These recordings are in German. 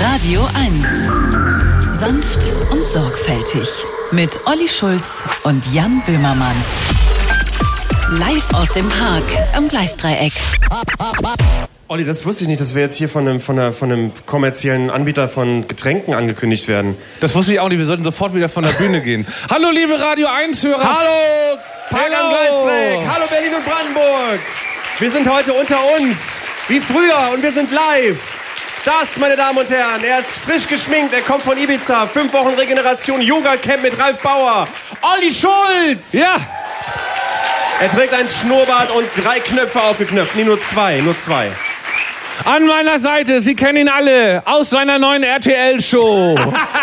Radio 1. Sanft und sorgfältig. Mit Olli Schulz und Jan Böhmermann. Live aus dem Park am Gleisdreieck. Olli, das wusste ich nicht, dass wir jetzt hier von einem kommerziellen Anbieter von Getränken angekündigt werden. Das wusste ich auch nicht, wir sollten sofort wieder von der Bühne gehen. Hallo liebe Radio 1-Hörer. Hallo Park am Gleisdreieck. Hallo Berlin und Brandenburg. Wir sind heute unter uns, wie früher, und wir sind live. Das, meine Damen und Herren, er ist frisch geschminkt, er kommt von Ibiza, 5 Wochen Regeneration, Yoga-Camp mit Ralf Bauer. Olli Schulz! Ja! Er trägt einen Schnurrbart und 3 Knöpfe aufgeknöpft. Nee, nur zwei. An meiner Seite, Sie kennen ihn alle, aus seiner neuen RTL-Show.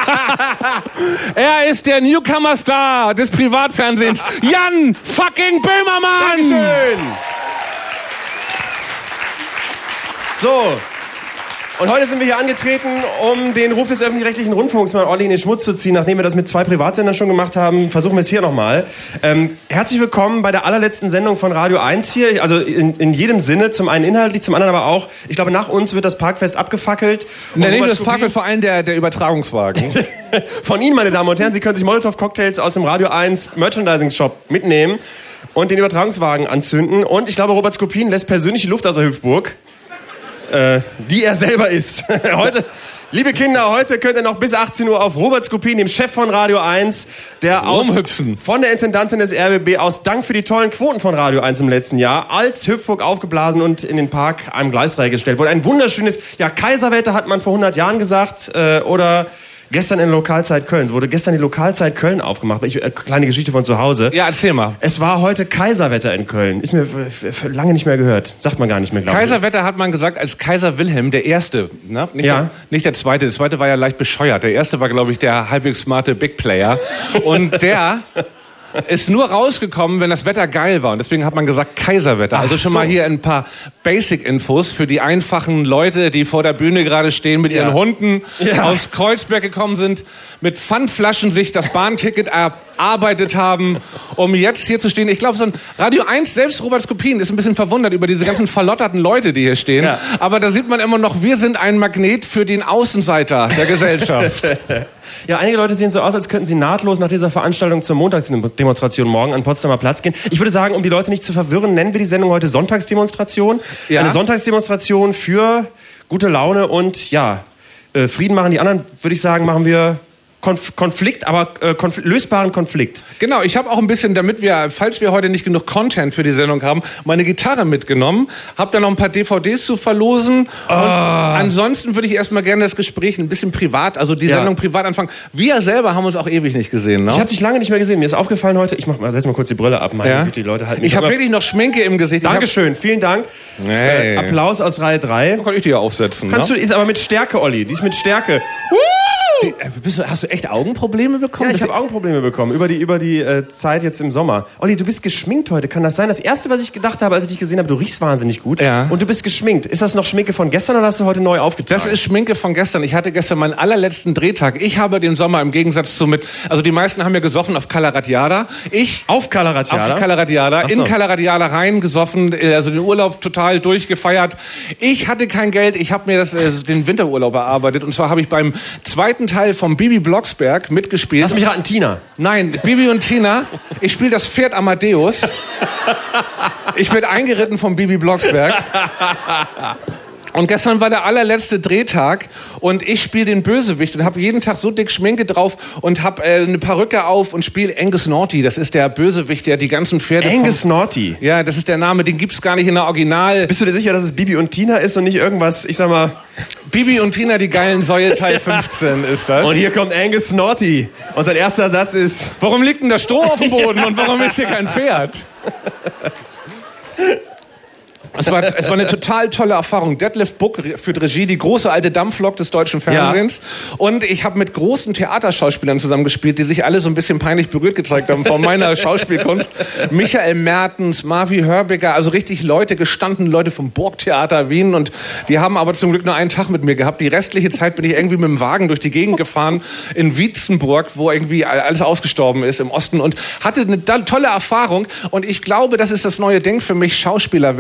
Er ist der Newcomer-Star des Privatfernsehens, Jan fucking Böhmermann! Dankeschön! So. Und heute sind wir hier angetreten, um den Ruf des öffentlich-rechtlichen Rundfunks mal Olli in den Schmutz zu ziehen. Nachdem wir das mit 2 Privatsendern schon gemacht haben, versuchen wir es hier nochmal. Herzlich willkommen bei der allerletzten Sendung von Radio 1 hier. Also in jedem Sinne, zum einen inhaltlich, zum anderen aber auch, ich glaube, nach uns wird das Parkfest abgefackelt. Nee, das Parkfest vor allem der Übertragungswagen. Von Ihnen, meine Damen und Herren, Sie können sich Molotow-Cocktails aus dem Radio 1 Merchandising-Shop mitnehmen und den Übertragungswagen anzünden. Und ich glaube, Robert Skopin lässt persönlich die Luft aus der Hüpfburg. Die er selber ist. Heute, liebe Kinder, heute könnt ihr noch bis 18 Uhr auf Robert Skopin, dem Chef von Radio 1, der von der Intendantin des RBB aus Dank für die tollen Quoten von Radio 1 im letzten Jahr als Hüpfburg aufgeblasen und in den Park am Gleisdreieck gestellt wurde. Ein wunderschönes, Kaiserwetter hat man vor 100 Jahren gesagt, oder gestern in der Lokalzeit Köln. Es wurde gestern die Lokalzeit Köln aufgemacht. Kleine Geschichte von zu Hause. Ja, erzähl mal. Es war heute Kaiserwetter in Köln. Ist mir lange nicht mehr gehört. Sagt man gar nicht mehr, glaube ich. Kaiserwetter hat man gesagt als Kaiser Wilhelm, der Erste. Ne? Nicht der Zweite. Der Zweite war ja leicht bescheuert. Der Erste war, glaube ich, der halbwegs smarte Big Player. Und der ist nur rausgekommen, wenn das Wetter geil war. Und deswegen hat man gesagt Kaiserwetter. Also schon mal hier ein paar Basic-Infos für die einfachen Leute, die vor der Bühne gerade stehen mit ihren Hunden, aus Kreuzberg gekommen sind, mit Pfandflaschen sich das Bahnticket erarbeitet haben, um jetzt hier zu stehen. Ich glaube, so ein Radio 1, selbst Robert Skopin, ist ein bisschen verwundert über diese ganzen verlotterten Leute, die hier stehen. Ja. Aber da sieht man immer noch, wir sind ein Magnet für den Außenseiter der Gesellschaft. Ja, einige Leute sehen so aus, als könnten sie nahtlos nach dieser Veranstaltung zur Montagsdemonstration morgen an Potsdamer Platz gehen. Ich würde sagen, um die Leute nicht zu verwirren, nennen wir die Sendung heute Sonntagsdemonstration. Ja. Eine Sonntagsdemonstration für gute Laune und Frieden machen. Die anderen, würde ich sagen, machen wir Konflikt, aber lösbaren Konflikt. Genau, ich habe auch ein bisschen, damit wir, falls wir heute nicht genug Content für die Sendung haben, meine Gitarre mitgenommen. Habe da noch ein paar DVDs zu verlosen. Und ansonsten würde ich erstmal gerne das Gespräch ein bisschen privat, also die Sendung privat anfangen. Wir selber haben uns auch ewig nicht gesehen. Ne? Ich habe dich lange nicht mehr gesehen. Mir ist aufgefallen heute, setz mal kurz die Brille ab. Meine Güte, die Leute halten. Ich habe wirklich noch Schminke im Gesicht. Dankeschön, vielen Dank. Hey. Applaus aus Reihe 3. Da kann ich die ja aufsetzen. Kannst du, ist aber mit Stärke, Olli. Die ist mit Stärke. Hast du echt Augenprobleme bekommen? Ja, ich habe Augenprobleme bekommen über die Zeit jetzt im Sommer. Olli, du bist geschminkt heute, kann das sein? Das Erste, was ich gedacht habe, als ich dich gesehen habe, du riechst wahnsinnig gut. Ja. Und du bist geschminkt. Ist das noch Schminke von gestern oder hast du heute neu aufgetragen? Das ist Schminke von gestern. Ich hatte gestern meinen allerletzten Drehtag. Ich habe den Sommer im Gegensatz zu also die meisten haben ja gesoffen auf Calaratiada. Auf Calaratiada? Auf Calaratiada. In Calaratiada rein gesoffen, also den Urlaub total durchgefeiert. Ich hatte kein Geld. Ich habe mir den Winterurlaub erarbeitet. Und zwar habe ich beim zweiten Teil vom Bibi Blocksberg mitgespielt. Lass mich raten, Tina. Nein, Bibi und Tina. Ich spiele das Pferd Amadeus. Ich werde eingeritten von Bibi Blocksberg. Und gestern war der allerletzte Drehtag und ich spiele den Bösewicht und habe jeden Tag so dick Schminke drauf und habe eine Perücke auf und spiele Angus Naughty. Das ist der Bösewicht, der die ganzen Pferde... Angus Naughty? Ja, das ist der Name, den gibt's gar nicht in der Original... Bist du dir sicher, dass es Bibi und Tina ist und nicht irgendwas, ich sag mal... Bibi und Tina, die geilen Säue, Teil 15 ist das. Und hier kommt Angus Naughty und sein erster Satz ist... Warum liegt denn da Stroh auf dem Boden und warum ist hier kein Pferd? Es war eine total tolle Erfahrung. Detlef Buck führt Regie, die große alte Dampflok des deutschen Fernsehens. Ja. Und ich habe mit großen Theaterschauspielern zusammengespielt, die sich alle so ein bisschen peinlich berührt gezeigt haben von meiner Schauspielkunst. Michael Mertens, Marvi Hörbiger, also richtig gestandene Leute vom Burgtheater Wien. Und die haben aber zum Glück nur einen Tag mit mir gehabt. Die restliche Zeit bin ich irgendwie mit dem Wagen durch die Gegend gefahren in Wietzenburg, wo irgendwie alles ausgestorben ist im Osten und hatte eine tolle Erfahrung. Und ich glaube, das ist das neue Ding für mich, Schauspieler werden. Ich glaube,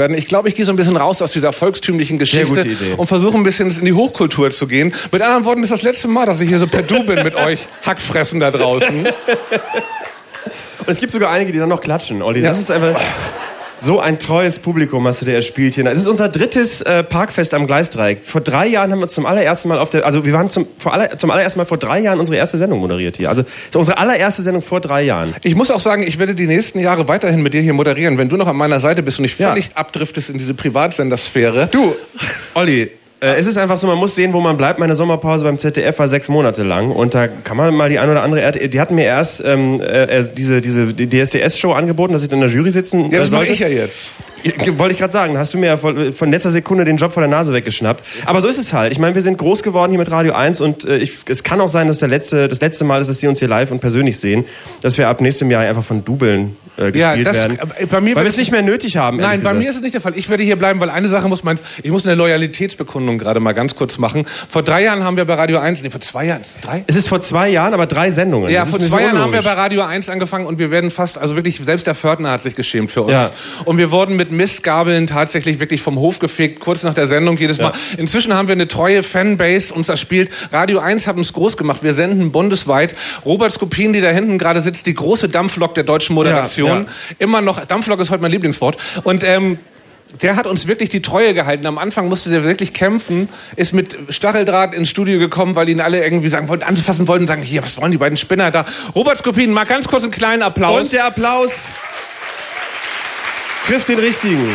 glaube, ich gehe so ein bisschen raus aus dieser volkstümlichen Geschichte Sehr gute Idee. und versuche ein bisschen in die Hochkultur zu gehen. Mit anderen Worten, das ist das letzte Mal, dass ich hier so per Du bin mit euch Hackfressen da draußen. Und es gibt sogar einige, die dann noch klatschen, Olli. Ja. Das ist einfach... So ein treues Publikum hast du dir erspielt hier. Das ist unser drittes Parkfest am Gleisdreieck. Vor 3 Jahren haben wir uns zum allerersten Mal wir haben zum allerersten Mal vor 3 Jahren unsere erste Sendung moderiert hier. Also das ist unsere allererste Sendung vor 3 Jahren. Ich muss auch sagen, ich werde die nächsten Jahre weiterhin mit dir hier moderieren, wenn du noch an meiner Seite bist und nicht völlig abdriftest in diese Privatsendersphäre. Du, Olli, es ist einfach so, man muss sehen, wo man bleibt. Meine Sommerpause beim ZDF war 6 Monate lang und da kann man mal die ein oder andere... Die hatten mir erst diese DSDS-Show angeboten, dass ich in der Jury sitzen das mache sollte. ich ja jetzt. Wollte ich gerade sagen, hast du mir ja von letzter Sekunde den Job vor der Nase weggeschnappt. Aber so ist es halt. Ich meine, wir sind groß geworden hier mit Radio 1 und es kann auch sein, dass das letzte Mal ist, dass Sie uns hier live und persönlich sehen, dass wir ab nächstem Jahr einfach von Dubeln gespielt werden. Bei mir weil wir es nicht mehr nötig haben. Nein, bei mir ist es nicht der Fall. Ich werde hier bleiben, weil eine Sache ich muss eine Loyalitätsbekundung gerade mal ganz kurz machen. Vor 3 Jahren haben wir bei Radio 1, vor 2 Jahren, 3? Es ist vor 2 Jahren, aber 3 Sendungen. Ja, vor 2 Jahren haben wir bei Radio 1 angefangen und wir werden also wirklich, selbst der Pförtner hat sich geschämt für uns. Ja. Und wir wurden mit Mistgabeln tatsächlich wirklich vom Hof gefegt, kurz nach der Sendung jedes Mal. Inzwischen haben wir eine treue Fanbase uns erspielt. Radio 1 hat uns groß gemacht. Wir senden bundesweit. Robert Skopin, die da hinten gerade sitzt, die große Dampflok der deutschen Moderation. Immer noch, Dampflok ist heute mein Lieblingswort. Und der hat uns wirklich die Treue gehalten. Am Anfang musste der wirklich kämpfen, ist mit Stacheldraht ins Studio gekommen, weil ihn alle irgendwie anfassen wollten und sagen, hier, was wollen die beiden Spinner da? Robert Skopin, mal ganz kurz einen kleinen Applaus. Und der Applaus trifft den richtigen.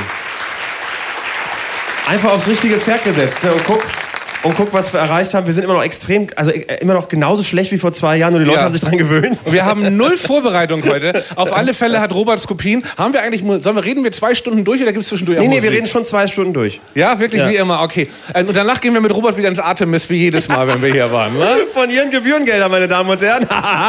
Einfach aufs richtige Pferd gesetzt. Und guck, was wir erreicht haben. Wir sind immer noch immer noch genauso schlecht wie vor 2 Jahren und die Leute haben sich dran gewöhnt. Wir haben 0 Vorbereitung heute. Auf alle Fälle hat Robert Skopin, reden wir 2 Stunden durch oder gibt es zwischendurch auch Musik? Wir reden schon 2 Stunden durch. Ja, wirklich wie immer, okay. Und danach gehen wir mit Robert wieder ins Artemis, wie jedes Mal, wenn wir hier waren. Ne? Von Ihren Gebührengeldern, meine Damen und Herren.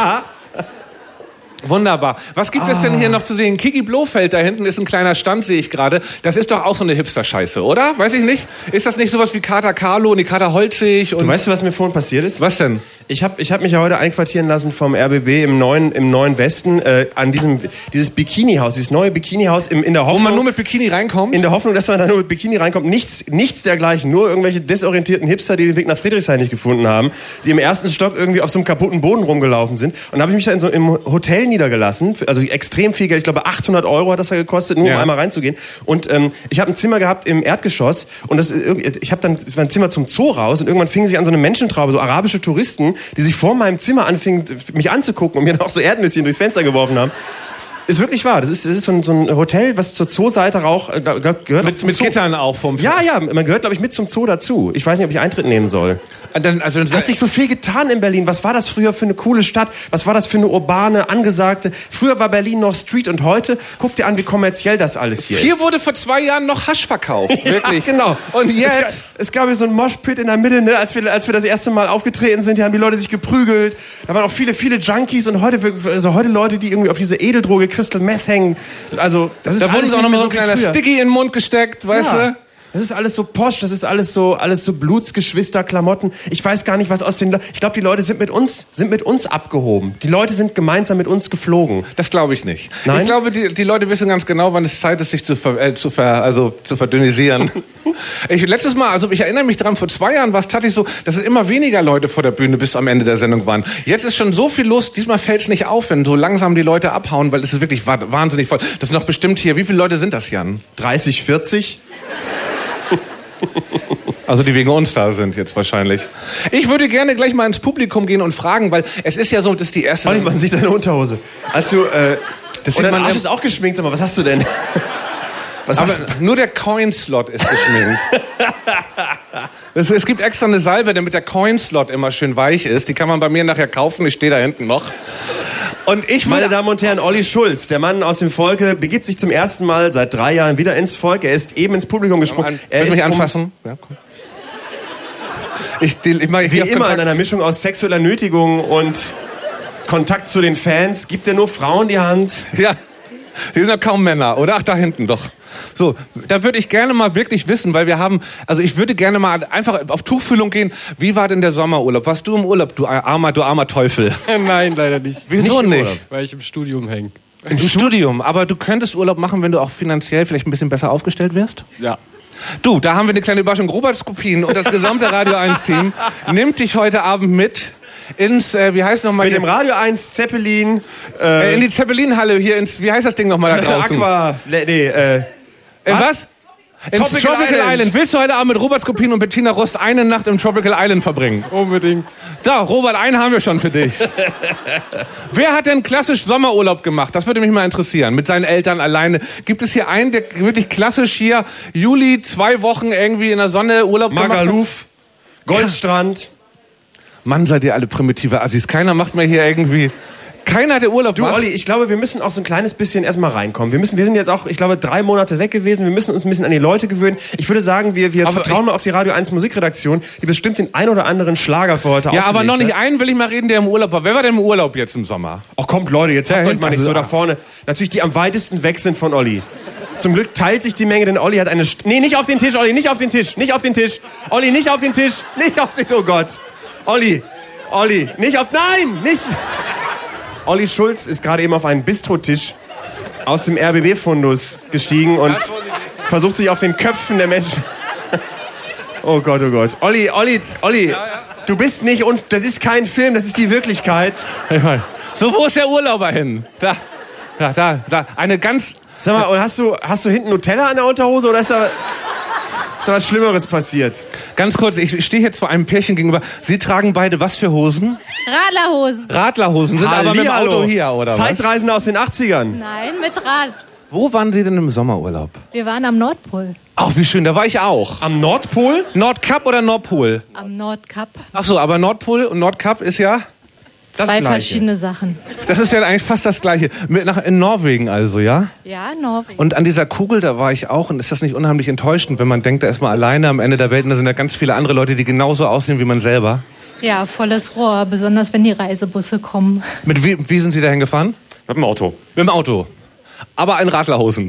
Wunderbar. Was gibt es denn hier noch zu sehen? Kiki Blofeld, da hinten ist ein kleiner Stand, sehe ich gerade. Das ist doch auch so eine Hipster-Scheiße, oder? Weiß ich nicht. Ist das nicht sowas wie Kater Carlo und die Kater Holzig? Und weißt du, was mir vorhin passiert ist? Was denn? Ich hab mich ja heute einquartieren lassen vom RBB im neuen Westen an dieses Bikini-Haus, dieses neue Bikini-Haus in der Hoffnung... Wo man nur mit Bikini reinkommt? In der Hoffnung, dass man da nur mit Bikini reinkommt. Nichts dergleichen. Nur irgendwelche desorientierten Hipster, die den Weg nach Friedrichshain nicht gefunden haben, die im ersten Stock irgendwie auf so einem kaputten Boden rumgelaufen sind. Und da habe ich mich da im Hotel niedergelassen. Also extrem viel Geld. Ich glaube, 800 € hat das ja gekostet, nur um einmal reinzugehen. Und ich habe ein Zimmer gehabt im Erdgeschoss. Und das war ein Zimmer zum Zoo raus. Und irgendwann fingen sich an so eine Menschentraube, so arabische Touristen, die sich vor meinem Zimmer anfingen, mich anzugucken und mir noch so Erdnüsschen durchs Fenster geworfen haben. Ist wirklich wahr. Das ist so ein Hotel, was zur Zoo-Seite gehört. Mit Gittern auch vom Ja, man gehört, glaube ich, mit zum Zoo dazu. Ich weiß nicht, ob ich Eintritt nehmen soll. Es hat sich so viel getan in Berlin. Was war das früher für eine coole Stadt? Was war das für eine urbane, angesagte... Früher war Berlin noch Street und heute, guck dir an, wie kommerziell das alles hier ist. Hier wurde vor 2 Jahren noch Hasch verkauft, wirklich. Ja, genau. Und jetzt... Es gab hier so einen Moshpit in der Mitte, ne? Als wir das erste Mal aufgetreten sind, haben die Leute sich geprügelt. Da waren auch viele Junkies und heute Leute, die irgendwie auf diese Edeldroge Crystal Meth hängen. Also, das ist da wurde auch noch mal so ein kleiner Sticky in den Mund gesteckt, weißt du? Das ist alles so posch, das ist alles so Blutsgeschwister-Klamotten. Ich weiß gar nicht, was aus den... Ich glaube, die Leute sind mit uns abgehoben. Die Leute sind gemeinsam mit uns geflogen. Das glaube ich nicht. Nein? Ich glaube, die Leute wissen ganz genau, wann es Zeit ist, sich zu verdünnisieren. Ich erinnere mich daran, vor 2 Jahren war es tatsächlich so, dass es immer weniger Leute vor der Bühne bis am Ende der Sendung waren. Jetzt ist schon so viel los, diesmal fällt es nicht auf, wenn so langsam die Leute abhauen, weil es ist wirklich wahnsinnig voll. Das sind noch bestimmt hier, wie viele Leute sind das, Jan? 30, 40? Also die wegen uns da sind jetzt wahrscheinlich. Ich würde gerne gleich mal ins Publikum gehen und fragen, weil es ist ja so, das ist die erste... Olli, man sieht deine Unterhose. Als du... das dein Arsch ist auch geschminkt, sag mal, was hast du denn? Nur der Coin-Slot ist geschminkt. Es gibt extra eine Salbe, damit der Coin-Slot immer schön weich ist. Die kann man bei mir nachher kaufen, ich stehe da hinten noch. Und meine Damen und Herren, Olli Schulz, der Mann aus dem Volke, begibt sich zum ersten Mal seit 3 Jahren wieder ins Volk. Er ist eben ins Publikum gesprungen. Willst du mich anfassen? Ja, komm. Wie immer in einer Mischung aus sexueller Nötigung und Kontakt zu den Fans gibt er nur Frauen die Hand. Ja, die sind ja kaum Männer, oder? Ach, da hinten doch. So, da würde ich gerne mal wirklich wissen, weil ich würde gerne mal einfach auf Tuchfühlung gehen. Wie war denn der Sommerurlaub? Warst du im Urlaub, du armer Teufel? Nein, leider nicht. Wieso nicht? Weil ich im Studium hänge. Im Studium. Aber du könntest Urlaub machen, wenn du auch finanziell vielleicht ein bisschen besser aufgestellt wärst? Ja. Du, da haben wir eine kleine Überraschung. Robert Skopin und das gesamte Radio 1 Team nimmt dich heute Abend mit ins, wie heißt nochmal? Mit dem Radio 1 Zeppelin. In die Zeppelin-Halle hier ins, wie heißt das Ding nochmal da draußen? Aqua, was? Ins Tropical Island. Willst du heute Abend mit Robert Skopin und Bettina Rust eine Nacht im Tropical Island verbringen? Unbedingt. Da, Robert, einen haben wir schon für dich. Wer hat denn klassisch Sommerurlaub gemacht? Das würde mich mal interessieren. Mit seinen Eltern alleine. Gibt es hier einen, der wirklich klassisch hier Juli 2 Wochen irgendwie in der Sonne Urlaub gemacht hat? Magaluf, Goldstrand. Mann, seid ihr alle primitive Assis. Keiner macht mir hier irgendwie... Keiner, der Urlaub macht. Du, Olli, ich glaube, wir müssen auch so ein kleines bisschen erstmal reinkommen. Wir sind jetzt auch, ich glaube, 3 Monate weg gewesen. Wir müssen uns ein bisschen an die Leute gewöhnen. Ich würde sagen, wir vertrauen mal auf die Radio 1 Musikredaktion, die bestimmt den ein oder anderen Schlager für heute Ja, aber noch nicht hat. einen will ich mal reden, der im Urlaub war. Wer war denn im Urlaub jetzt im Sommer? Ach kommt, Leute, jetzt habt euch mal nicht so da vorne. Natürlich die am weitesten weg sind von Olli. Zum Glück teilt sich die Menge, denn Olli hat eine... Nee, nicht auf den Tisch, Olli, nicht auf den Tisch. Nicht auf den Tisch. Olli, nicht auf den Tisch. Nicht auf den... Oh Gott. Olli, nicht auf... Nein, nicht... Olli Schulz ist gerade eben auf einen Bistrotisch aus dem RBB-Fundus gestiegen und versucht sich auf den Köpfen der Menschen... Oh Gott, oh Gott. Olli, du bist nicht... Das ist kein Film, das ist die Wirklichkeit. So, wo ist der Urlauber hin? Da. Eine ganz... Sag mal, und hast du hinten Nutella an der Unterhose oder ist da was Schlimmeres passiert? Ganz kurz, ich stehe jetzt vor einem Pärchen gegenüber. Sie tragen beide was für Hosen? Radlerhosen. Radlerhosen, sind aber mit dem Auto hier, oder was? Zeitreisende aus den 80ern. Nein, mit Rad. Wo waren Sie denn im Sommerurlaub? Wir waren am Nordpol. Ach, wie schön, da war ich auch. Am Nordpol? Nordkap oder Nordpol? Am Nordkap. Ach so, aber Nordpol und Nordkap ist ja... Das Zwei Gleiche. verschiedene Sachen. Das ist ja eigentlich fast das Gleiche. In Norwegen also, ja? Ja, Norwegen. Und an dieser Kugel, da war ich auch. Und ist das nicht unheimlich enttäuschend, wenn man denkt, da ist man alleine am Ende der Welt und da sind ja ganz viele andere Leute, die genauso aussehen wie man selber? Ja, volles Rohr, besonders wenn die Reisebusse kommen. Wie sind Sie dahin gefahren? Mit dem Auto. Mit dem Auto. Aber in Radlerhosen.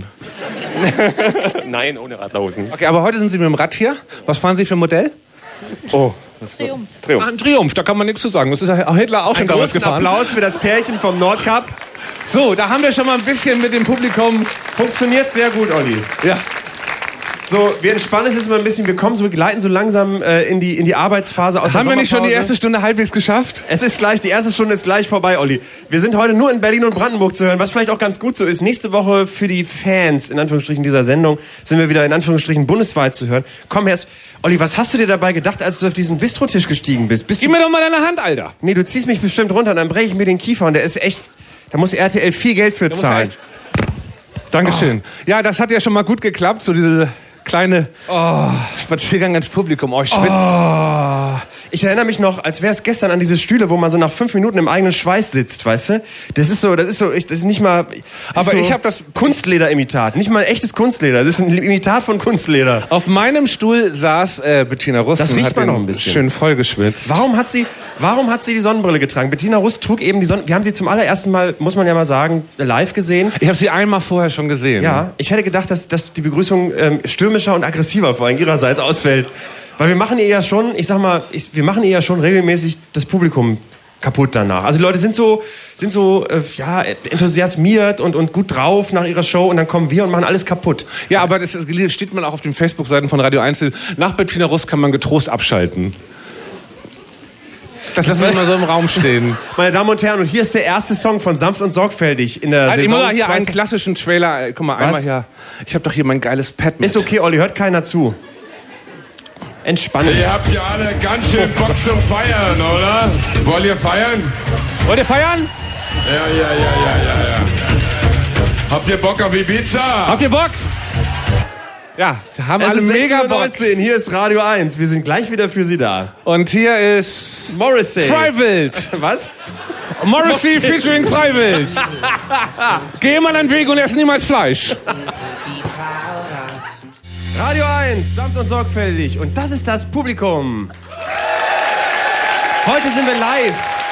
Nein, ohne Radlerhosen. Okay, aber heute sind Sie mit dem Rad hier. Was fahren Sie für ein Modell? Oh. Triumph. Ach, ein Triumph, da kann man nichts zu sagen. Das ist ja Hitler auch schon Einen damals großen gefahren. Applaus für das Pärchen vom Nordkap. So, da haben wir schon mal ein bisschen mit dem Publikum... Funktioniert sehr gut, Olli. Ja. So, wir entspannen es jetzt mal ein bisschen. Wir gleiten so langsam in die Arbeitsphase aus der Haben wir nicht schon die Sommerpause. erste Stunde halbwegs geschafft? Die erste Stunde ist gleich vorbei, Olli. Wir sind heute nur in Berlin und Brandenburg zu hören, was vielleicht auch ganz gut so ist. Nächste Woche für die Fans, in Anführungsstrichen, dieser Sendung, sind wir wieder in Anführungsstrichen bundesweit zu hören. Komm erst, Olli, was hast du dir dabei gedacht, als du auf diesen Bistrotisch gestiegen bist? Gib mir doch mal deine Hand, Alter. Nee, du ziehst mich bestimmt runter und dann breche ich mir den Kiefer und der ist echt, da muss RTL viel Geld für zahlen. Dankeschön. Ja, das hat ja schon mal gut geklappt, so diese kleine Spaziergang ins Publikum. Oh, ich schwitze. Ich erinnere mich noch, als wäre es gestern an diese Stühle, wo man so nach 5 Minuten im eigenen Schweiß sitzt, weißt du? Das ist nicht mal... Aber so ich habe das... Kunstleder-Imitat, nicht mal echtes Kunstleder. Das ist ein Imitat von Kunstleder. Auf meinem Stuhl saß Bettina Rust. Das und riecht hat man den noch ein bisschen. Schön vollgeschwitzt. Warum hat sie die Sonnenbrille getragen? Bettina Rust trug eben die Sonnenbrille. Wir haben sie zum allerersten Mal, muss man ja mal sagen, live gesehen. Ich habe sie einmal vorher schon gesehen. Ja, ich hätte gedacht, dass die Begrüßung stürmischer und aggressiver vor allem ihrerseits ausfällt. Weil wir machen ihr ja schon, wir machen ihr ja schon regelmäßig das Publikum kaputt danach. Also die Leute sind so enthusiasmiert und gut drauf nach ihrer Show und dann kommen wir und machen alles kaputt. Ja, aber das steht man auch auf den Facebook-Seiten von Radio 1. Nach Bettina Rust kann man getrost abschalten. Das lassen wir mal so im Raum stehen. Meine Damen und Herren, und hier ist der erste Song von Sanft und Sorgfältig in der Also, ich Saison. muss hier einen klassischen Trailer. Guck mal, einmal hier. Ich habe doch hier mein geiles Pad mit. Ist okay, Olli, hört keiner zu. Entspannt. Ihr habt ja alle ganz schön Bock zum Feiern, oder? Wollt ihr feiern? Wollt ihr feiern? Ja. Habt ihr Bock auf Ibiza? Habt ihr Bock? Ja, haben Es alle ist mega Bock. 16:19 Uhr, hier ist Radio 1. Wir sind gleich wieder für Sie da. Und hier ist Morrissey. Freiwild. Was? Morrissey featuring Freiwild. Geh immer deinen Weg und ess niemals Fleisch. Radio 1, sanft und sorgfältig. Und das ist das Publikum. Heute sind wir live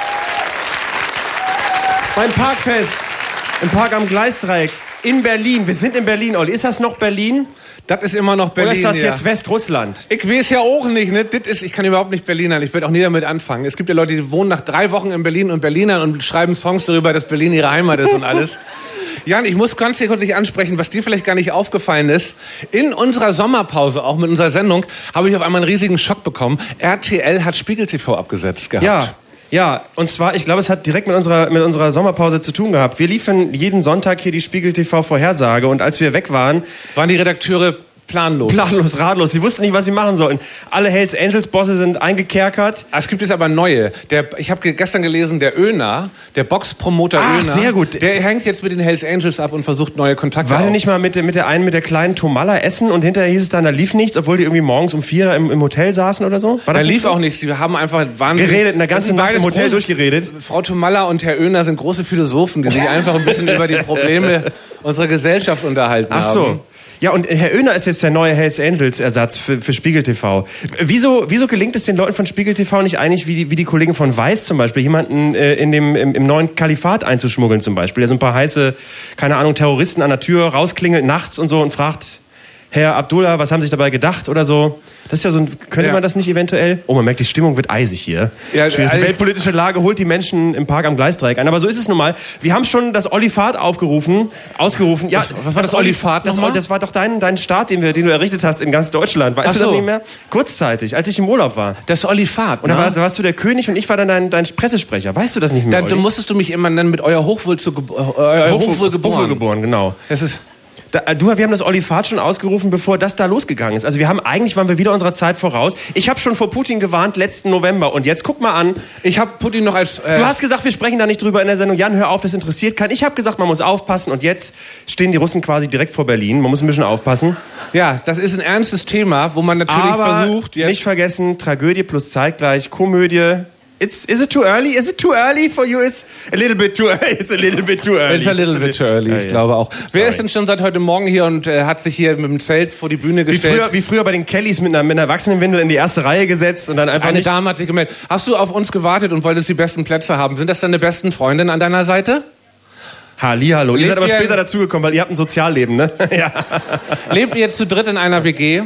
beim Parkfest im Park am Gleisdreieck in Berlin. Wir sind in Berlin, Olli. Ist das noch Berlin? Das ist immer noch Berlin. Oder ist das ja. jetzt Westrussland? Ich weiß ja auch nicht, ne? Ich kann überhaupt nicht Berliner. Ich werde auch nie damit anfangen. Es gibt ja Leute, die wohnen nach 3 Wochen in Berlin und Berlinern und schreiben Songs darüber, dass Berlin ihre Heimat ist und alles. Jan, ich muss ganz kurz ansprechen, was dir vielleicht gar nicht aufgefallen ist. In unserer Sommerpause, auch mit unserer Sendung, habe ich auf einmal einen riesigen Schock bekommen. RTL hat Spiegel TV abgesetzt gehabt. Ja, und zwar, ich glaube, es hat direkt mit unserer Sommerpause zu tun gehabt. Wir liefern jeden Sonntag hier die Spiegel TV Vorhersage und als wir weg waren die Redakteure planlos, ratlos. Sie wussten nicht, was sie machen sollten. Alle Hells Angels Bosse sind eingekerkert. Es gibt jetzt aber neue. Ich habe gestern gelesen, der Öner, der Boxpromoter Öner, sehr gut. Der hängt jetzt mit den Hells Angels ab und versucht neue Kontakte. War der nicht mal mit der kleinen Tomalla essen und hinterher hieß es dann, da lief nichts, obwohl die irgendwie morgens um 4 da im Hotel saßen oder so? Da lief auch nichts. Sie haben einfach geredet, eine ganze Nacht im Hotel durchgeredet. Frau Tomalla und Herr Öner sind große Philosophen, die sich einfach ein bisschen über die Probleme unserer Gesellschaft unterhalten haben. Ach so. Ja, und Herr Öner ist jetzt der neue Hells Angels Ersatz für Spiegel TV. Wieso gelingt es den Leuten von Spiegel TV nicht eigentlich, wie die Kollegen von Weiß zum Beispiel, jemanden im neuen Kalifat einzuschmuggeln zum Beispiel, der so ein paar heiße, keine Ahnung, Terroristen an der Tür rausklingelt nachts und so und fragt, Herr Abdullah, was haben Sie sich dabei gedacht oder so? Das ist ja so könnte man das nicht eventuell? Oh, man merkt, die Stimmung wird eisig hier. Ja, die weltpolitische Lage holt die Menschen im Park am Gleisdreieck ein. Aber so ist es nun mal. Wir haben schon das Olifat ausgerufen. Ja, was war das Olifat nochmal? Das war doch dein Staat, den du errichtet hast in ganz Deutschland. Weißt du das nicht mehr? Kurzzeitig, als ich im Urlaub war. Das Olifat, und da warst du der König und ich war dann dein Pressesprecher. Weißt du das nicht mehr, Da musstest du mich immer nennen mit euer Hochwohl geboren, genau. Das ist... Wir haben das Olifat schon ausgerufen, bevor das da losgegangen ist. Also waren wir wieder unserer Zeit voraus. Ich habe schon vor Putin gewarnt letzten November. Und jetzt guck mal an. Ich habe Putin noch als... Du hast gesagt, wir sprechen da nicht drüber in der Sendung. Jan, hör auf, das interessiert keinen. Ich habe gesagt, man muss aufpassen. Und jetzt stehen die Russen quasi direkt vor Berlin. Man muss ein bisschen aufpassen. Ja, das ist ein ernstes Thema, wo man natürlich versucht... Jetzt nicht vergessen, Tragödie plus zeitgleich, Komödie... Is it too early? Is it too early for you? It's a little bit too early. It's a little bit too early, ich glaube auch. Sorry. Wer ist denn schon seit heute Morgen hier und hat sich hier mit dem Zelt vor die Bühne gestellt? Wie früher bei den Kellys mit einer Erwachsenenwindel in die erste Reihe gesetzt und dann einfach Eine Dame hat sich gemeldet. Hast du auf uns gewartet und wolltest die besten Plätze haben? Sind das deine besten Freundinnen an deiner Seite? Hallihallo. Ihr seid aber später dazugekommen, weil ihr habt ein Sozialleben, ne? Ja. Lebt ihr jetzt zu dritt in einer WG?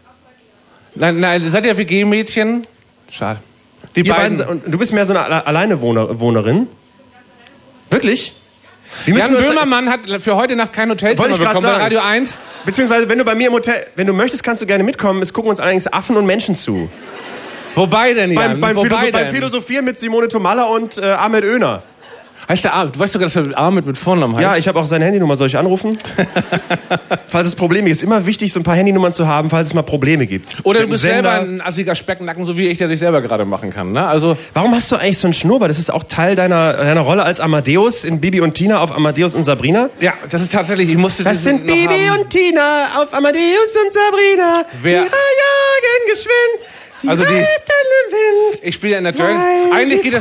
Nein, seid ihr WG-Mädchen? Schade. Die beiden. Und du bist mehr so eine Alleinewohnerin? Wirklich? Jan Böhmermann hat für heute Nacht kein Hotelzimmer bekommen bei Radio 1. Beziehungsweise, wenn du bei mir im Hotel, wenn du möchtest, kannst du gerne mitkommen. Es gucken uns allerdings Affen und Menschen zu. Wobei denn, Jan? Beim Philosophieren mit Simone Tomalla und Ahmed Öner. Heißt der Ahmed? Du weißt sogar, dass der Ahmed mit Vornamen heißt. Ja, ich habe auch seine Handynummer. Soll ich anrufen? Falls es Probleme gibt. Es ist immer wichtig, so ein paar Handynummern zu haben, falls es mal Probleme gibt. Oder du bist selber ein assiger Specknacken, so wie ich, der sich selber gerade machen kann. Ne? Also warum hast du eigentlich so einen Schnurrbart? Das ist auch Teil deiner Rolle als Amadeus in Bibi und Tina auf Amadeus und Sabrina? Ja, das ist tatsächlich, ich musste das sind Bibi und Tina auf Amadeus und Sabrina. Sie jagen geschwind. Sie also reiten im Wind. Ich spiele ja in der Türkei. Eigentlich geht das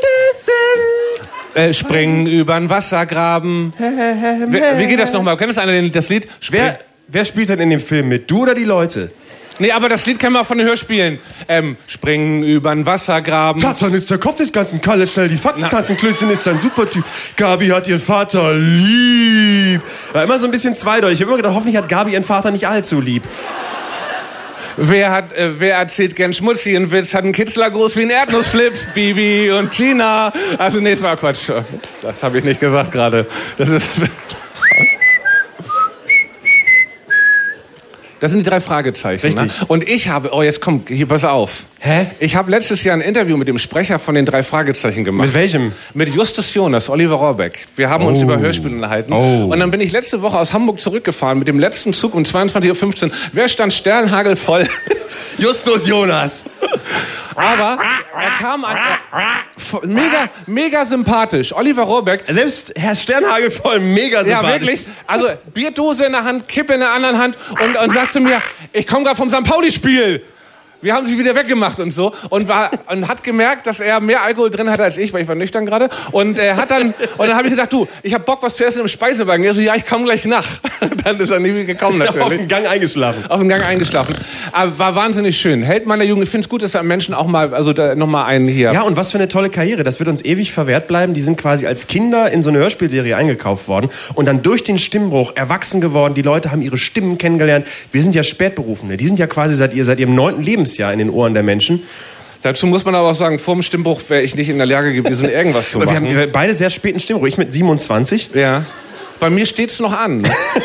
ja. Springen übern Wassergraben. Wie geht das nochmal? Kennt das einer das Lied? Wer spielt denn in dem Film mit? Du oder die Leute? Nee, aber das Lied kennen wir auch von den Hörspielen. Springen übern Wassergraben. Tarzan ist der Kopf des Ganzen, Kalle schnell die Fakten, Katzenklößchen ist ein Supertyp. Gabi hat ihren Vater lieb. War immer so ein bisschen zweideutig. Ich habe immer gedacht, hoffentlich hat Gabi ihren Vater nicht allzu lieb. Wer erzählt gern schmutzigen Witz, hat einen Kitzler groß wie ein Erdnussflips, Bibi und Tina. Also nee, das war Quatsch. Das habe ich nicht gesagt gerade. Das sind die 3 Fragezeichen. Richtig. Ne? Und ich habe, jetzt komm, hier, pass auf. Hä? Ich habe letztes Jahr ein Interview mit dem Sprecher von den 3 Fragezeichen gemacht. Mit welchem? Mit Justus Jonas, Oliver Rohrbeck. Wir haben uns über Hörspiele unterhalten. Und dann bin ich letzte Woche aus Hamburg zurückgefahren mit dem letzten Zug um 22.15 Uhr. Wer stand sternhagelvoll? Justus Jonas. Aber er kam an... mega sympathisch. Oliver Rohrbeck. Selbst Herr Sternhagelvoll mega sympathisch. Ja, wirklich. Also Bierdose in der Hand, Kippe in der anderen Hand und sagt zu mir, ich komme gerade vom St. Pauli-Spiel. Wir haben sie wieder weggemacht und so und hat gemerkt, dass er mehr Alkohol drin hatte als ich, weil ich war nüchtern gerade. Und dann habe ich gesagt, du, ich habe Bock, was zu essen im Speisewagen. Er so, ja, ich komme gleich nach. Dann ist er nie gekommen natürlich. Auf dem Gang eingeschlafen. Aber war wahnsinnig schön. Held meiner Jugend. Ich finde es gut, dass Menschen auch mal, also da nochmal einen hier. Ja, und was für eine tolle Karriere. Das wird uns ewig verwehrt bleiben. Die sind quasi als Kinder in so eine Hörspielserie eingekauft worden und dann durch den Stimmbruch erwachsen geworden. Die Leute haben ihre Stimmen kennengelernt. Wir sind ja Spätberufene. Die sind ja quasi seit ihrem 9. Lebensjahr in den Ohren der Menschen. Dazu muss man aber auch sagen, vor dem Stimmbruch wäre ich nicht in der Lage gewesen, irgendwas zu machen. Wir haben beide sehr späten Stimmbruch. Ich mit 27. Ja. Bei mir steht's noch an.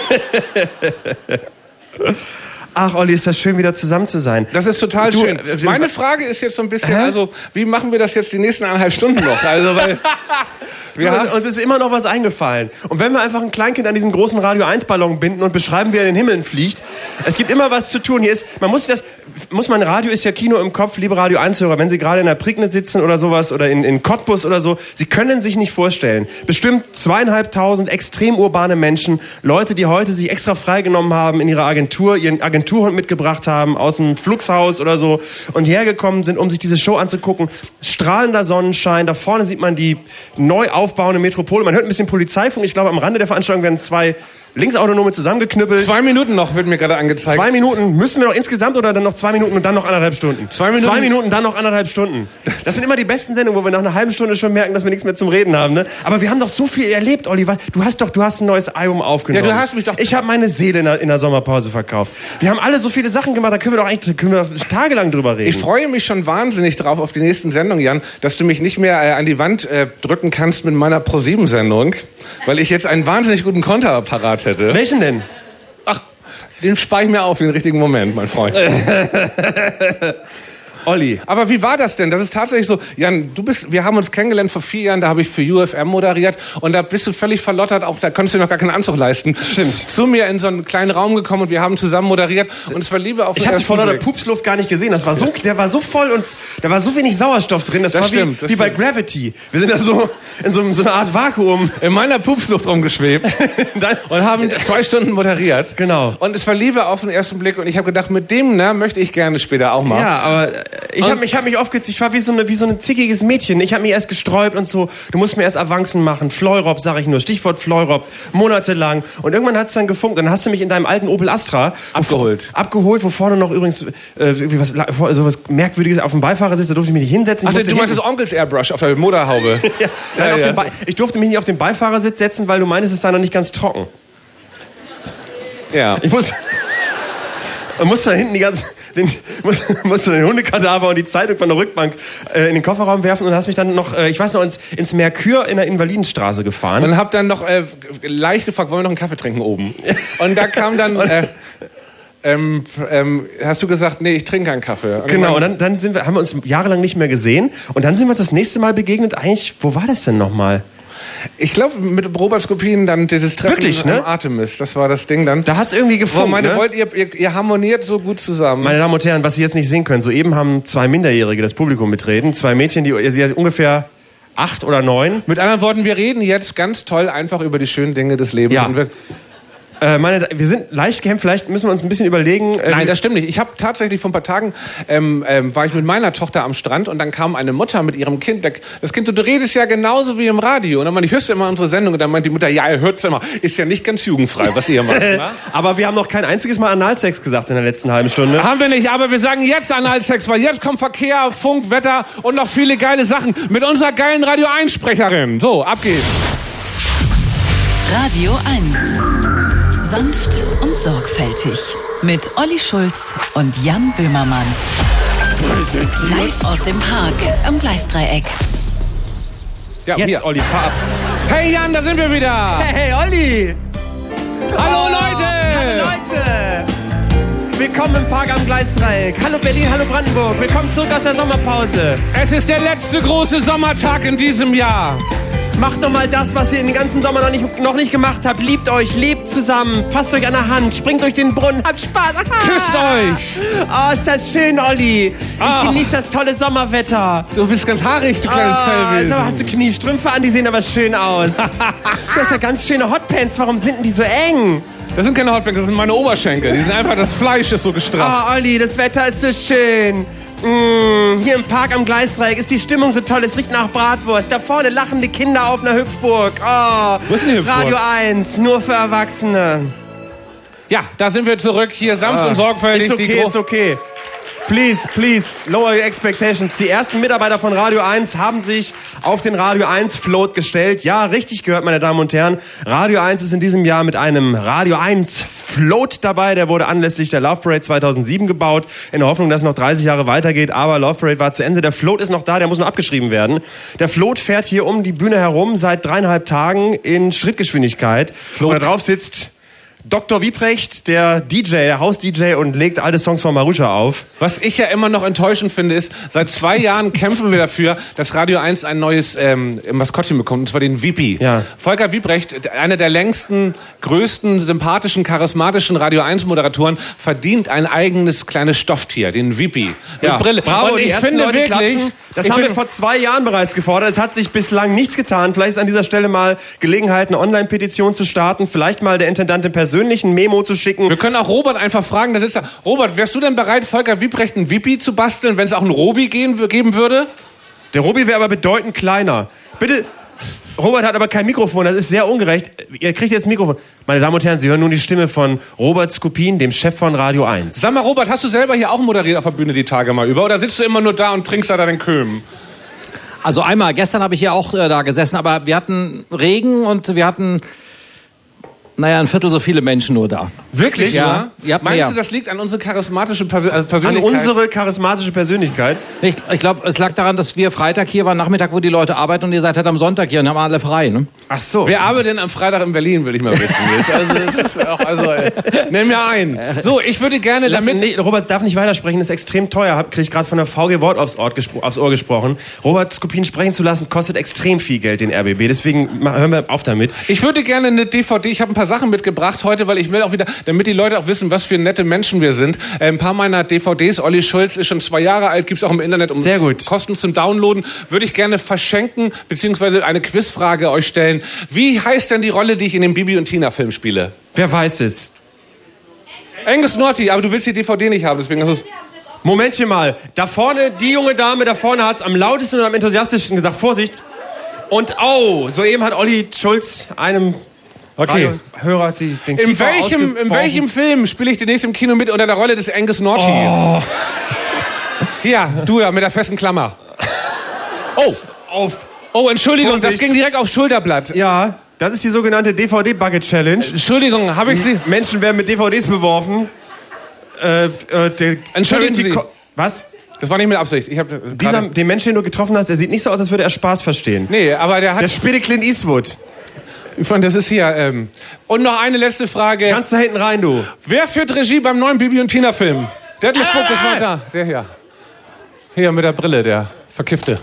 Ach, Olli, ist das schön, wieder zusammen zu sein. Das ist total schön. Meine Frage ist jetzt so ein bisschen, also, wie machen wir das jetzt die nächsten 1,5 Stunden noch? Also, weil... Uns ist immer noch was eingefallen. Und wenn wir einfach ein Kleinkind an diesen großen Radio-1-Ballon binden und beschreiben, wie er in den Himmel fliegt, es gibt immer was zu tun. Hier ist, Radio ist ja Kino im Kopf, liebe Radio-1-Hörer, wenn Sie gerade in der Prignitz sitzen oder sowas oder in Cottbus oder so, Sie können sich nicht vorstellen. Bestimmt 2.500 extrem urbane Menschen, Leute, die heute sich extra freigenommen haben in ihrer Agentur, ihren Agenturhund mitgebracht haben aus dem Flugshaus oder so und hergekommen sind, um sich diese Show anzugucken. Strahlender Sonnenschein, da vorne sieht man die neu aufbauende Metropole. Man hört ein bisschen Polizeifunk. Ich glaube, am Rande der Veranstaltung werden 2 Linksautonome zusammengeknüppelt. 2 Minuten noch, wird mir gerade angezeigt. 2 Minuten. Müssen wir noch insgesamt oder dann noch 2 Minuten und dann noch 1,5 Stunden? 2 Minuten. 2 Minuten, dann noch 1,5 Stunden. Das sind immer die besten Sendungen, wo wir nach einer halben Stunde schon merken, dass wir nichts mehr zum Reden haben. Ne? Aber wir haben doch so viel erlebt, Olli. Du hast ein neues Album aufgenommen. Ja, du hast mich doch... Ich habe meine Seele in der Sommerpause verkauft. Wir haben alle so viele Sachen gemacht, da können wir doch tagelang drüber reden. Ich freue mich schon wahnsinnig drauf auf die nächsten Sendungen, Jan, dass du mich nicht mehr an die Wand drücken kannst mit meiner Pro7-Sendung, weil ich jetzt einen wahnsinnig guten Konterapparat hätte. Welchen denn? Ach, den spare ich mir auf für den richtigen Moment, mein Freund. Olli. Aber wie war das denn? Das ist tatsächlich so, Jan, wir haben uns kennengelernt vor 4 Jahren, da habe ich für UFM moderiert und da bist du völlig verlottert, auch da konntest du noch gar keinen Anzug leisten. Stimmt. Zu mir in so einen kleinen Raum gekommen und wir haben zusammen moderiert und es war Liebe auf den ersten Blick. Ich habe dich vor lauter Pupsluft gar nicht gesehen, der war so voll und da war so wenig Sauerstoff drin, das war stimmt, wie bei Gravity. Wir sind da so in so einer Art Vakuum. In meiner Pupsluft rumgeschwebt und haben 2 Stunden moderiert. Genau. Und es war Liebe auf den ersten Blick und ich habe gedacht, mit dem möchte ich gerne später auch mal. Ja, aber ich hab mich aufgezieht, ich war wie so ein zickiges Mädchen. Ich habe mich erst gesträubt und so, du musst mir erst Avancen machen. Fleurop, sag ich nur, Stichwort Fleurop, monatelang. Und irgendwann hat's dann gefunkt, dann hast du mich in deinem alten Opel Astra abgeholt, wo vorne noch übrigens sowas Merkwürdiges auf dem Beifahrersitz, da durfte ich mich nicht hinsetzen. Ach, du meinst das Onkels Airbrush auf der Motorhaube? Ich durfte mich nicht auf den Beifahrersitz setzen, weil du meinst, es sei noch nicht ganz trocken. Ja. Ich musste da hinten musste den Hundekadaver und die Zeitung von der Rückbank in den Kofferraum werfen und hast mich dann noch, ich weiß noch, ins Merkur in der Invalidenstraße gefahren. Und hab dann noch leicht gefragt, wollen wir noch einen Kaffee trinken oben? Und da kam dann... hast du gesagt, nee, ich trinke keinen Kaffee. Und genau, und dann haben wir uns jahrelang nicht mehr gesehen und dann sind wir uns das nächste Mal begegnet. Eigentlich, wo war das denn nochmal? Ich glaube, mit Robert Skopin dann dieses Treffen wirklich, ne? am Artemis, das war das Ding dann. Da hat's irgendwie gefunkt, ihr harmoniert so gut zusammen. Meine Damen und Herren, was Sie jetzt nicht sehen können, soeben haben 2 Minderjährige das Publikum mitreden, 2 Mädchen, die ungefähr 8 oder 9. Mit anderen Worten, wir reden jetzt ganz toll einfach über die schönen Dinge des Lebens. Ja. Und wir sind leicht gehemmt, vielleicht müssen wir uns ein bisschen überlegen. Nein, das stimmt nicht. Ich habe tatsächlich vor ein paar Tagen, war ich mit meiner Tochter am Strand und dann kam eine Mutter mit ihrem Kind. Das Kind, du redest ja genauso wie im Radio. Und dann meinte ich, hörst du immer unsere Sendung? Und dann meint die Mutter, ja, ihr hört's immer. Ist ja nicht ganz jugendfrei, was ihr macht. Aber wir haben noch kein einziges Mal Analsex gesagt in der letzten halben Stunde. Haben wir nicht, aber wir sagen jetzt Analsex, weil jetzt kommt Verkehr, Funk, Wetter und noch viele geile Sachen mit unserer geilen Radio-1-Sprecherin. So, ab geht's. Radio 1. Sanft und sorgfältig. Mit Olli Schulz und Jan Böhmermann. Live aus dem Park am Gleisdreieck. Ja, jetzt, hier. Olli, fahr ab. Hey Jan, da sind wir wieder. Hey, Olli. Hallo Leute. Hallo Leute. Willkommen im Park am Gleisdreieck. Hallo Berlin, hallo Brandenburg. Willkommen zurück aus der Sommerpause. Es ist der letzte große Sommertag in diesem Jahr. Macht doch mal das, was ihr den ganzen Sommer noch nicht gemacht habt. Liebt euch, lebt zusammen, fasst euch an der Hand, springt durch den Brunnen, habt Spaß. Küsst euch. Oh, ist das schön, Olli. Ich genieße das tolle Sommerwetter. Du bist ganz haarig, du kleines Fellwesen. So hast du Kniestrümpfe an, die sehen aber schön aus. Du hast ja ganz schöne Hotpants, warum sind denn die so eng? Das sind keine Hotpants, das sind meine Oberschenkel. Die sind einfach, das Fleisch ist so gestrafft. Oh, Olli, das Wetter ist so schön. Hier im Park am Gleisdreieck ist die Stimmung so toll, es riecht nach Bratwurst. Da vorne lachende Kinder auf einer Hüpfburg. Oh, wo ist denn die Hüpfburg? Radio 1, nur für Erwachsene. Ja, da sind wir zurück, hier sanft und sorgfältig. Ist okay, ist okay. Please, lower your expectations. Die ersten Mitarbeiter von Radio 1 haben sich auf den Radio 1 Float gestellt. Ja, richtig gehört, meine Damen und Herren. Radio 1 ist in diesem Jahr mit einem Radio 1 Float dabei. Der wurde anlässlich der Love Parade 2007 gebaut, in der Hoffnung, dass es noch 30 Jahre weitergeht. Aber Love Parade war zu Ende. Der Float ist noch da, der muss noch abgeschrieben werden. Der Float fährt hier um die Bühne herum seit 3,5 Tagen in Schrittgeschwindigkeit. Und da drauf sitzt Dr. Wieprecht, der DJ, der Haus-DJ, und legt alte Songs von Marusha auf. Was ich ja immer noch enttäuschend finde, ist, seit 2 Jahren kämpfen wir dafür, dass Radio 1 ein neues Maskottchen bekommt, und zwar den Wipi. Ja. Volker Wieprecht, einer der längsten, größten, sympathischen, charismatischen Radio 1 Moderatoren, verdient ein eigenes kleines Stofftier, den Wipi. Mit Brille. Bravo, und die ich ersten finde Leute wirklich, klatschen. Das haben wir vor 2 Jahren bereits gefordert. Es hat sich bislang nichts getan. Vielleicht ist an dieser Stelle mal Gelegenheit, eine Online-Petition zu starten. Vielleicht mal der Intendantin persönlich ein Memo zu schicken. wir können auch Robert einfach fragen, da sitzt er. Robert, wärst du denn bereit, Volker Wieprecht ein Wipi zu basteln, wenn es auch einen Robi geben würde? Der Robi wäre aber bedeutend kleiner. Bitte, Robert hat aber kein Mikrofon, das ist sehr ungerecht. Ihr kriegt jetzt ein Mikrofon. Meine Damen und Herren, Sie hören nun die Stimme von Robert Skopin, dem Chef von Radio 1. Sag mal, Robert, hast du selber hier auch moderiert auf der Bühne die Tage mal über? Oder sitzt du immer nur da und trinkst da deinen Köhm? Also einmal, gestern habe ich hier auch da gesessen, aber wir hatten Regen und wir hatten, ein Viertel so viele Menschen nur da. Wirklich? Ja. Meinst du, das liegt an unserer charismatischen Persönlichkeit? An unsere charismatische Persönlichkeit? Ich glaube, es lag daran, dass wir Freitag hier waren, Nachmittag, wo die Leute arbeiten, und ihr seid halt am Sonntag hier und haben alle frei, ne? Ach so. Wer arbeitet denn am Freitag in Berlin, will ich mal wissen. Nenn mir einen. So, ich würde gerne Robert darf nicht weitersprechen, das ist extrem teuer. Kriege ich gerade von der VG Wort aufs Ohr gesprochen. Robert Skopin sprechen zu lassen, kostet extrem viel Geld, den RBB. Deswegen hören wir auf damit. Ich würde gerne eine DVD, ich habe ein paar Sachen mitgebracht heute, weil ich will auch wieder, damit die Leute auch wissen, was für nette Menschen wir sind. Ein paar meiner DVDs, Olli Schulz ist schon 2 Jahre alt, gibt's auch im Internet Sehr gut. Kosten zum Downloaden, würde ich gerne verschenken, beziehungsweise eine Quizfrage euch stellen. Wie heißt denn die Rolle, die ich in dem Bibi und Tina Film spiele? Wer weiß es? Angus Naughty, aber du willst die DVD nicht haben, deswegen hast du's. Momentchen mal. Da vorne, die junge Dame da vorne hat's am lautesten und am enthusiastischsten gesagt. Vorsicht. Und soeben hat Olli Schulz einem Hörer den Kiefer In welchem Film spiele ich demnächst im Kino mit unter der Rolle des Angus Naughty? Oh. Hier, du da mit der festen Klammer. Oh, Entschuldigung, Vorsicht. das ging direkt aufs Schulterblatt. Ja, das ist die sogenannte DVD-Bucket-Challenge. Entschuldigung, habe ich Sie... Menschen werden mit DVDs beworfen. Entschuldigen Sie. Was? Das war nicht mit Absicht. Ich Den Menschen, den du getroffen hast, der sieht nicht so aus, als würde er Spaß verstehen. Nee, aber der hat... Der späte Clint Eastwood. Das ist hier... Und noch eine letzte Frage. Kannst du hinten rein, du? Wer führt Regie beim neuen Bibi und Tina Film? Detlef Buck, das war da. Der hier. Hier mit der Brille, der Verkiffte.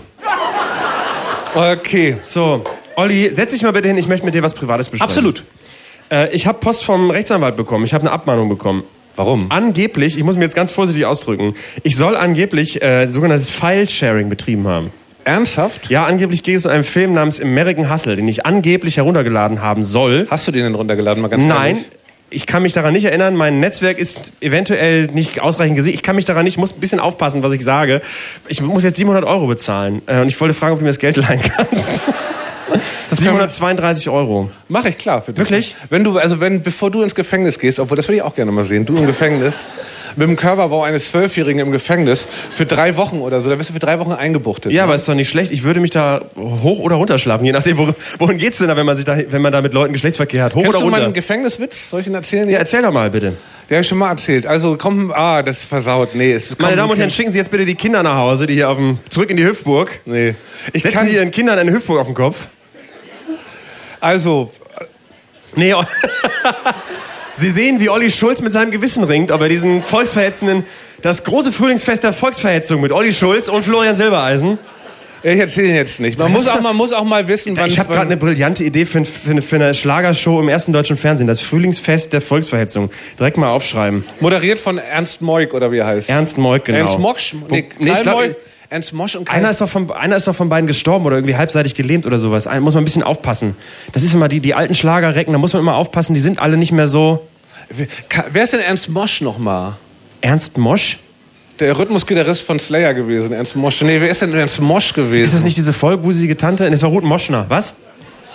Okay. So, Olli, setz dich mal bitte hin, ich möchte mit dir was Privates besprechen. Absolut. Ich habe Post vom Rechtsanwalt bekommen, ich habe eine Abmahnung bekommen. Warum? Angeblich, ich muss mir jetzt ganz vorsichtig ausdrücken, ich soll angeblich sogenanntes File-Sharing betrieben haben. Ernsthaft? Ja, angeblich geht es um einen Film namens American Hustle, den ich angeblich heruntergeladen haben soll. Hast du den denn runtergeladen? Mal ganz Nein. ehrlich? Ich kann mich daran nicht erinnern, mein Netzwerk ist eventuell nicht ausreichend gesehen. Ich kann mich daran nicht, ich muss ein bisschen aufpassen, was ich sage. Ich muss jetzt 700 € bezahlen. Und ich wollte fragen, ob du mir das Geld leihen kannst. 732 €. Mach ich, klar. Für dich. Wirklich? Bevor du ins Gefängnis gehst, obwohl das würde ich auch gerne mal sehen, du im Gefängnis, mit dem Körperbau eines 12-Jährigen im Gefängnis, für 3 Wochen oder so, da wirst du für 3 Wochen eingebuchtet. Ja, aber ist doch nicht schlecht. Ich würde mich da hoch oder runter schlafen, je nachdem, wohin geht's denn da, wenn man da mit Leuten Geschlechtsverkehr hat? Hoch Kennst oder runter? du meinen Gefängniswitz? Soll ich ihn erzählen? Ja, erzähl doch mal, bitte. Der habe ich schon mal erzählt. Also, das ist versaut. Nee, Meine Damen und Herren, schicken Sie jetzt bitte die Kinder nach Hause, die hier zurück in die Hüpfburg. Nee. Setzen Sie Ihren Kindern eine Hüpfburg auf den Kopf. Also... Nee, Sie sehen, wie Olli Schulz mit seinem Gewissen ringt, ob er diesen volksverhetzenden, das große Frühlingsfest der Volksverhetzung mit Olli Schulz und Florian Silbereisen. Ich erzähle ihn jetzt nicht. Man muss auch mal wissen, wann... Ich habe gerade eine brillante Idee für eine Schlagershow im ersten deutschen Fernsehen. Das Frühlingsfest der Volksverhetzung. Direkt mal aufschreiben. Moderiert von Ernst Moik, oder wie er heißt? Ernst Moik, genau. Ernst Mosch? Nee, ich glaube... Ernst Mosch und Karl... Einer ist doch von beiden gestorben oder irgendwie halbseitig gelähmt oder sowas. Muss man ein bisschen aufpassen. Das ist immer die alten Schlagerrecken, da muss man immer aufpassen, die sind alle nicht mehr so... Wer ist denn Ernst Mosch nochmal? Ernst Mosch? Der Rhythmusgitarrist von Slayer gewesen, Ernst Mosch. Nee, wer ist denn Ernst Mosch gewesen? Ist das nicht diese vollbusige Tante? Das war Ruth Moschner, was?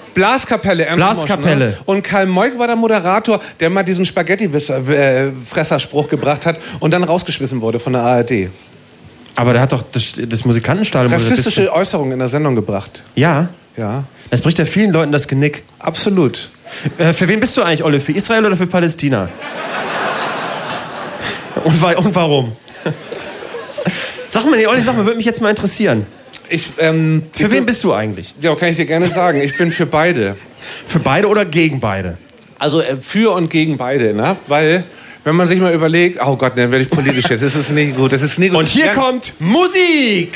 Blaskapelle, Ernst Blaskapelle. Mosch, ne? Und Karl Moik war der Moderator, der mal diesen Spaghetti-Fresserspruch gebracht hat und dann rausgeschmissen wurde von der ARD. Aber der hat doch das Musikantenstadion... Rassistische Äußerungen in der Sendung gebracht. Ja? Ja. Das bricht ja vielen Leuten das Genick. Absolut. Für wen bist du eigentlich, Olle? Für Israel oder für Palästina? Und warum? Sag mal, Olli, würde mich jetzt mal interessieren. Für wen bist du eigentlich? Ja, kann ich dir gerne sagen. Ich bin für beide. Für beide oder gegen beide? Also für und gegen beide, ne? Weil, wenn man sich mal überlegt, oh Gott, dann werde ich politisch jetzt. Das ist nicht gut. Das ist nicht gut. Und hier kommt Musik!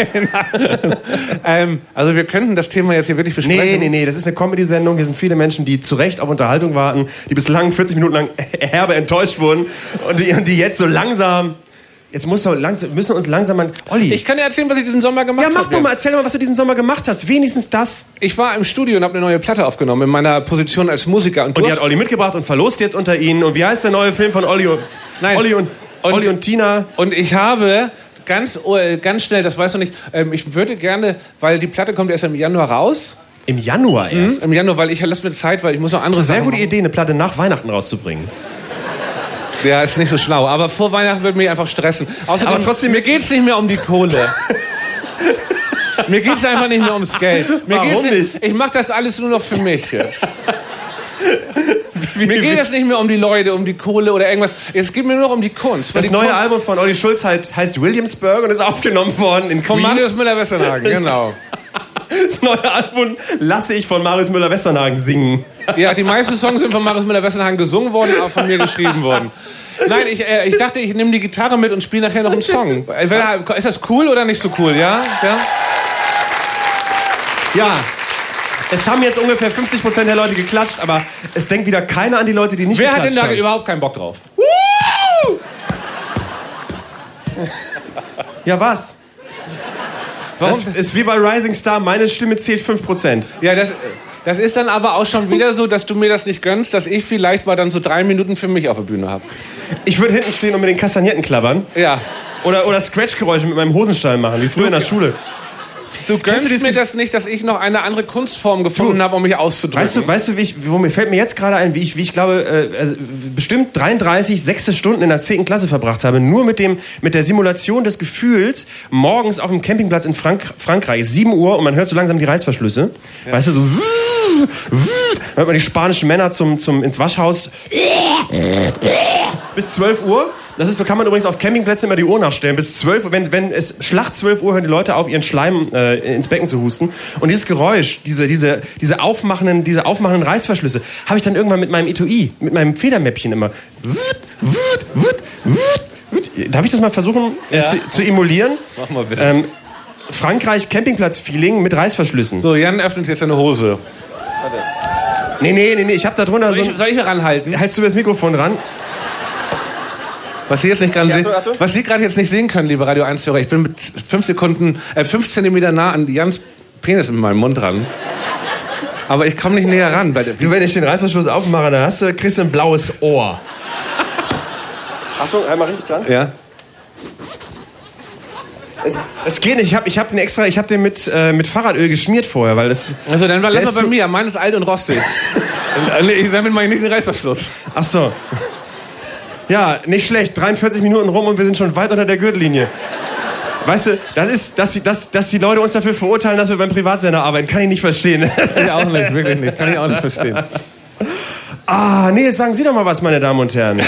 Nein. Also wir könnten das Thema jetzt hier wirklich besprechen. Nee. Das ist eine Comedy-Sendung. Hier sind viele Menschen, die zu Recht auf Unterhaltung warten, die bislang 40 Minuten lang herbe enttäuscht wurden und die jetzt so langsam... Jetzt müssen wir uns langsam an... Olli. Ich kann dir erzählen, was ich diesen Sommer gemacht habe. Ja, mach doch mal. Erzähl mal, was du diesen Sommer gemacht hast. Wenigstens das. Ich war im Studio und habe eine neue Platte aufgenommen in meiner Position als Musiker. Und die hat Olli mitgebracht und verlost jetzt unter Ihnen. Und wie heißt der neue Film von Olli und Tina? Und ich habe ganz schnell, das weißt du nicht, ich würde gerne, weil die Platte kommt erst im Januar raus. Im Januar erst? Im Januar, weil ich lasse mir Zeit, weil ich muss noch andere Sachen machen. Das ist eine sehr gute machen. Idee, eine Platte nach Weihnachten rauszubringen. Ja, ist nicht so schlau. Aber vor Weihnachten wird mich einfach stressen. Außerdem, aber trotzdem, mir geht's nicht mehr um die Kohle. Mir geht's einfach nicht mehr ums Geld. Warum nicht? Ich mache das alles nur noch für mich jetzt. Mir geht es nicht mehr um die Leute, um die Kohle oder irgendwas. Es geht mir nur noch um die Kunst. Das neue Album von Olli Schulz heißt Williamsburg und ist aufgenommen worden in Queens. Von Marius Müller-Westernhagen, genau. Das neue Album lasse ich von Marius Müller-Westernhagen singen. Ja, die meisten Songs sind von Marius Müller-Westernhagen gesungen worden, aber von mir geschrieben worden. Nein, ich dachte, ich nehme die Gitarre mit und spiele nachher noch einen Song. Ist das cool oder nicht so cool, ja? Ja. Es haben jetzt ungefähr 50% der Leute geklatscht, aber es denkt wieder keiner an die Leute, die nicht geklatscht haben. Wer hat denn da überhaupt keinen Bock drauf? Ja, was? Warum? Das ist wie bei Rising Star, meine Stimme zählt 5%. Ja, das ist dann aber auch schon wieder so, dass du mir das nicht gönnst, dass ich vielleicht mal dann so 3 Minuten für mich auf der Bühne habe. Ich würde hinten stehen und mit den Kastagnetten klappern. Ja. Oder Scratch-Geräusche mit meinem Hosenstall machen, wie früher in der Schule. Du gönnst mir das nicht, dass ich noch eine andere Kunstform gefunden habe, um mich auszudrücken. Weißt du, mir fällt mir jetzt gerade ein, wie ich glaube, bestimmt 33 6. Stunden in der 10. Klasse verbracht habe, nur mit der Simulation des Gefühls, morgens auf dem Campingplatz in Frankreich, 7 Uhr und man hört so langsam die Reißverschlüsse. Ja. Weißt du, so hört man die spanischen Männer ins Waschhaus bis 12 Uhr. Das ist so, kann man übrigens auf Campingplätzen immer die Uhr nachstellen. Bis 12 Uhr, wenn es Schlacht 12 Uhr, hören die Leute auf, ihren Schleim ins Becken zu husten. Und dieses Geräusch, diese aufmachenden Reißverschlüsse, habe ich dann irgendwann mit meinem Etui, mit meinem Federmäppchen immer. Darf ich das mal versuchen zu emulieren? Mach mal bitte. Frankreich Campingplatz-Feeling mit Reißverschlüssen. So, Jan öffnet jetzt seine Hose. Nee, ich habe da drunter soll ich hier ranhalten? Hältst du das Mikrofon ran? Was Sie jetzt nicht gerade was Sie gerade jetzt nicht sehen können, liebe Radio 1-Hörer, ich bin mit 5 Zentimeter nah an Jans Penis mit meinem Mund dran. Aber ich komme nicht näher ran. Wenn ich den Reißverschluss aufmache, dann kriegst du ein blaues Ohr. Achtung, einmal richtig dran. Ja. Es geht nicht. Ich hab den mit Fahrradöl geschmiert vorher, weil das. Also dann lass mal bei mir. Meines alt und rostig. Damit mache ich nicht den Reißverschluss. Ach so. Ja, nicht schlecht. 43 Minuten rum und wir sind schon weit unter der Gürtellinie. Weißt du, dass die Leute uns dafür verurteilen, dass wir beim Privatsender arbeiten, kann ich nicht verstehen. Ich auch nicht, wirklich nicht. Kann ich auch nicht verstehen. Nee, jetzt sagen Sie doch mal was, meine Damen und Herren.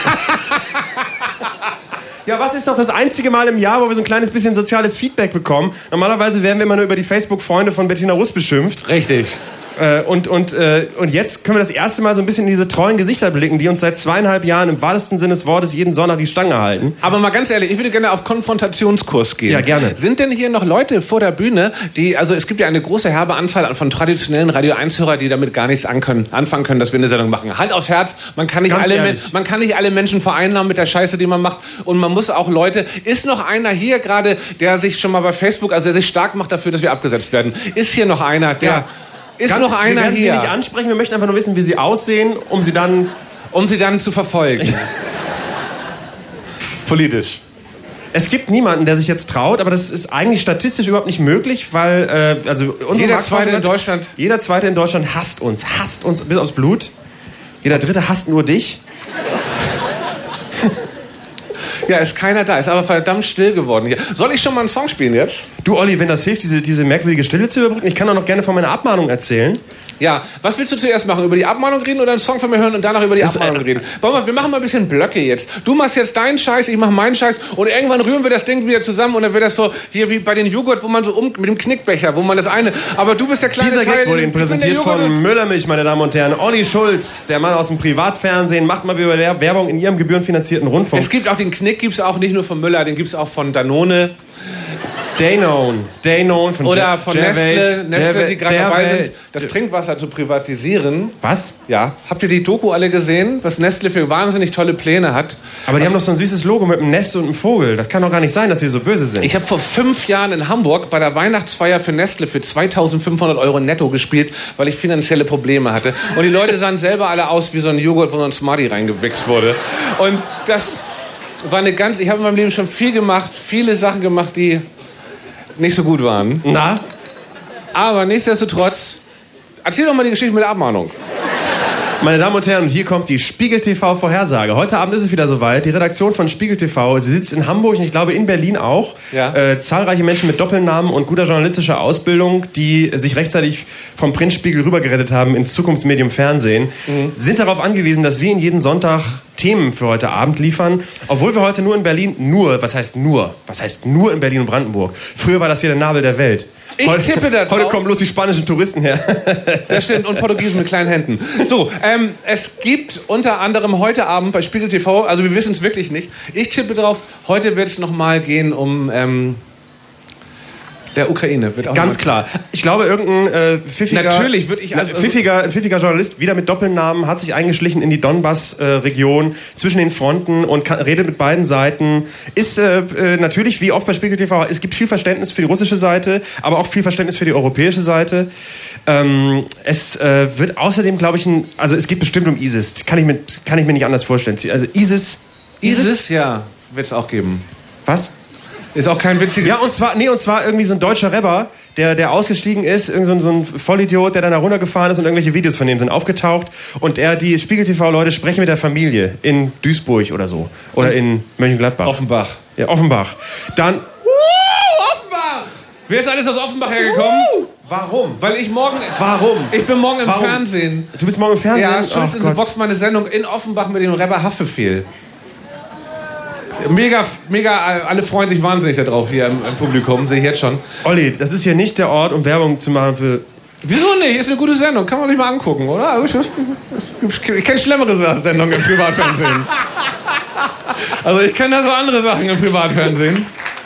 Ja, was ist doch das einzige Mal im Jahr, wo wir so ein kleines bisschen soziales Feedback bekommen? Normalerweise werden wir immer nur über die Facebook-Freunde von Bettina Russ beschimpft. Richtig. Und jetzt können wir das erste Mal so ein bisschen in diese treuen Gesichter blicken, die uns seit 2,5 Jahren im wahrsten Sinne des Wortes jeden Sonntag die Stange halten. Aber mal ganz ehrlich, ich würde gerne auf Konfrontationskurs gehen. Ja, gerne. Sind denn hier noch Leute vor der Bühne, also es gibt ja eine große herbe Anzahl von traditionellen Radio 1-Hörer, die damit gar nichts anfangen können, dass wir eine Sendung machen. Hand aufs Herz, man kann nicht alle Menschen vereinnahmen mit der Scheiße, die man macht. Und man muss auch Leute, ist noch einer hier gerade, der sich schon mal bei Facebook, also der sich stark macht dafür, dass wir abgesetzt werden? Ist hier noch einer, der... Ja. Ist noch einer hier? Wir werden Sie nicht ansprechen, wir möchten einfach nur wissen, wie Sie aussehen, um Sie dann zu verfolgen. Politisch. Es gibt niemanden, der sich jetzt traut, aber das ist eigentlich statistisch überhaupt nicht möglich, weil jeder Zweite in Deutschland hasst uns bis aufs Blut. Jeder Dritte hasst nur dich. Ja, ist keiner da, ist aber verdammt still geworden hier. Soll ich schon mal einen Song spielen jetzt? Du, Olli, wenn das hilft, diese merkwürdige Stille zu überbrücken, ich kann auch noch gerne von meiner Abmahnung erzählen. Ja, was willst du zuerst machen? Über die Abmahnung reden oder einen Song von mir hören und danach über die Abmahnung reden? Wir machen mal ein bisschen Blöcke jetzt. Du machst jetzt deinen Scheiß, ich mach meinen Scheiß und irgendwann rühren wir das Ding wieder zusammen und dann wird das so hier wie bei den Joghurt, wo man so mit dem Knickbecher, wo man das eine... Aber du bist der kleine Dieser Teil... Gag wurde Ihnen präsentiert von Müllermilch, meine Damen und Herren. Olli Schulz, der Mann aus dem Privatfernsehen, macht mal wieder Werbung in Ihrem gebührenfinanzierten Rundfunk. Es gibt auch den Knick, gibt's auch nicht nur von Müller, den gibt's auch von Danone. Danone von oder von Nestle, die gerade dabei sind, das Trinkwasser zu privatisieren. Was? Ja. Habt ihr die Doku alle gesehen, was Nestle für wahnsinnig tolle Pläne hat? Aber die haben doch so ein süßes Logo mit einem Nest und einem Vogel. Das kann doch gar nicht sein, dass die so böse sind. Ich habe vor 5 Jahren in Hamburg bei der Weihnachtsfeier für Nestle für 2.500 € netto gespielt, weil ich finanzielle Probleme hatte. Und die Leute sahen selber alle aus wie so ein Joghurt, wo so ein Smarty reingewichst wurde. Und das war ich habe in meinem Leben schon viel gemacht, viele Sachen gemacht, die nicht so gut waren. Na? Aber nichtsdestotrotz, erzähl doch mal die Geschichte mit der Abmahnung. Meine Damen und Herren, hier kommt die Spiegel TV Vorhersage. Heute Abend ist es wieder soweit. Die Redaktion von Spiegel TV, sie sitzt in Hamburg und ich glaube in Berlin auch. Ja. Zahlreiche Menschen mit Doppelnamen und guter journalistischer Ausbildung, die sich rechtzeitig vom Printspiegel rübergerettet haben ins Zukunftsmedium Fernsehen, sind darauf angewiesen, dass wir ihnen jeden Sonntag Themen für heute Abend liefern. Obwohl wir heute nur in Berlin, was heißt nur in Berlin und Brandenburg? Früher war das hier der Nabel der Welt. Ich tippe da drauf. Heute kommen bloß die spanischen Touristen her. Das stimmt, und Portugiesen mit kleinen Händen. So, es gibt unter anderem heute Abend bei Spiegel TV, also wir wissen es wirklich nicht, ich tippe drauf, heute wird es nochmal gehen um der Ukraine. Wird auch ganz klar. Ich glaube, irgendein pfiffiger Journalist, wieder mit Doppelnamen, hat sich eingeschlichen in die Donbass-Region zwischen den Fronten und redet mit beiden Seiten. Ist natürlich, wie oft bei Spiegel TV, es gibt viel Verständnis für die russische Seite, aber auch viel Verständnis für die europäische Seite. Es wird außerdem, glaube ich, es geht bestimmt um ISIS. Kann ich mir nicht anders vorstellen. Also ISIS? Ja, wird es auch geben. Was? Ist auch kein witziges... Ja, und zwar irgendwie so ein deutscher Rapper, der ausgestiegen ist, so ein Vollidiot, der dann da runtergefahren ist und irgendwelche Videos von dem sind aufgetaucht. Und die Spiegel-TV-Leute sprechen mit der Familie in Duisburg oder so. Oder in Mönchengladbach. Offenbach. Ja, Offenbach. Dann... Offenbach! Wer ist alles aus Offenbach hergekommen? Warum? Weil ich morgen... Warum? Ich bin morgen im Fernsehen. Du bist morgen im Fernsehen? Ja, Schulz in the Box, meine Sendung in Offenbach mit dem Rapper Haftbefehl. Mega, alle freuen sich wahnsinnig darauf hier im Publikum, sehe ich jetzt schon. Olli, das ist hier nicht der Ort, um Werbung zu machen für... Wieso nicht? Ist eine gute Sendung, kann man sich mal angucken, oder? Ich kenne schlimmere Sendungen im Privatfernsehen. Also ich kenne da so andere Sachen im Privatfernsehen.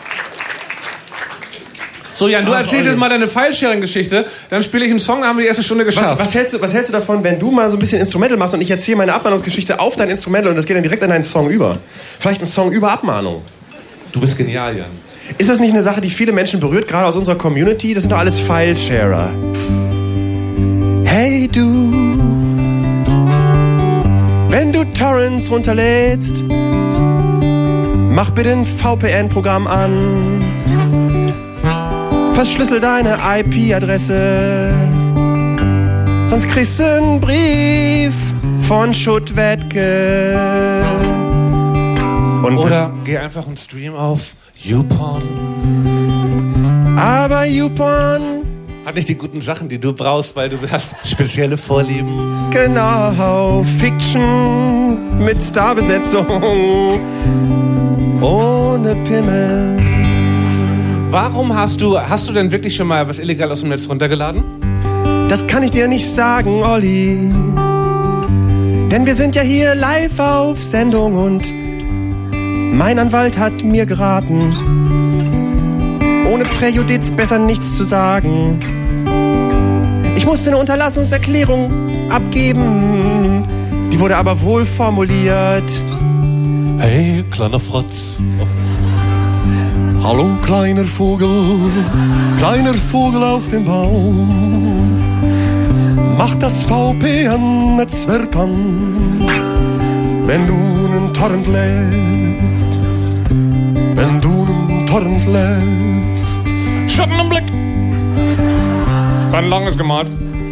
So, Jan, du erzählst jetzt mal deine File-Sharing-Geschichte, dann spiele ich einen Song, dann haben wir die erste Stunde geschafft. Was hältst du davon, wenn du mal so ein bisschen Instrumental machst und ich erzähle meine Abmahnungsgeschichte auf dein Instrumental und das geht dann direkt an deinen Song über? Vielleicht ein Song über Abmahnung. Du bist genial, Jan. Ist das nicht eine Sache, die viele Menschen berührt, gerade aus unserer Community? Das sind doch alles File-Sharer. Hey du, wenn du Torrents runterlädst, mach bitte ein VPN-Programm an. Verschlüssel deine IP-Adresse, sonst kriegst du einen Brief von Schuttwetke. Oder geh einfach und stream auf YouPorn. Aber YouPorn hat nicht die guten Sachen, die du brauchst, weil du hast spezielle Vorlieben. Genau, Fiction mit Starbesetzung, ohne Pimmel. Warum hast du denn wirklich schon mal was illegal aus dem Netz runtergeladen? Das kann ich dir nicht sagen, Olli. Denn wir sind ja hier live auf Sendung und mein Anwalt hat mir geraten, ohne Präjudiz besser nichts zu sagen. Ich musste eine Unterlassungserklärung abgeben, die wurde aber wohl formuliert. Hey, kleiner Frotz. Hallo kleiner Vogel auf dem Baum, mach das VPN-Netzwerk an, wenn du einen Torrent lädst, wenn du Horn bläst. Schatten im Blick. Wann lang ist gemalt?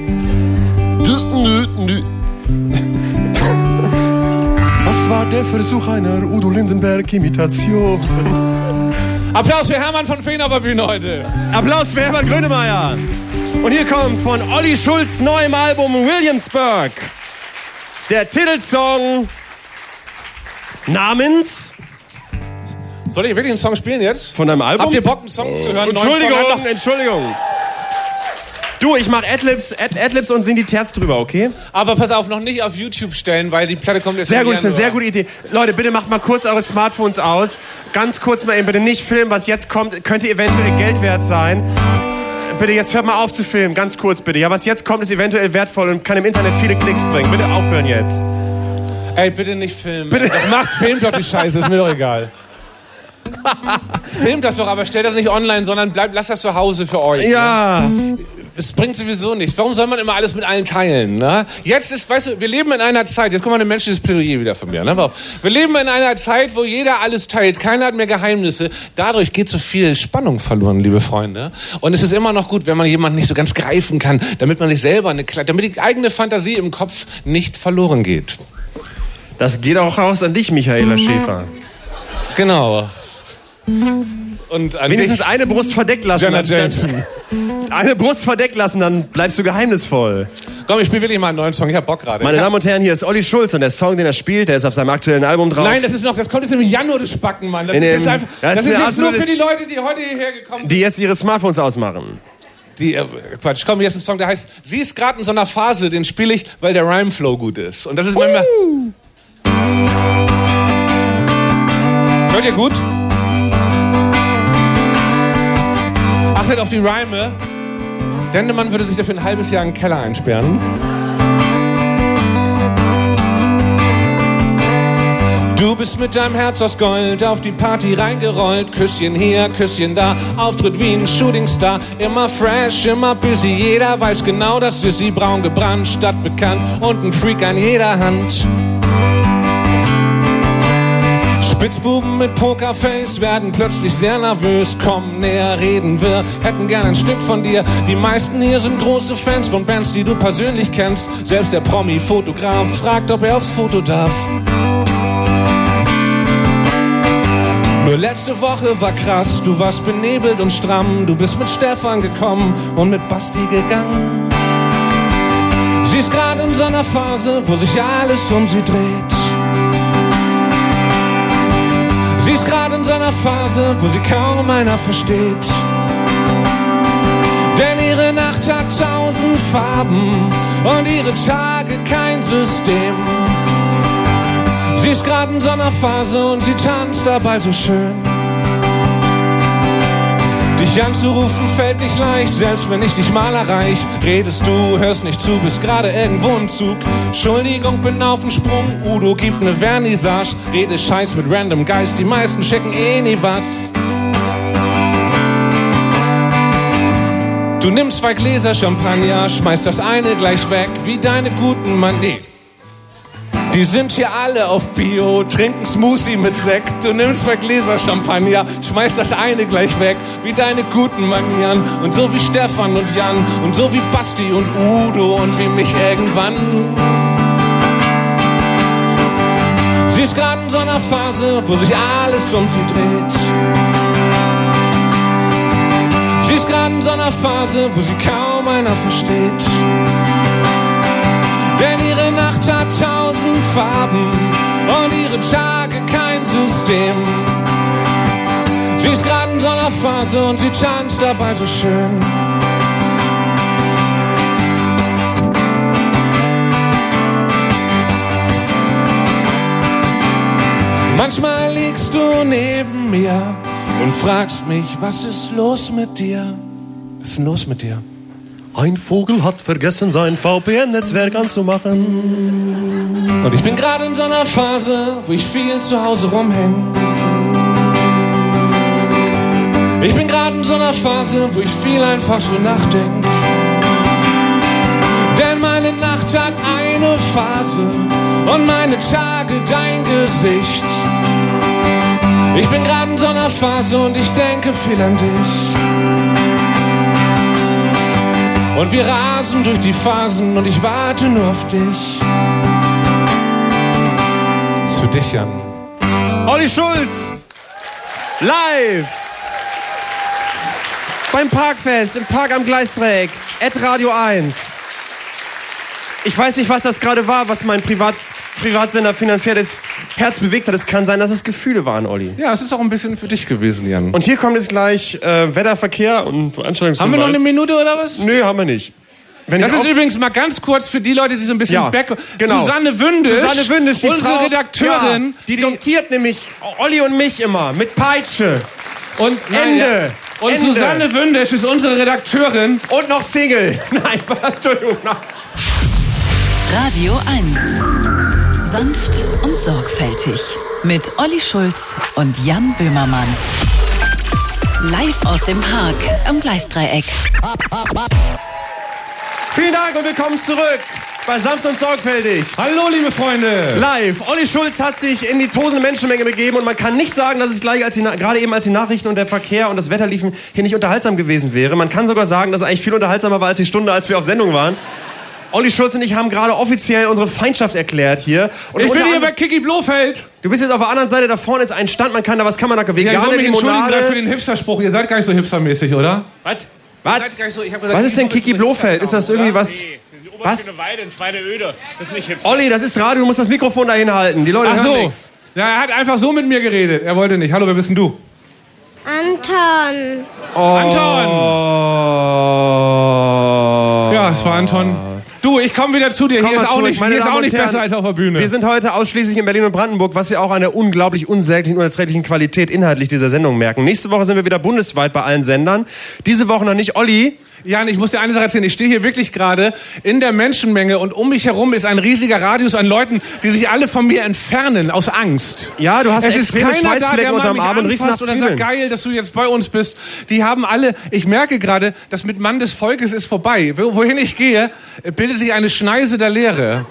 Was war der Versuch einer Udo Lindenberg-Imitation? Applaus für Hermann von Feen auf der Bühne heute. Applaus für Herbert Grönemeyer. Und hier kommt von Olli Schulz neuem Album Williamsburg der Titelsong namens... Soll ich wirklich einen Song spielen jetzt? Von deinem Album? Habt ihr Bock, einen Song zu hören? Entschuldigung. Du, ich mach Adlibs und sing die Terz drüber, okay? Aber pass auf, noch nicht auf YouTube stellen, weil die Platte kommt jetzt Sehr gut, ist eine sehr gute Idee. Leute, bitte macht mal kurz eure Smartphones aus. Ganz kurz mal eben, bitte nicht filmen, was jetzt kommt. Könnte eventuell Geld wert sein. Bitte, jetzt hört mal auf zu filmen. Ganz kurz, bitte. Ja, was jetzt kommt, ist eventuell wertvoll und kann im Internet viele Klicks bringen. Bitte aufhören jetzt. Ey, bitte nicht filmen. Bitte. Doch, filmt doch die Scheiße, ist mir doch egal. Filmt das doch, aber stellt das nicht online, sondern lasst das zu Hause für euch. Ja. Ne? Es bringt sowieso nichts. Warum soll man immer alles mit allen teilen? Ne? Jetzt ist, weißt du, wir leben in einer Zeit, jetzt kommt mal ein menschliches Plädoyer wieder von mir. Ne? Wir leben in einer Zeit, wo jeder alles teilt, keiner hat mehr Geheimnisse. Dadurch geht so viel Spannung verloren, liebe Freunde. Und es ist immer noch gut, wenn man jemanden nicht so ganz greifen kann, damit man sich selber damit die eigene Fantasie im Kopf nicht verloren geht. Das geht auch raus an dich, Michaela Schäfer. Genau. Und an wenigstens dich, eine Brust verdeckt lassen. Jenna Jameson. Eine Brust verdeckt lassen, dann bleibst du geheimnisvoll. Komm, ich spiele wirklich mal einen neuen Song. Ich hab Bock gerade. Meine Damen und Herren, hier ist Olli Schulz und der Song, den er spielt, der ist auf seinem aktuellen Album drauf. Nein, das kommt jetzt im Januar, das Spacken, Mann. Das ist jetzt einfach, das ist jetzt nur für die Leute, die heute hierher gekommen sind. Die jetzt ihre Smartphones ausmachen. Quatsch, komm, hier ist ein Song, der heißt, sie ist gerade in so einer Phase, den spiele ich, weil der Rhyme-Flow gut ist. Und das ist manchmal... Hört ihr gut? Achtet auf die Reime. Dendemann würde sich dafür ein halbes Jahr in den Keller einsperren. Du bist mit deinem Herz aus Gold auf die Party reingerollt. Küsschen hier, Küsschen da, Auftritt wie ein Shootingstar. Immer fresh, immer busy, jeder weiß genau, das ist sie. Braun gebrannt, stadtbekannt und ein Freak an jeder Hand. Spitzbuben mit Pokerface werden plötzlich sehr nervös. Komm näher, reden wir, hätten gern ein Stück von dir. Die meisten hier sind große Fans von Bands, die du persönlich kennst. Selbst der Promi-Fotograf fragt, ob er aufs Foto darf. Nur letzte Woche war krass, du warst benebelt und stramm. Du bist mit Stefan gekommen und mit Basti gegangen. Sie ist gerade in so einer Phase, wo sich alles um sie dreht. Sie ist gerade in so einer Phase, wo sie kaum einer versteht. Denn ihre Nacht hat 1000 Farben und ihre Tage kein System. Sie ist gerade in so einer Phase und sie tanzt dabei so schön. Dich anzurufen fällt nicht leicht, selbst wenn ich dich mal erreich. Redest du, hörst nicht zu, bist gerade irgendwo im Zug. Entschuldigung, bin auf dem Sprung, Udo gibt ne Vernissage. Rede Scheiß mit random Geist, die meisten checken eh nie was. Du nimmst 2 Gläser Champagner, schmeißt das eine gleich weg, wie deine guten Mann. Nee. Die sind hier alle auf Bio, trinken Smoothie mit Sekt. Du nimmst 2 Gläser Champagner, schmeißt das eine gleich weg, wie deine guten Manieren. Und so wie Stefan und Jan, und so wie Basti und Udo und wie mich irgendwann. Sie ist gerade in so einer Phase, wo sich alles um sie dreht. Sie ist gerade in so einer Phase, wo sie kaum einer versteht. Denn ihre Nacht hat 1000 Farben und ihre Tage kein System. Sie ist gerade in so einer Phase und sie tanzt dabei so schön. Manchmal liegst du neben mir und fragst mich, was ist los mit dir? Was ist denn los mit dir? Ein Vogel hat vergessen, sein VPN-Netzwerk anzumachen. Und ich bin gerade in so einer Phase, wo ich viel zu Hause rumhänge. Ich bin gerade in so einer Phase, wo ich viel einfach so nachdenke. Denn meine Nacht hat eine Phase und meine Tage dein Gesicht. Ich bin gerade in so einer Phase und ich denke viel an dich. Und wir rasen durch die Phasen und ich warte nur auf dich. Das ist für dich, Jan. Olli Schulz, live beim Parkfest im Park am Gleisdreieck, @Radio 1. Ich weiß nicht, was das gerade war, was mein Privatsender finanziell das Herz bewegt hat. Es kann sein, dass es Gefühle waren, Olli. Ja, es ist auch ein bisschen für dich gewesen, Jan. Und hier kommt jetzt gleich Wetter, Verkehr und Veranstaltungshinweis. Haben wir noch eine Minute oder was? Nö, haben wir nicht. Das ist übrigens mal ganz kurz für die Leute, die so ein bisschen genau. Susanne Wündisch, die unsere Frau, Redakteurin. Die domptiert nämlich Olli und mich immer mit Peitsche. Und Ende. Und Ende. Susanne Wündisch ist unsere Redakteurin. Und noch Single. Nein, Entschuldigung. Radio 1. Sanft und sorgfältig. Mit Olli Schulz und Jan Böhmermann. Live aus dem Park am Gleisdreieck. Vielen Dank und willkommen zurück bei Sanft und Sorgfältig. Hallo, liebe Freunde. Live. Olli Schulz hat sich in die tosende Menschenmenge begeben und man kann nicht sagen, dass es gleich, gerade eben als die Nachrichten und der Verkehr und das Wetter liefen, hier nicht unterhaltsam gewesen wäre. Man kann sogar sagen, dass es eigentlich viel unterhaltsamer war als die Stunde, als wir auf Sendung waren. Olli Schulz und ich haben gerade offiziell unsere Feindschaft erklärt hier. Und ich bin hier bei Kiki Blofeld. Du bist jetzt auf der anderen Seite, da vorne ist ein Stand, man kann da, was kann man da, vegane ich wollte mich entschuldigen Limonade. für den Hipster-Spruch. Ihr seid gar nicht so hipstermäßig, oder? Was? So, Was ist denn Kiki Blofeld? Ist das irgendwie was? Nee, Was? Weide in Schweineöde. Das ist nicht hipster. Olli, das ist Radio, du musst das Mikrofon dahin halten. Die Leute Ach hören so. nichts. Ja, er hat einfach so mit mir geredet. Er wollte nicht. Hallo, wer bist denn du? Anton. Anton! Ja, es war Anton. Du, ich komme wieder zu dir. Hier ist auch nicht besser als auf der Bühne. Wir sind heute ausschließlich in Berlin und Brandenburg, was wir auch an der unglaublich unsäglichen, unerträglichen Qualität inhaltlich dieser Sendung merken. Nächste Woche sind wir wieder bundesweit bei allen Sendern. Diese Woche noch nicht. Olli? Jan, ich muss dir eine Sache erzählen. Ich stehe hier wirklich gerade in der Menschenmenge und um mich herum ist ein riesiger Radius an Leuten, die sich alle von mir entfernen, aus Angst. Ja, du hast es ist extreme keiner da, der Schweißflecken mal unterm mich Arm und riechst nach anfasst oder Zwiebeln. sagt, geil, dass du jetzt bei uns bist. Die haben alle, ich merke gerade, das mit Mann des Volkes ist vorbei. Wohin ich gehe, bildet sich eine Schneise der Leere.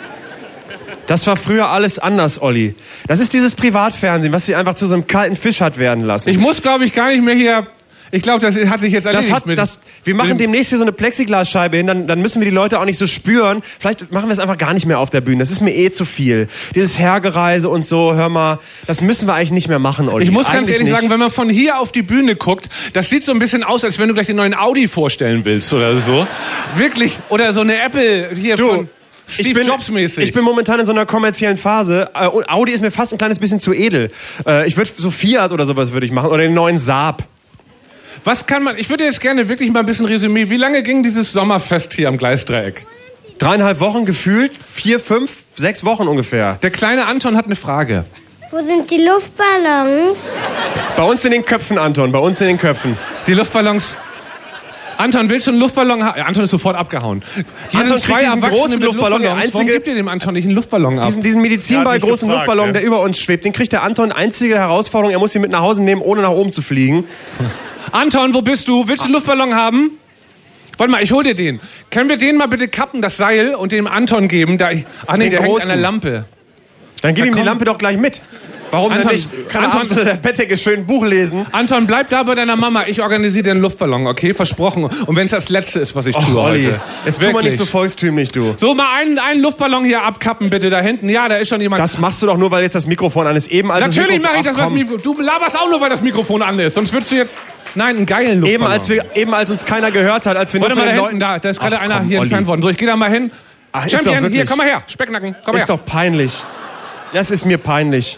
Das war früher alles anders, Olli. Das ist dieses Privatfernsehen, was sie einfach zu so einem kalten Fisch hat werden lassen. Ich muss, glaube ich, gar nicht mehr hier... Ich glaube, das hat sich jetzt erledigt. Wir machen demnächst hier so eine Plexiglasscheibe hin, dann müssen wir die Leute auch nicht so spüren. Vielleicht machen wir es einfach gar nicht mehr auf der Bühne. Das ist mir zu viel. Dieses Hergereise und so, hör mal, das müssen wir eigentlich nicht mehr machen, Olli. Ich muss ganz eigentlich ehrlich nicht. sagen, wenn man von hier auf die Bühne guckt, das sieht so ein bisschen aus, als wenn du gleich den neuen Audi vorstellen willst oder so. Wirklich. Oder so eine Apple hier von... Steve Jobs mäßig. Ich bin momentan in so einer kommerziellen Phase. Audi ist mir fast ein kleines bisschen zu edel. Ich würde so Fiat oder sowas würde ich machen. Oder den neuen Saab. Was kann man, ich würde jetzt gerne wirklich mal ein bisschen Resümee. Wie lange ging dieses Sommerfest hier am Gleisdreieck? 3,5 Wochen gefühlt, 4, 5, 6 Wochen ungefähr. Der kleine Anton hat eine Frage. Wo sind die Luftballons? Bei uns in den Köpfen, Anton, bei uns in den Köpfen. Die Luftballons. Anton, willst du einen Luftballon haben? Anton ist sofort abgehauen. Hier Anton sind zwei kriegt diesen Erwachsene großen mit Luftballon, der Luftballons. Warum einzige- gibt ihr dem Anton nicht einen Luftballon ab? Diesen Medizinball nicht großen gefragt, Luftballon, ne? der über uns schwebt, den kriegt der Anton. Einzige Herausforderung, er muss ihn mit nach Hause nehmen, ohne nach oben zu fliegen. Anton, wo bist du? Willst du einen Luftballon haben? Warte mal, ich hol dir den. Können wir den mal bitte kappen, das Seil, und dem Anton geben? Der hängt großen. an der Lampe. Dann gib Na, ihm die komm. Lampe doch gleich mit. Warum Anton, denn nicht? Kann Anton- abends unter der Bettdecke schön ein Buch lesen. Anton, bleib da bei deiner Mama. Ich organisiere dir einen Luftballon, okay? Versprochen. Und wenn es das Letzte ist, was ich tue Olli, heute. jetzt tu mal Wirklich. nicht so volkstümlich, du. So, mal einen Luftballon hier abkappen, bitte, da hinten. Ja, da ist schon jemand. Das machst du doch nur, weil jetzt das Mikrofon an ist. Eben als Natürlich das mache ich das, Mikrofon... was du laberst auch nur, weil das Mikrofon an ist. Sonst würdest du jetzt... Nein, einen geilen Luftballon. Eben als uns keiner gehört hat, als wir Warte nur mal, von da den hinten, Leuten... da ist gerade Ach, einer komm, hier Olli. entfernt worden. So, ich gehe da mal hin. Ach, ist doch Champion, wirklich- hier, komm mal her. Specknacken, komm Ist her. doch peinlich. Das ist mir peinlich.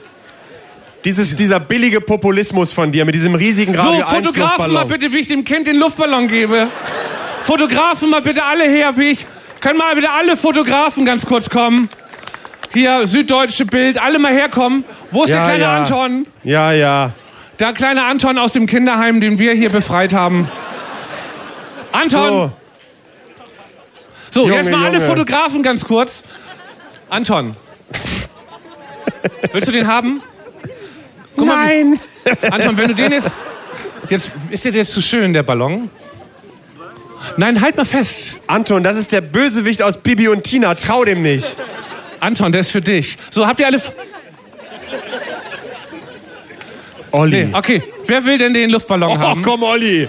Dieser billige Populismus von dir mit diesem riesigen So, Radio 1 Fotografen Luftballon. mal bitte, wie ich dem Kind den Luftballon gebe. Fotografen mal bitte alle her, wie ich... Können mal bitte alle Fotografen ganz kurz kommen? Hier, Süddeutsche Bild, alle mal herkommen. Wo ist der kleine ja. Anton? Ja, ja. Der kleine Anton aus dem Kinderheim, den wir hier befreit haben. Anton! So, Junge, jetzt mal alle Junge. Fotografen ganz kurz. Anton. Willst du den haben? Guck Nein. Mal, Anton, wenn du den jetzt... Ist der jetzt zu schön, der Ballon? Nein, halt mal fest. Anton, das ist der Bösewicht aus Bibi und Tina. Trau dem nicht. Anton, der ist für dich. So, habt ihr alle... Olli. Nee, okay, wer will denn den Luftballon haben? Ach komm, Olli.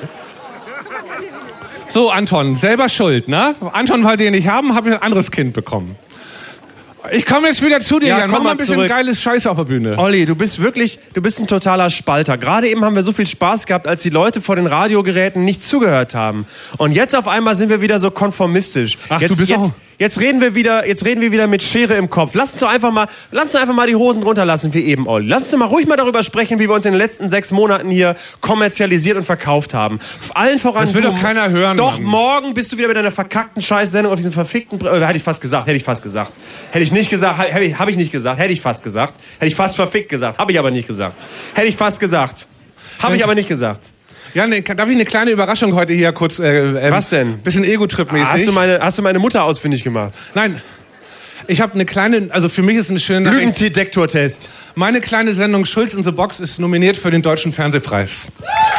So, Anton, selber schuld, ne? Anton wollte den nicht haben, habe ich ein anderes Kind bekommen. Ich komme jetzt wieder zu dir, Jan. Mach mal ein bisschen zurück. Geiles Scheiß auf der Bühne. Olli, du bist ein totaler Spalter. Gerade eben haben wir so viel Spaß gehabt, als die Leute vor den Radiogeräten nicht zugehört haben. Und jetzt auf einmal sind wir wieder so konformistisch. Ach, du bist auch... Jetzt reden wir wieder mit Schere im Kopf. Lass uns einfach mal die Hosen runterlassen wie eben, Olli. Lass uns mal ruhig mal darüber sprechen, wie wir uns in den letzten 6 Monaten hier kommerzialisiert und verkauft haben. Allen voran. Das will doch keiner hören. Doch, Mann. Morgen bist du wieder mit deiner verkackten Scheißsendung auf diesem verfickten... Hätte ich fast gesagt. Hätte ich nicht gesagt. Habe ich nicht gesagt. Hätte ich fast gesagt. Hätte ich fast verfickt gesagt. Habe ich aber nicht gesagt. Hätte ich fast gesagt. Habe ich aber nicht gesagt. Ja, darf ich eine kleine Überraschung heute hier kurz... Was denn? Bisschen Ego-Trip-mäßig. Hast du meine Mutter ausfindig gemacht? Nein. Ich habe eine kleine... Also für mich ist eine schöne... Lügendetektor-Test. Meine kleine Sendung Schulz in the Box ist nominiert für den Deutschen Fernsehpreis.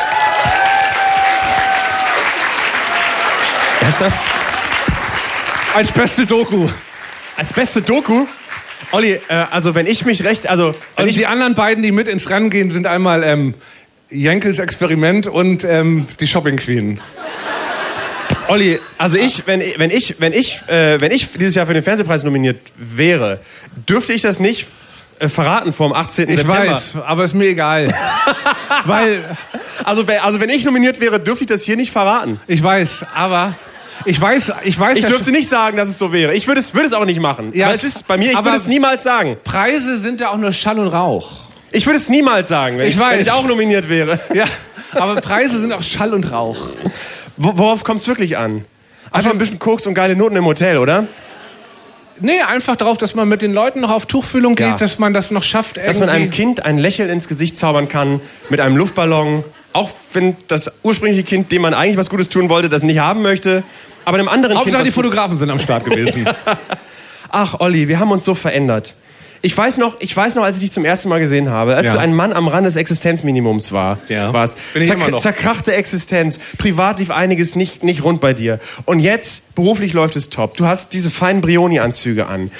Ernsthaft? Als beste Doku. Als beste Doku? Olli, also wenn ich mich recht... die anderen beiden, die mit ins Rennen gehen, sind einmal... Jenkels Experiment und die Shopping Queen. Olli, also wenn ich dieses Jahr für den Fernsehpreis nominiert wäre, dürfte ich das nicht verraten vor dem 18. September. Ich weiß, aber ist mir egal. Weil also wenn ich nominiert wäre, dürfte ich das hier nicht verraten. Ich weiß, aber ich weiß. Ich dürfte nicht sagen, dass es so wäre. Ich würde es auch nicht machen. Ja, es ist bei mir. Ich würde es niemals sagen. Preise sind ja auch nur Schall und Rauch. Ich würde es niemals sagen, wenn ich auch nominiert wäre. Ja, aber Preise sind auch Schall und Rauch. Worauf kommt es wirklich an? Einfach ein bisschen Koks und geile Noten im Hotel, oder? Nee, einfach darauf, dass man mit den Leuten noch auf Tuchfühlung geht, dass man das noch schafft. Dass man einem Kind ein Lächeln ins Gesicht zaubern kann, mit einem Luftballon. Auch wenn das ursprüngliche Kind, dem man eigentlich was Gutes tun wollte, das nicht haben möchte. Aber einem anderen Hauptsache Kind... die Fotografen sind am Start gewesen. Ach, Olli, wir haben uns so verändert. Ich weiß noch, als ich dich zum ersten Mal gesehen habe, als du ein Mann am Rand des Existenzminimums warst. Bin ich immer noch. Zerkrachte Existenz. Privat lief einiges nicht rund bei dir. Und jetzt, beruflich läuft es top. Du hast diese feinen Brioni-Anzüge an.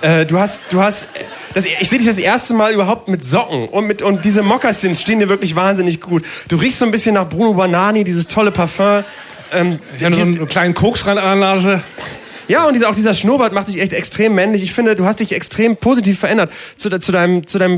Ich sehe dich das erste Mal überhaupt mit Socken. Und diese Mokassins stehen dir wirklich wahnsinnig gut. Du riechst so ein bisschen nach Bruno Banani, dieses tolle Parfum. Ich habe so einen kleinen Koksrand an der Nase. Ja, und auch dieser Schnurrbart macht dich echt extrem männlich. Ich finde, du hast dich extrem positiv verändert. Zu deinem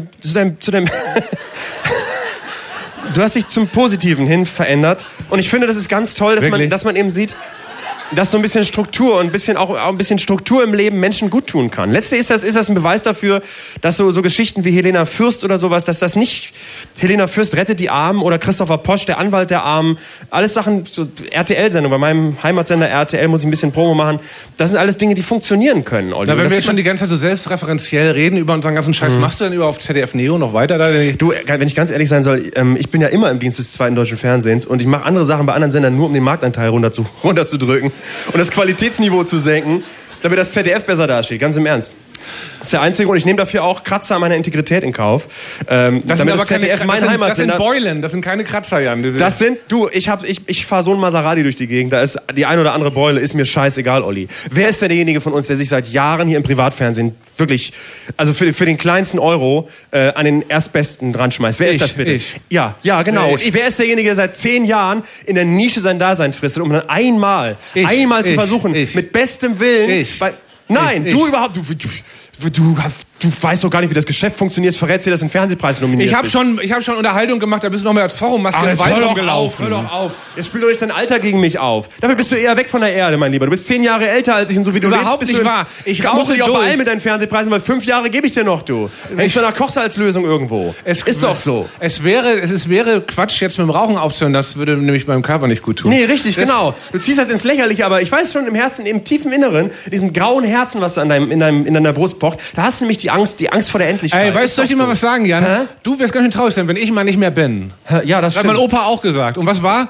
Du hast dich zum Positiven hin verändert. Und ich finde, das ist ganz toll, dass man eben sieht, dass so ein bisschen Struktur und auch ein bisschen Struktur im Leben Menschen gut tun kann. Letztlich ist das ein Beweis dafür, dass so Geschichten wie Helena Fürst oder sowas, dass das nicht Helena Fürst rettet die Armen oder Christopher Posch, der Anwalt der Armen, alles Sachen, so RTL-Sendung, bei meinem Heimatsender RTL muss ich ein bisschen Promo machen, das sind alles Dinge, die funktionieren können. Na, wenn wir jetzt schon die ganze Zeit so selbstreferenziell reden über unseren ganzen Scheiß, machst du denn über auf ZDF Neo noch weiter? Du, wenn ich ganz ehrlich sein soll, ich bin ja immer im Dienst des zweiten deutschen Fernsehens und ich mache andere Sachen bei anderen Sendern nur, um den Marktanteil runterzudrücken. Und das Qualitätsniveau zu senken, damit das ZDF besser dasteht, ganz im Ernst. Das ist der einzige Grund. Ich nehme dafür auch Kratzer an meiner Integrität in Kauf. Das sind aber das sind Beulen, das sind keine Kratzer, Jan. Das sind, ich fahre so ein Maserati durch die Gegend, da ist die ein oder andere Beule, ist mir scheißegal, Olli. Wer ist denn derjenige von uns, der sich seit Jahren hier im Privatfernsehen wirklich, also für den kleinsten Euro an den Erstbesten dran schmeißt? Wer ist das bitte? Ich. Ja, genau. Wer ist derjenige, der seit 10 Jahren in der Nische sein Dasein fristet, um dann einmal zu versuchen, mit bestem Willen... Du überhaupt... Du weißt doch gar nicht, wie das Geschäft funktioniert. Verrätst dir, dass ein Fernsehpreis nominiert Ich habe schon Unterhaltung gemacht, da bist du noch mit der Zorro-Maske im Wald rumgelaufen. Hör doch auf. Jetzt spielt doch nicht dein Alter gegen mich auf. Dafür bist du eher weg von der Erde, mein Lieber. Du bist 10 Jahre älter als ich und so wie du überhaupt lebst. Nicht wahr. Ich musst du dich auch beeilen mit deinen Fernsehpreisen, weil 5 Jahre gebe ich dir noch, du. Hängst du nach Kochsalzlösung irgendwo. Ist doch so. Es wäre Quatsch, jetzt mit dem Rauchen aufzuhören. Das würde nämlich meinem Körper nicht gut tun. Nee, richtig, genau. Du ziehst das ins Lächerliche, aber ich weiß schon im Herzen, im tiefen Inneren, in diesem grauen Herzen, was da in deiner Brust pocht, da hast du nämlich die Angst vor der Endlichkeit. Ey, weißt du, soll ich dir mal was sagen, Jan? Hä? Du wirst ganz schön traurig sein, wenn ich mal nicht mehr bin. Ja, das stimmt. Hat mein Opa auch gesagt. Und was war?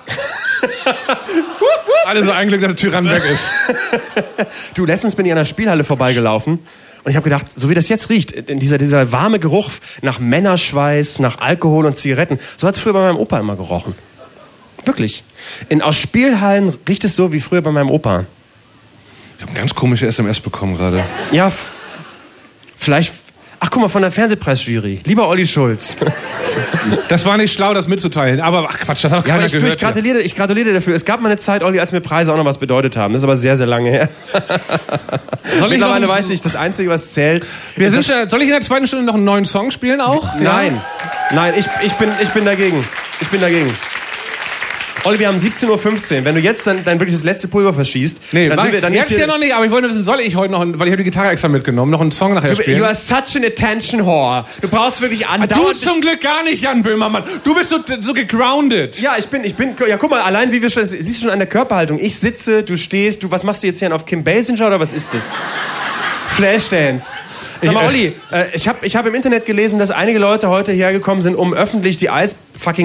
Alle so ein Glück, dass der Tyrann weg ist. Du, letztens bin ich an der Spielhalle vorbeigelaufen und ich habe gedacht, so wie das jetzt riecht, dieser warme Geruch nach Männerschweiß, nach Alkohol und Zigaretten, so hat es früher bei meinem Opa immer gerochen. Wirklich. Aus Spielhallen riecht es so wie früher bei meinem Opa. Ich habe eine ganz komische SMS bekommen gerade. Ja, vielleicht... Ach, guck mal, von der Fernsehpreisjury. Lieber Olli Schulz. Das war nicht schlau, das mitzuteilen. Aber ach Quatsch, das hat auch keiner gehört. Ich gratuliere dir dafür. Es gab mal eine Zeit, Olli, als mir Preise auch noch was bedeutet haben. Das ist aber sehr, sehr lange her. Mittlerweile weiß ich, das Einzige, was zählt... Soll ich in der zweiten Stunde noch einen neuen Song spielen auch? Nein, ich bin dagegen. Olli, wir haben 17:15 Uhr. Wenn du jetzt dann wirklich das letzte Pulver verschießt... Nee, dann jetzt ja noch nicht, aber ich wollte wissen, soll ich heute noch, weil ich habe die Gitarre extra mitgenommen, noch einen Song nachher spielen? You are such an attention whore. Du brauchst wirklich andauernd... Du zum Glück gar nicht, Jan Böhmermann. Du bist so gegroundet. Ja, ich bin... Ja, guck mal, allein wie wir schon... Siehst du schon an der Körperhaltung. Ich sitze, du stehst, was machst du jetzt hier auf Kim Basinger oder was ist das? Flashdance. Sag mal, Olli, ich hab im Internet gelesen, dass einige Leute heute hergekommen sind, um öffentlich die Ice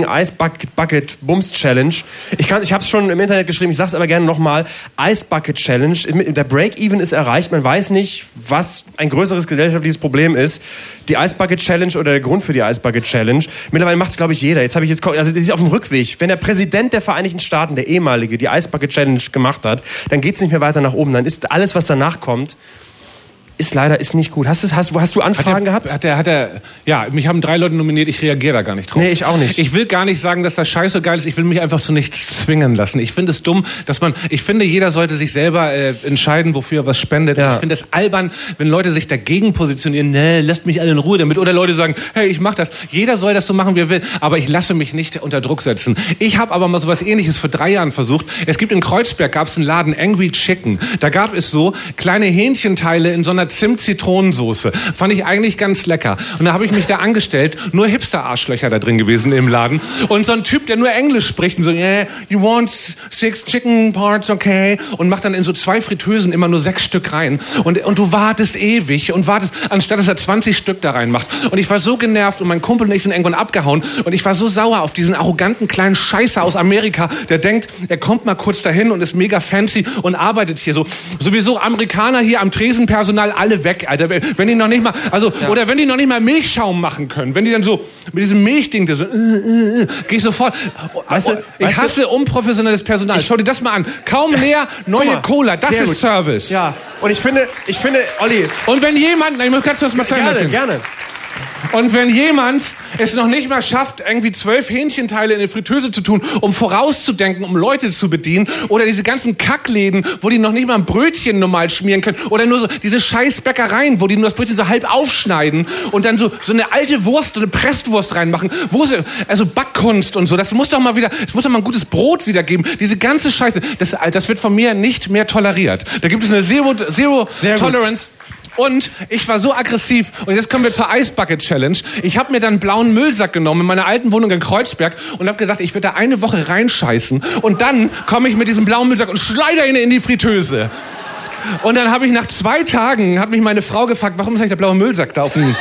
Bucket Bums Challenge. Ich hab's schon im Internet geschrieben, ich sag's aber gerne nochmal. Ice Bucket Challenge. Der Break-Even ist erreicht. Man weiß nicht, was ein größeres gesellschaftliches Problem ist. Die Ice Bucket Challenge oder der Grund für die Ice Bucket Challenge. Mittlerweile macht's, glaube ich, jeder. Also das ist auf dem Rückweg. Wenn der Präsident der Vereinigten Staaten, der ehemalige, die Ice Bucket Challenge gemacht hat, dann geht's nicht mehr weiter nach oben. Dann ist alles, was danach kommt, ist nicht gut. Hast du Anfragen gehabt? Ja, mich haben 3 Leute nominiert, ich reagiere da gar nicht drauf. Nee, ich auch nicht. Ich will gar nicht sagen, dass das scheiße geil ist, ich will mich einfach zu nichts zwingen lassen. Ich finde es dumm, ich finde, jeder sollte sich selber entscheiden, wofür er was spendet. Ja. Ich finde es albern, wenn Leute sich dagegen positionieren, lasst mich alle in Ruhe damit. Oder Leute sagen, hey, ich mach das. Jeder soll das so machen, wie er will, aber ich lasse mich nicht unter Druck setzen. Ich habe aber mal sowas Ähnliches vor 3 Jahren versucht. Es gibt in Kreuzberg, gab es einen Laden, Angry Chicken. Da gab es so kleine Hähnchenteile in so einer Zimt-Zitronensoße. Fand ich eigentlich ganz lecker. Und da habe ich mich da angestellt, nur Hipster-Arschlöcher da drin gewesen im Laden. Und so ein Typ, der nur Englisch spricht und so, yeah, you want 6 chicken parts, okay? Und macht dann in so 2 Fritteusen immer nur 6 Stück rein. Und du wartest ewig und wartest, anstatt dass er 20 Stück da reinmacht. Und ich war so genervt und mein Kumpel und ich sind irgendwann abgehauen. Und ich war so sauer auf diesen arroganten kleinen Scheißer aus Amerika, der denkt, er kommt mal kurz dahin und ist mega fancy und arbeitet hier so. Sowieso Amerikaner hier am Tresenpersonal alle weg, Alter. Wenn die noch nicht mal, oder wenn die noch nicht mal Milchschaum machen können, wenn die dann so mit diesem Milchding, so, geh ich sofort. Ich hasse unprofessionelles Personal. Schau dir das mal an. Kaum leer, neue Cola. Das ist Service. Ja. Und ich finde, Olli. Und wenn jemand, kannst du das mal zeigen? Gerne. Und wenn jemand es noch nicht mal schafft, irgendwie 12 Hähnchenteile in eine Fritteuse zu tun, um vorauszudenken, um Leute zu bedienen, oder diese ganzen Kackläden, wo die noch nicht mal ein Brötchen normal schmieren können, oder nur so diese scheiß Bäckereien, wo die nur das Brötchen so halb aufschneiden und dann so eine alte Wurst, eine Presswurst reinmachen, also Backkunst und so, es muss doch mal ein gutes Brot wieder geben. Diese ganze Scheiße, das wird von mir nicht mehr toleriert. Da gibt es eine Zero Tolerance. Und ich war so aggressiv. Und jetzt kommen wir zur Ice Bucket Challenge. Ich habe mir dann einen blauen Müllsack genommen in meiner alten Wohnung in Kreuzberg und habe gesagt, ich werde da eine Woche reinscheißen. Und dann komme ich mit diesem blauen Müllsack und schleudere ihn in die Fritteuse. Und dann habe ich nach 2 Tagen, hat mich meine Frau gefragt, warum ist eigentlich der blaue Müllsack da auf dem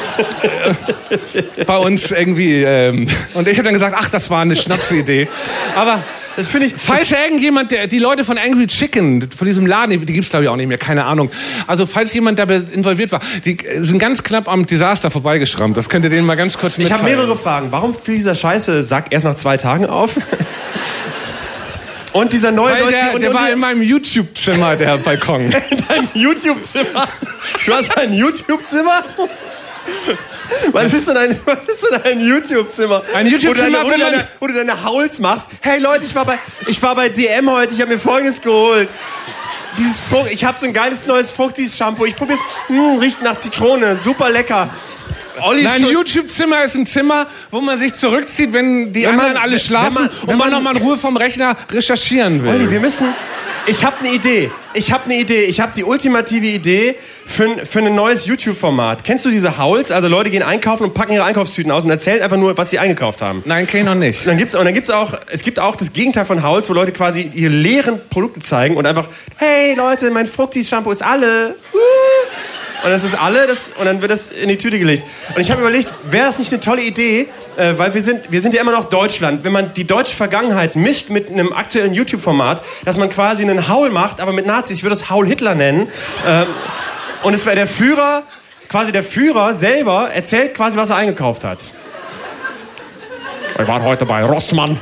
bei uns irgendwie. Und ich habe dann gesagt, ach, das war eine Schnapsidee. Aber das finde ich. Falls irgendjemand, die Leute von Angry Chicken, von diesem Laden, die gibt's glaube ich auch nicht mehr, keine Ahnung. Also falls jemand da involviert war, die sind ganz knapp am Desaster vorbeigeschrammt. Das könnt ihr denen mal ganz kurz mitteilen. Ich habe mehrere Fragen. Warum fiel dieser Scheiße-Sack erst nach 2 Tagen auf? Und dieser neue der war in meinem YouTube-Zimmer, der Balkon. In deinem YouTube-Zimmer? Du hast ein YouTube-Zimmer? Was ist denn ein YouTube-Zimmer? Ein YouTube-Zimmer, wo du deine Hauls machst. Hey Leute, ich war bei DM heute, ich habe mir Folgendes geholt. Ich habe so ein geiles neues Fruchtis-Shampoo. Ich probiere es, riecht nach Zitrone, super lecker. Ein YouTube-Zimmer ist ein Zimmer, wo man sich zurückzieht, wenn die anderen alle schlafen und man nochmal in Ruhe vom Rechner recherchieren will. Olli, ich habe eine Idee. Ich habe die ultimative Idee für ein neues YouTube-Format. Kennst du diese Hauls? Also Leute gehen einkaufen und packen ihre Einkaufstüten aus und erzählen einfach nur, was sie eingekauft haben. Nein, kenn ich noch nicht. Es gibt auch das Gegenteil von Hauls, wo Leute quasi ihre leeren Produkte zeigen und einfach, hey Leute, mein Fructis-Shampoo ist alle. Und das ist alle, und dann wird das in die Tüte gelegt. Und ich habe überlegt, wäre das nicht eine tolle Idee, weil wir sind ja immer noch Deutschland, wenn man die deutsche Vergangenheit mischt mit einem aktuellen YouTube-Format, dass man quasi einen Haul macht, aber mit Nazis, ich würde das Haul Hitler nennen. Und es wäre der Führer selber erzählt quasi, was er eingekauft hat. Ich war heute bei Rossmann.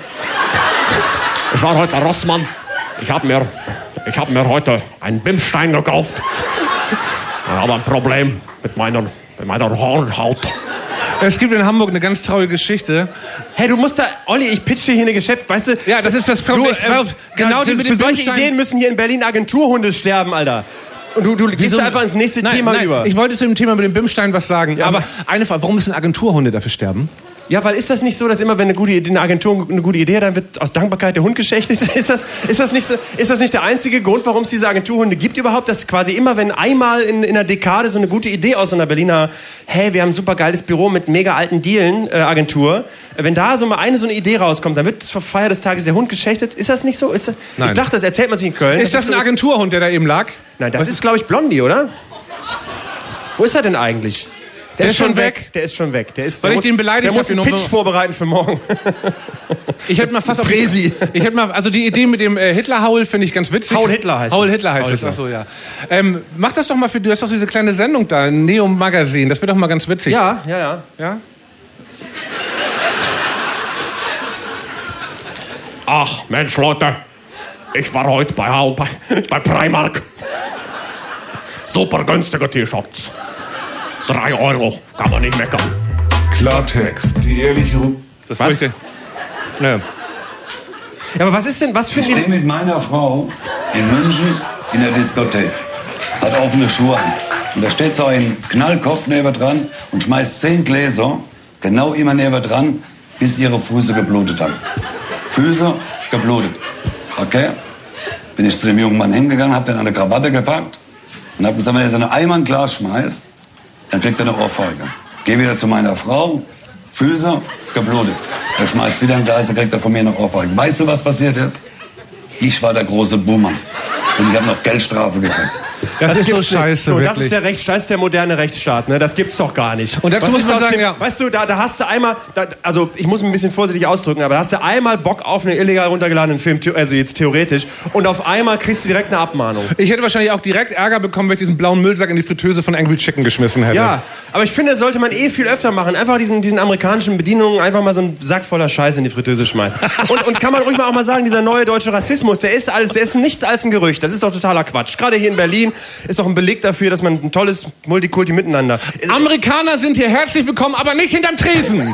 Ich habe mir heute einen Bimsstein gekauft. Ich habe ein Problem mit meiner Hornhaut. Es gibt in Hamburg eine ganz traurige Geschichte. Hey, du musst da, Olli, ich pitch dir hier eine Geschäft, weißt du? Ja, das ist das genau die mit für solche Ideen müssen hier in Berlin Agenturhunde sterben, Alter. Und du gehst einfach ins nächste Thema über. Ich wollte zu dem Thema mit dem Bimstein was sagen, ja, aber eine Frage, warum müssen Agenturhunde dafür sterben? Ja, weil ist das nicht so, dass immer, wenn eine Agentur eine gute Idee hat, dann wird aus Dankbarkeit der Hund geschächtet? Ist das nicht so? Ist das nicht der einzige Grund, warum es diese Agenturhunde gibt überhaupt? Dass quasi immer, wenn einmal in einer Dekade so eine gute Idee aus so einer Berliner, hey, wir haben ein super geiles Büro mit mega alten Dielen, Agentur, wenn da so mal so eine Idee rauskommt, dann wird zur Feier des Tages der Hund geschächtet. Ist das nicht so? Ich dachte, das erzählt man sich in Köln. Ist das ein Agenturhund, der da eben lag? Nein, das ist, glaube ich, Blondie, oder? Wo ist er denn eigentlich? Der ist schon weg. Der ist schon weg. Weil ich den beleidigt habe. Der muss einen Pitch vorbereiten für morgen. Ich hätte mal fast auf Präsi. Also die Idee mit dem Hitler-Haul finde ich ganz witzig. Haul Hitler heißt es. Haul Hitler heißt es. Achso, ja. Mach das doch mal du hast doch diese kleine Sendung da, Neo Magazin. Das wird doch mal ganz witzig. Ja? Ach, Mensch, Leute. Ich war heute bei Primark. Super günstige T-Shirts. 3 €, kann man nicht meckern. Klartext, die ehrliche... Was? Ja, aber was ist denn, was für Ich stehe mit meiner Frau in München in der Diskothek. Hat offene Schuhe an. Und da steht so ein Knallkopf neben dran und schmeißt 10 Gläser genau immer neben dran, bis ihre Füße geblutet haben. Füße geblutet. Okay? Bin ich zu dem jungen Mann hingegangen, hab den an der Krawatte gepackt und hab gesagt, wenn er seine Eimer ein Glas schmeißt, dann kriegt er eine Ohrfeige. Geh wieder zu meiner Frau, Füße geblutet. Er schmeißt wieder ein Glas, dann kriegt er von mir eine Ohrfeige. Weißt du, was passiert ist? Ich war der große Boomer. Und ich habe noch Geldstrafe gekriegt. Das ist so scheiße, und wirklich. Das ist der moderne Rechtsstaat, ne? Das gibt's doch gar nicht. Und dazu muss man sagen, ja. Weißt du, da hast du einmal, also ich muss mich ein bisschen vorsichtig ausdrücken, aber da hast du einmal Bock auf einen illegal runtergeladenen Film, also jetzt theoretisch, und auf einmal kriegst du direkt eine Abmahnung. Ich hätte wahrscheinlich auch direkt Ärger bekommen, wenn ich diesen blauen Müllsack in die Fritteuse von Angry Chicken geschmissen hätte. Ja, aber ich finde, das sollte man viel öfter machen. Einfach diesen amerikanischen Bedienungen einfach mal so einen Sack voller Scheiße in die Fritteuse schmeißen. Und kann man ruhig mal auch mal sagen, dieser neue deutsche Rassismus, der ist nichts als ein Gerücht. Das ist doch totaler Quatsch. Gerade hier in Berlin ist doch ein Beleg dafür, dass man ein tolles Multikulti miteinander... Amerikaner sind hier herzlich willkommen, aber nicht hinterm Tresen.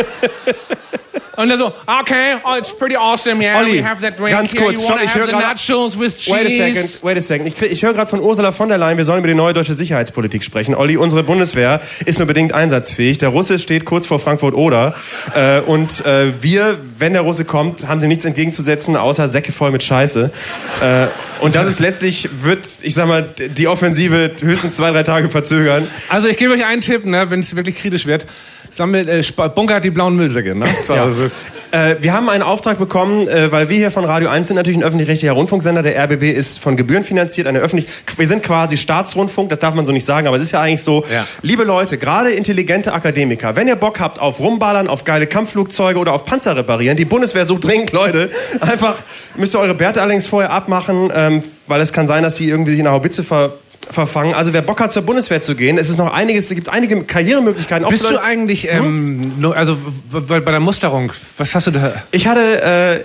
Und dann so, okay, oh, it's pretty awesome, yeah, Olli, we have that drink ganz here, kurz, you stopp, wanna ich höre have the gerade... nachos with cheese. Wait a second. Ich höre gerade von Ursula von der Leyen, wir sollen über die neue deutsche Sicherheitspolitik sprechen. Olli, unsere Bundeswehr ist nur bedingt einsatzfähig. Der Russe steht kurz vor Frankfurt-Oder. Und wir, wenn der Russe kommt, haben dem nichts entgegenzusetzen, außer Säcke voll mit Scheiße. Und das ist letztlich, ich sag mal, die Offensive höchstens 2-3 Tage verzögern. Also ich gebe euch einen Tipp, ne, wenn es wirklich kritisch wird. Bunkert die blauen Müllsäcke, ne? Ja. Wir haben einen Auftrag bekommen, weil wir hier von Radio 1 sind natürlich ein öffentlich-rechtlicher Rundfunksender. Der RBB ist von Gebühren finanziert. Wir sind quasi Staatsrundfunk, das darf man so nicht sagen, aber es ist ja eigentlich so. Ja. Liebe Leute, gerade intelligente Akademiker, wenn ihr Bock habt auf Rumballern, auf geile Kampfflugzeuge oder auf Panzer reparieren, die Bundeswehr sucht dringend Leute. Einfach müsst ihr eure Bärte allerdings vorher abmachen, weil es kann sein, dass die irgendwie sich in der Haubitze verfangen. Also wer Bock hat, zur Bundeswehr zu gehen, es gibt einige Karrieremöglichkeiten. Bist du eigentlich, also bei der Musterung, was hast du da? Ich hatte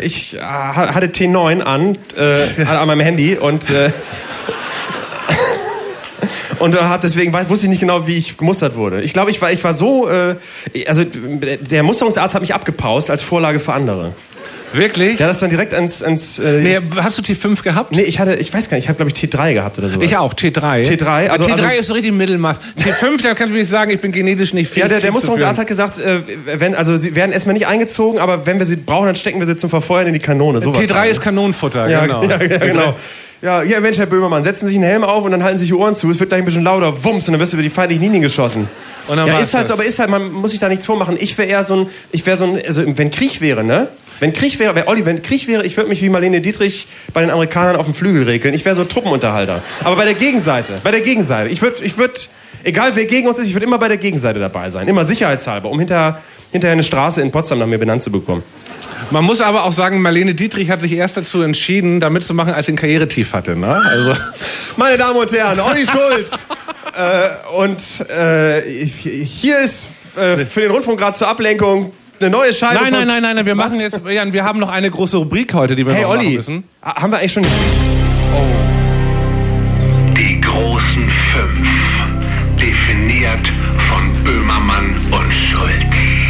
T9 an meinem Handy und deswegen wusste ich nicht genau, wie ich gemustert wurde. Ich glaube, ich war so, also der Musterungsarzt hat mich abgepaust als Vorlage für andere. Wirklich? Der hat das dann direkt ans hast du T5 gehabt? Nee, ich weiß gar nicht, ich habe glaube ich T3 gehabt oder sowas. Ich auch, T3. T3 ist so richtig Mittelmaß. T5, da kannst du nicht sagen, ich bin genetisch nicht fit. Ja, der Musterungsarzt hat gesagt, sie werden erstmal nicht eingezogen, aber wenn wir sie brauchen, dann stecken wir sie zum Verfeuern in die Kanone. Sowas T3 ist Kanonenfutter, genau. Ja, genau. Ja, hier, Mensch, Herr Böhmermann, setzen Sie sich einen Helm auf und dann halten Sie sich die Ohren zu. Es wird gleich ein bisschen lauter, wumms, und dann wirst du über die feindlichen Linien geschossen. Und dann ist halt so, aber man muss sich da nichts vormachen. Ich wäre also wenn Krieg wäre, ne? Wenn Krieg wäre, ich würde mich wie Marlene Dietrich bei den Amerikanern auf dem Flügel regeln. Ich wäre so Truppenunterhalter. Aber bei der Gegenseite. Ich würde, egal wer gegen uns ist, ich würde immer bei der Gegenseite dabei sein. Immer sicherheitshalber, um hinterher eine Straße in Potsdam nach mir benannt zu bekommen. Man muss aber auch sagen, Marlene Dietrich hat sich erst dazu entschieden, da mitzumachen, als sie ein Karrieretief hatte. Ne? Also. Meine Damen und Herren, Olli Schulz. Hier ist für den Rundfunk gerade zur Ablenkung eine neue Scheibe. Nein, wir machen jetzt, Jan, wir haben noch eine große Rubrik heute, die wir noch machen müssen. Haben wir eigentlich schon... Die großen 5. definiert von Böhmermann und Schulz.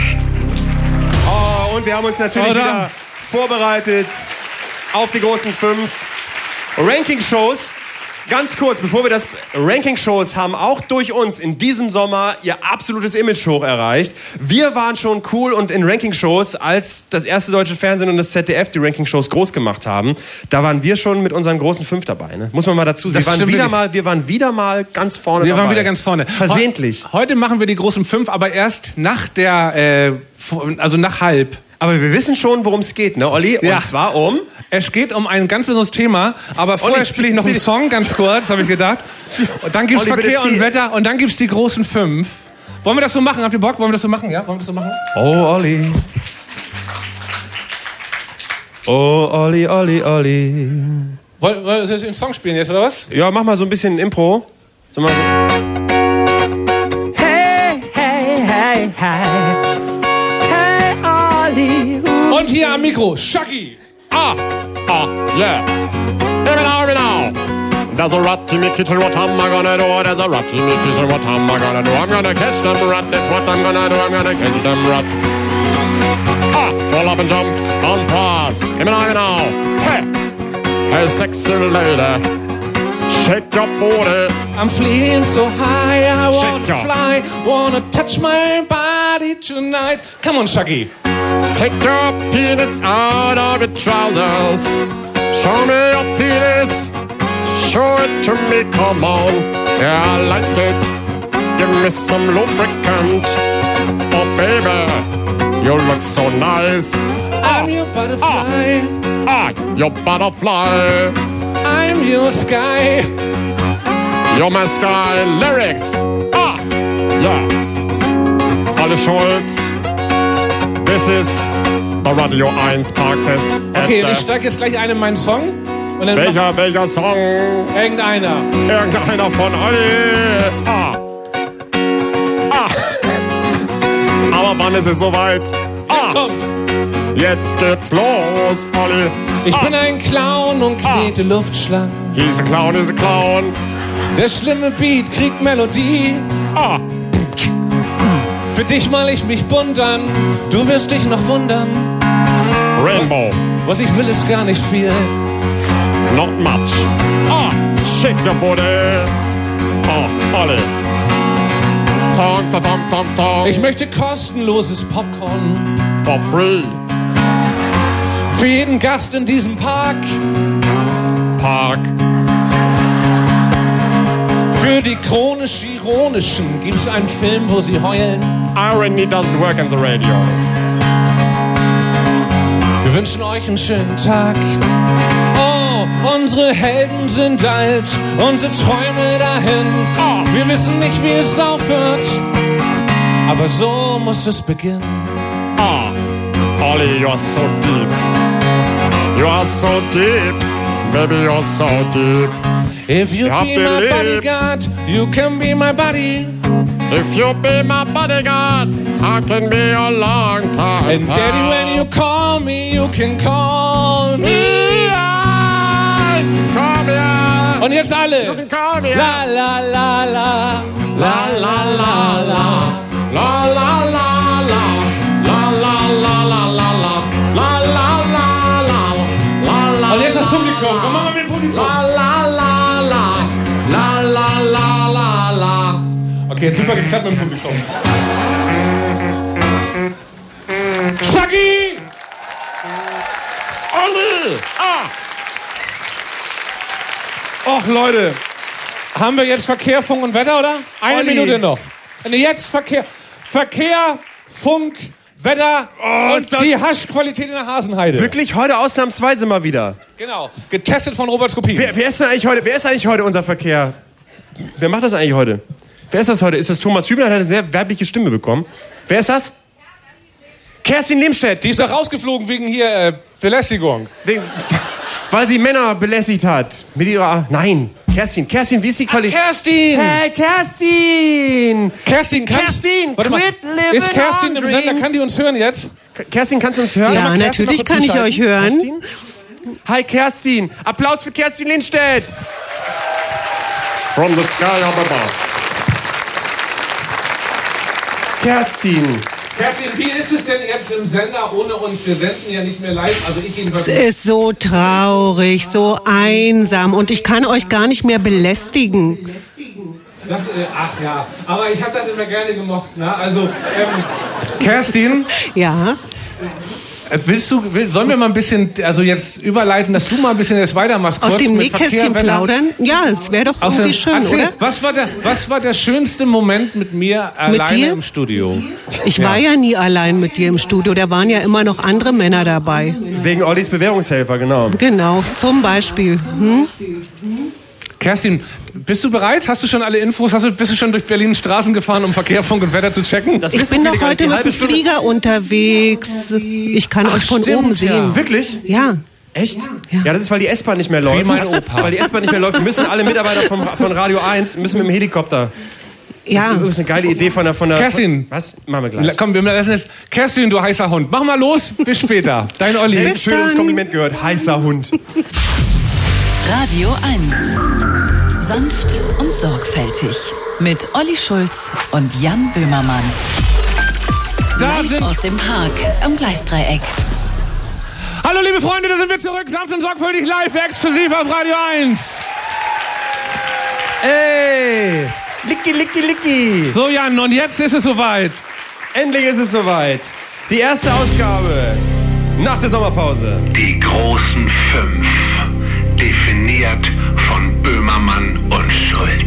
Oh, und wir haben uns natürlich wieder vorbereitet auf die großen 5 Ranking-Shows. Ganz kurz, bevor wir das Ranking-Shows haben auch durch uns in diesem Sommer ihr absolutes Image hoch erreicht. Wir waren schon cool und in Ranking-Shows, als das erste deutsche Fernsehen und das ZDF die Ranking-Shows groß gemacht haben, da waren wir schon mit unseren großen 5 dabei. Ne? Muss man mal dazu sagen. Wir waren wieder mal ganz vorne dabei. Wir waren wieder ganz vorne. Versehentlich. Heute machen wir die großen 5, aber erst nach nach halb. Aber wir wissen schon, worum es geht, ne, Olli? Und zwar um... Es geht um ein ganz besonderes Thema, aber vorher spiele ich noch einen Song, ganz kurz, habe ich gedacht. Und dann gibt's Verkehr und Wetter und dann gibt's die großen 5. Wollen wir das so machen? Habt ihr Bock? Wollen wir das so machen? Ja, wollen wir das so machen? Oh, Olli. Oh, Olli, Olli, Olli. Wollen wir einen Song spielen jetzt, oder was? Ja, mach mal so ein bisschen Impro. So mal so. Hey, hey, hey, hey. Hey, Olli. Und hier am Mikro, Shaggy. Yeah. Hear me now. There's a rat in the kitchen, what am I gonna do? There's a rat in the kitchen, what am I gonna do? I'm gonna catch them rat, that's what I'm gonna do. I'm gonna catch them rat. Roll up and jump on pass. Hear me now. Hey, hey, sexy lady. Shake your booty. I'm fleeing so high, I wanna fly. Wanna touch my body tonight. Come on, Shaggy. Take your penis out of your trousers. Show me your penis. Show it to me, come on. Yeah, I like it. Give me some lubricant. Oh, baby, you look so nice. I'm your butterfly. Your butterfly. I'm your sky. You're my sky. Lyrics. Yeah. Olli Schulz. This is the Radio 1 Parkfest. Okay, ich steige jetzt gleich ein in meinen Song. Und dann welcher Song? Irgendeiner. Irgendeiner von Olli. Aber wann ist es soweit? Jetzt kommt's. Jetzt geht's los, Olli. Ich bin ein Clown und knete Luftschlangen. He's a clown, he's a clown. Der schlimme Beat kriegt Melodie. Für dich mal ich mich bunt an, du wirst dich noch wundern. Rainbow. Was ich will ist gar nicht viel. Not much. Shake your booty. Olli. Tong, tong, tong, tong, tong. Ich möchte kostenloses Popcorn. For free. Für jeden Gast in diesem Park. Für die chronisch-ironischen gibt's einen Film, wo sie heulen. Irony doesn't work in the radio. Wir wünschen euch einen schönen Tag. Oh, unsere Helden sind alt, unsere Träume dahin. Wir wissen nicht, wie es aufhört, aber so muss es beginnen. Olli, you're so deep. You are so deep. Baby, you're so deep. If you be my bodyguard, you can be my buddy. If you be my bodyguard, I can be a long time. And daddy, when you call me, you can call me. Call me. Und jetzt alle. You can call me. La la la la. La la la la. La la la la. La la la la la la. La la la la. La la. Und jetzt das Publikum. Komm mal mit dem Publikum. La la la la. La la la la la. Okay, jetzt super geklappt mit dem Publikum. Shaggy! Olli! Och, Leute. Haben wir jetzt Verkehr, Funk und Wetter, oder? Eine Minute noch. Und jetzt Verkehr, Funk, Wetter und die Haschqualität in der Hasenheide. Wirklich heute ausnahmsweise mal wieder. Genau. Getestet von Robert Skopin. Wer ist eigentlich heute unser Verkehr? Wer macht das eigentlich heute? Wer ist das heute? Ist das Thomas Hübner? Hat eine sehr weibliche Stimme bekommen. Wer ist das? Kerstin Lehmstedt. Die ist doch rausgeflogen wegen hier Belästigung. Weil sie Männer belästigt hat. Mit ihrer... Nein. Kerstin, wie ist die Qualität? Kerstin! Hey, Kerstin! Kerstin, warte mal. Ist Kerstin im Sender? Kann die uns hören jetzt? Kerstin, kannst du uns hören? Ja, natürlich kann ich euch hören. Kerstin? Hi, Kerstin. Applaus für Kerstin Lehmstedt. From the sky up above. Kerstin. Kerstin, wie ist es denn jetzt im Sender ohne uns? Wir senden ja nicht mehr live, also ich jedenfalls. Es ist so traurig, so einsam und ich kann euch gar nicht mehr belästigen. Ach ja, aber ich habe das immer gerne gemocht, ne? Also, Kerstin? Ja? Sollen wir mal ein bisschen, also jetzt überleiten, dass du mal ein bisschen jetzt weitermachst? Aus dem Nähkästchen plaudern? Ja, es wäre doch irgendwie schön, erzähl, oder? Was war der schönste Moment mit mir alleine im Studio? Ich war ja nie allein mit dir im Studio, da waren ja immer noch andere Männer dabei. Wegen Ollis Bewährungshelfer, genau. Genau, zum Beispiel. Kerstin, bist du bereit? Hast du schon alle Infos? Bist du schon durch Berlin Straßen gefahren, um Verkehr, Funk und Wetter zu checken? Ich bin doch heute mit dem Flieger unterwegs. Ich kann euch von oben sehen. Ja. Wirklich? Ja. Echt? Ja, das ist, weil die S-Bahn nicht mehr läuft. Wie mein Opa. Weil die S-Bahn nicht mehr läuft. Wir müssen alle Mitarbeiter von Radio 1 müssen mit dem Helikopter. Ja. Das ist eine geile Idee von der... Kerstin. Was? Machen wir gleich. Komm, wir lassen jetzt. Kerstin, du heißer Hund. Mach mal los. Bis später. Dein Olli. Sehr schönes Kompliment gehört. Heißer Hund. Radio 1. Sanft und sorgfältig. Mit Olli Schulz und Jan Böhmermann. Live aus dem Park am Gleisdreieck. Hallo liebe Freunde, da sind wir zurück. Sanft und sorgfältig live, exklusiv auf Radio 1. Ey! Licki. So Jan, und jetzt ist es soweit. Endlich ist es soweit. Die erste Ausgabe nach der Sommerpause. Die großen 5. Definiert von Böhmermann und Schulz.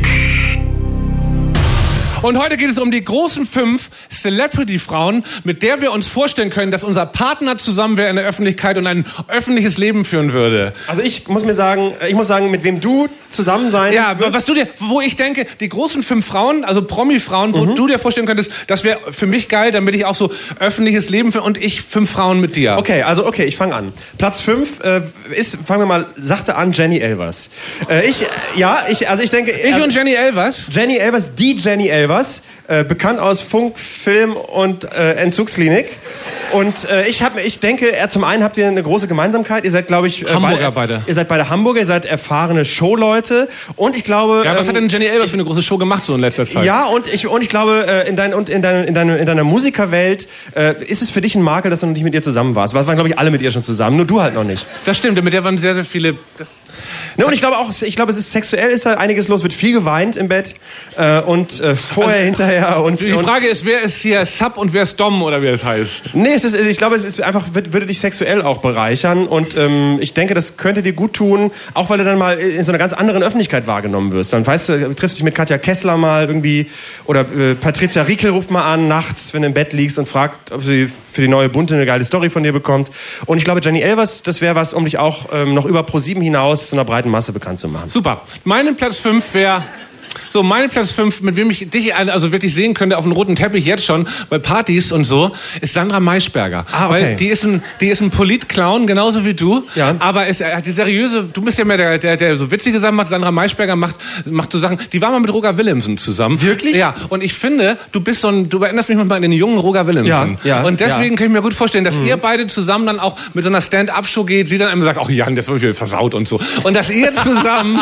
Und heute geht es um die großen 5 Celebrity-Frauen, mit der wir uns vorstellen können, dass unser Partner zusammen wäre in der Öffentlichkeit und ein öffentliches Leben führen würde. Also ich muss sagen, mit wem du zusammen sein wirst. Wo ich denke, die großen 5 Frauen, also Promi-Frauen, wo du dir vorstellen könntest, das wäre für mich geil, damit ich auch so öffentliches Leben führe und ich 5 Frauen mit dir. Okay, ich fange an. Platz 5 fangen wir mal sachte an, Jenny Elvers. Ich denke... Ich und Jenny Elvers? Jenny Elvers, die Jenny Elvers. Bekannt aus Funk, Film und Entzugsklinik. Und ich denke, zum einen habt ihr eine große Gemeinsamkeit. Ihr seid, glaube ich... Hamburger beide. Ihr seid beide Hamburger, ihr seid erfahrene Showleute. Und ich glaube... Ja, was hat denn Jenny Elvers für eine große Show gemacht so in letzter Zeit? Ja, und ich glaube, in deiner Musikerwelt ist es für dich ein Makel, dass du noch nicht mit ihr zusammen warst. Wir waren, glaube ich, alle mit ihr schon zusammen, nur du halt noch nicht. Das stimmt, mit der waren sehr, sehr viele... Und ich glaube, es ist sexuell, ist da einiges los, wird viel geweint im Bett und vorher, hinterher und... Die Frage ist, wer ist hier Sub und wer ist Dom oder wie es heißt? Nee, ich glaube, es ist einfach, würde dich sexuell auch bereichern und ich denke, das könnte dir gut tun, auch weil du dann mal in so einer ganz anderen Öffentlichkeit wahrgenommen wirst. Dann weißt du, triffst dich mit Katja Kessler mal irgendwie oder Patricia Riekel ruft mal an nachts, wenn du im Bett liegst und fragt, ob sie für die neue Bunte eine geile Story von dir bekommt. Und ich glaube, Jenny Elvers, das wäre was, um dich auch noch über ProSieben hinaus zu einer breiten Masse bekannt zu machen. Super. Mein Platz 5 wäre... So, mein Platz 5, mit wem ich dich also wirklich sehen könnte auf dem roten Teppich jetzt schon, bei Partys und so, ist Sandra Maischberger. Ah, okay. Weil die ist ein Polit-Clown, genauso wie du. Ja. Aber hat die seriöse, du bist ja mehr der so witzige Sachen macht. Sandra Maischberger macht so Sachen, die war mal mit Roger Willemsen zusammen. Wirklich? Ja. Und ich finde, du erinnerst mich manchmal an den jungen Roger Willemsen. Ja. Und deswegen kann ich mir gut vorstellen, dass ihr beide zusammen dann auch mit so einer Stand-Up-Show geht, sie dann einmal sagt, ach Jan, das wird wieder versaut und so. Und dass ihr zusammen,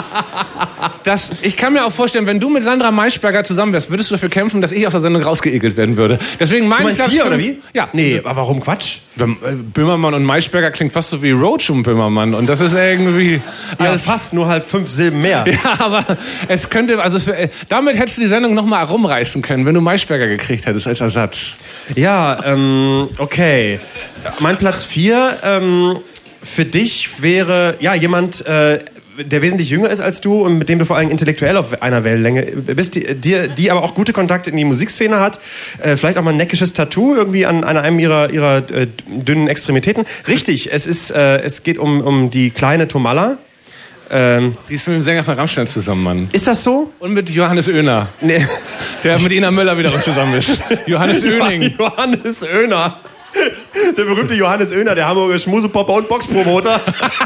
ich kann mir auch vorstellen, wenn du mit Sandra Maischberger zusammen wärst, würdest du dafür kämpfen, dass ich aus der Sendung rausgeekelt werden würde. Deswegen mein Platz 4 oder wie? Ja. Nee, aber warum Quatsch? Böhmermann und Maischberger klingt fast so wie Roach und Böhmermann und das ist irgendwie... Ja, fast nur halt 5 Silben mehr. Ja, aber es könnte... damit hättest du die Sendung noch mal rumreißen können, wenn du Maischberger gekriegt hättest als Ersatz. Ja, okay. Mein Platz 4 für dich wäre jemand... der wesentlich jünger ist als du und mit dem du vor allem intellektuell auf einer Wellenlänge bist, die aber auch gute Kontakte in die Musikszene hat, vielleicht auch mal ein neckisches Tattoo irgendwie an einem ihrer dünnen Extremitäten. Richtig, es geht um die kleine Tomalla. Die ist mit dem Sänger von Rammstein zusammen, Mann. Ist das so? Und mit Johannes Oehner. Nee. Der mit Ina Müller wiederum zusammen ist. Johannes Oehning. Johannes Oehner. Der berühmte Johannes Oehner, der Hamburger Schmusepopper und Boxpromoter.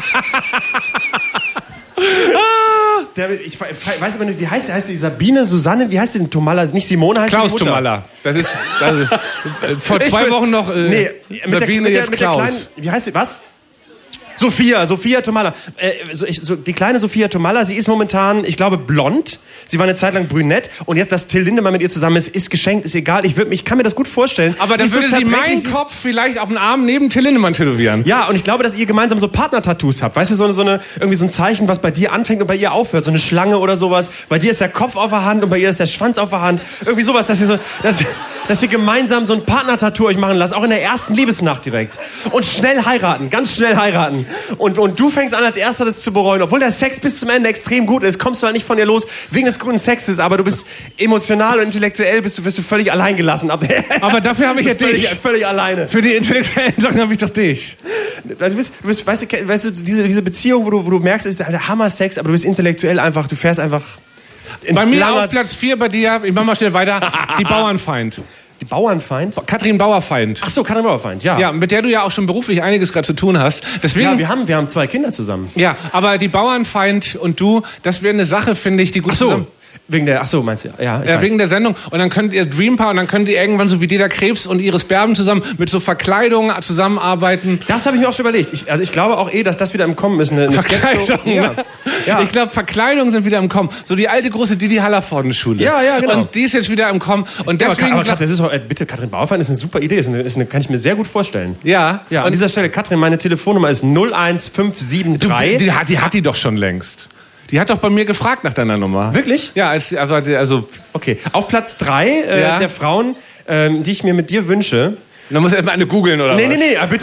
Ich weiß aber nicht, wie heißt sie? Heißt sie Sabine, Susanne? Wie heißt sie denn? Tomalla? Nicht Simone heißt Klaus die Mutter. Tomalla. Das ist vor 2 Wochen noch Sabine, jetzt Klaus. Wie heißt sie? Was? Sophia Tomalla. Die kleine Sophia Tomalla, sie ist momentan, ich glaube, blond. Sie war eine Zeit lang brünett. Und jetzt, dass Till Lindemann mit ihr zusammen ist geschenkt, ist egal. Ich kann mir das gut vorstellen. Aber dann würde sie meinen Kopf vielleicht auf den Arm neben Till Lindemann tätowieren. Ja, und ich glaube, dass ihr gemeinsam so Partner-Tattoos habt. Weißt du, irgendwie so ein Zeichen, was bei dir anfängt und bei ihr aufhört. So eine Schlange oder sowas. Bei dir ist der Kopf auf der Hand und bei ihr ist der Schwanz auf der Hand. Irgendwie sowas, dass ihr gemeinsam so ein Partner-Tattoo euch machen lasst. Auch in der ersten Liebesnacht direkt. Und schnell heiraten. Ganz schnell heiraten. Und du fängst an, als Erster das zu bereuen. Obwohl der Sex bis zum Ende extrem gut ist, kommst du halt nicht von ihr los wegen des guten Sexes. Aber du bist emotional und intellektuell wirst du völlig allein gelassen. Aber dafür habe ich ja dich. Völlig alleine. Für die intellektuellen Sachen habe ich doch dich. Du bist, weißt du, diese Beziehung, wo du merkst, es ist der Hammer-Sex, aber du bist intellektuell einfach, du fährst einfach... Bei mir auf Platz 4 bei dir, ich mach mal schnell weiter, die Bauernfeind. Die Bauernfeind? Katrin Bauerfeind. Ach so, Katrin Bauerfeind, ja. Ja, mit der du ja auch schon beruflich einiges gerade zu tun hast. Deswegen, ja, wir haben 2 Kinder zusammen. Ja, aber die Bauernfeind und du, das wäre eine Sache, finde ich, die gut zusammen... Meinst du? Ja, wegen der Sendung. Und dann könnt ihr Dreampaar und dann könnt ihr irgendwann so wie Dieter Krebs und Iris Berben zusammen mit so Verkleidungen zusammenarbeiten. Das habe ich mir auch schon überlegt. Ich glaube auch dass das wieder im Kommen ist. Eine Verkleidung. Ja. Ich glaube, Verkleidungen sind wieder im Kommen. So die alte große Didi Hallervorden-Schule. Ja, genau. Und die ist jetzt wieder im Kommen. Und deswegen... Aber das ist auch, bitte, Katrin Bauerfeind ist eine super Idee. Kann ich mir sehr gut vorstellen. Ja. Ja, an dieser Stelle, Katrin, meine Telefonnummer ist 01573. Die hat die doch schon längst. Die hat doch bei mir gefragt nach deiner Nummer. Wirklich? Ja, also okay. Auf Platz 3 der Frauen, die ich mir mit dir wünsche. Da muss erstmal eine googeln, oder was? Nee, bitte.